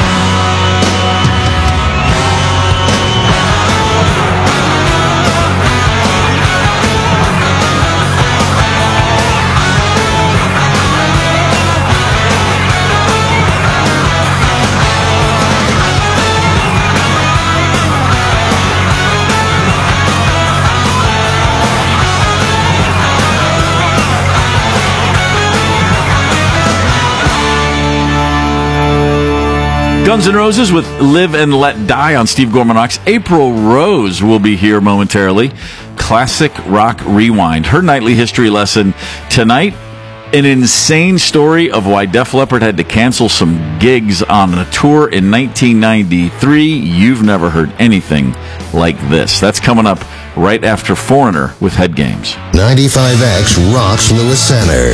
Guns N' Roses with Live and Let Die on Steve Gorman Rocks. April Rose will be here momentarily. Classic Rock Rewind. Her nightly history lesson tonight. An insane story of why Def Leppard had to cancel some gigs on a tour in 1993. You've never heard anything like this. That's coming up right after Foreigner with Head Games. 95X rocks Lewis Center.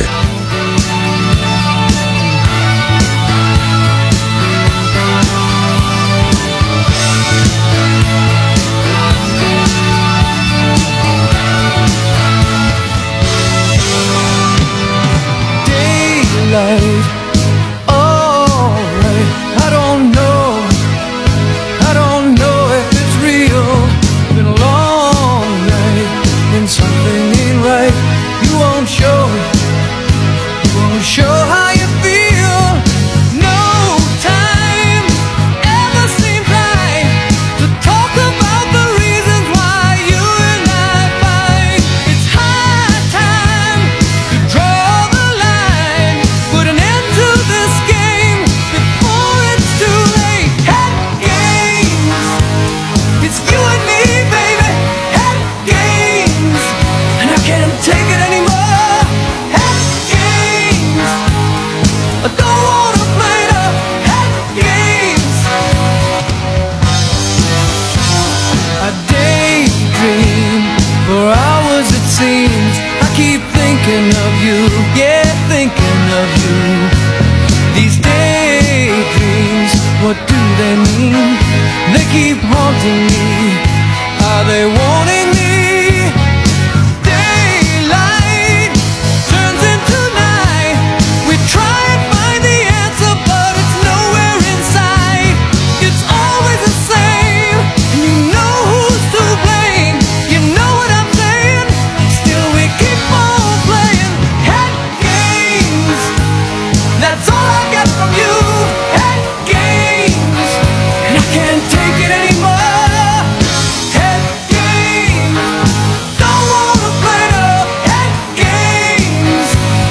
Alright, I don't know if it's real. Been a long night and something ain't right. You won't show how you feel. No time ever seems right to talk about the reasons why you and I fight. It's high time to draw the line, put an end to this game before it's too late. Head games, it's you and me, baby. Head games, and I can't take it anymore. Head games, I don't wanna play the head games. I daydream for hours it seems. I keep thinking of you, yeah, thinking of you. These daydreams, what do they mean? They keep haunting me. Are they warning me? Daylight turns into night. We try and find the answer, but it's nowhere in sight. It's always the same, and you know who's to blame. You know what I'm saying? Still we keep on playing head games. That's all I get from you. Head games, and I can't take it anymore. Head games, don't wanna play the head games.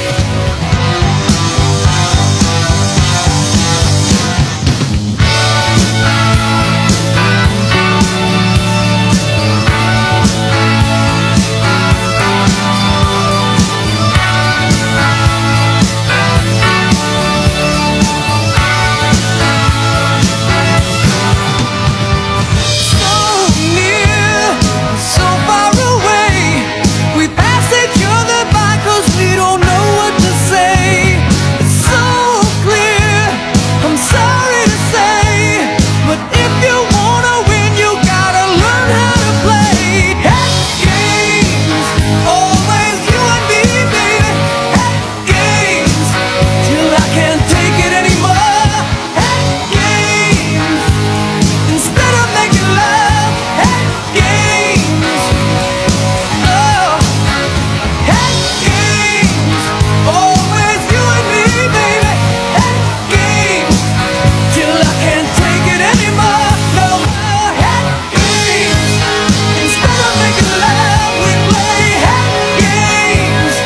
So near, so far away. We pass each other by 'cause we don't know what to say. It's so clear, I'm sorry to say, but if you wanna win, you gotta learn how to play head games. Always you and me, baby. Head games, till I can't take it anymore. Head games, instead of making love. Head games, oh, head games. Always you and me, baby. Head games, till I can't take it anymore. No more head games. Instead of making love, we play head games.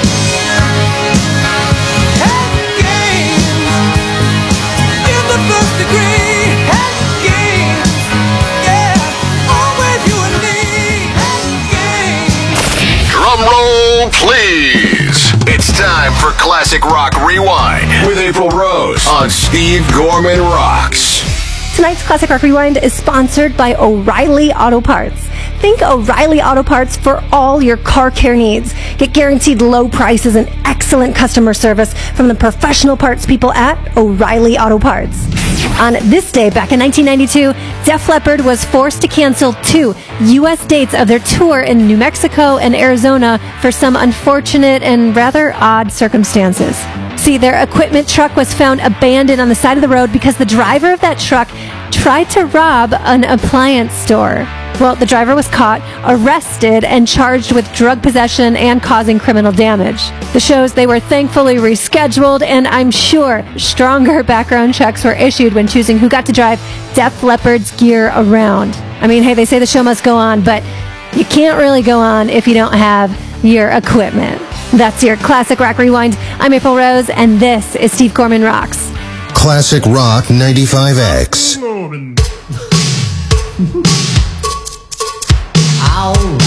Head games, in the first degree. Head games, yeah. Always you and me. Head games. Drum roll, please. It's time for Classic Rock Rewind with April Rose on Steve Gorman Rocks. Tonight's Classic Rock Rewind is sponsored by O'Reilly Auto Parts. think O'Reilly Auto Parts for all your car care needs. Get guaranteed low prices and excellent customer service from the professional parts people at O'Reilly Auto Parts. On this day, back in 1992, Def Leppard was forced to cancel 2 U.S. dates of their tour in New Mexico and Arizona for some unfortunate and rather odd circumstances. See, their equipment truck was found abandoned on the side of the road because the driver of that truck tried to rob an appliance store. Well, the driver was caught, arrested, and charged with drug possession and causing criminal damage. The shows, they were thankfully rescheduled, and I'm sure stronger background checks were issued when choosing who got to drive Def Leppard's gear around. I mean, hey, they say the show must go on, but you can't really go on if you don't have your equipment. That's your Classic Rock Rewind. I'm April Rose, and this is Steve Gorman Rocks. Classic Rock 95X. All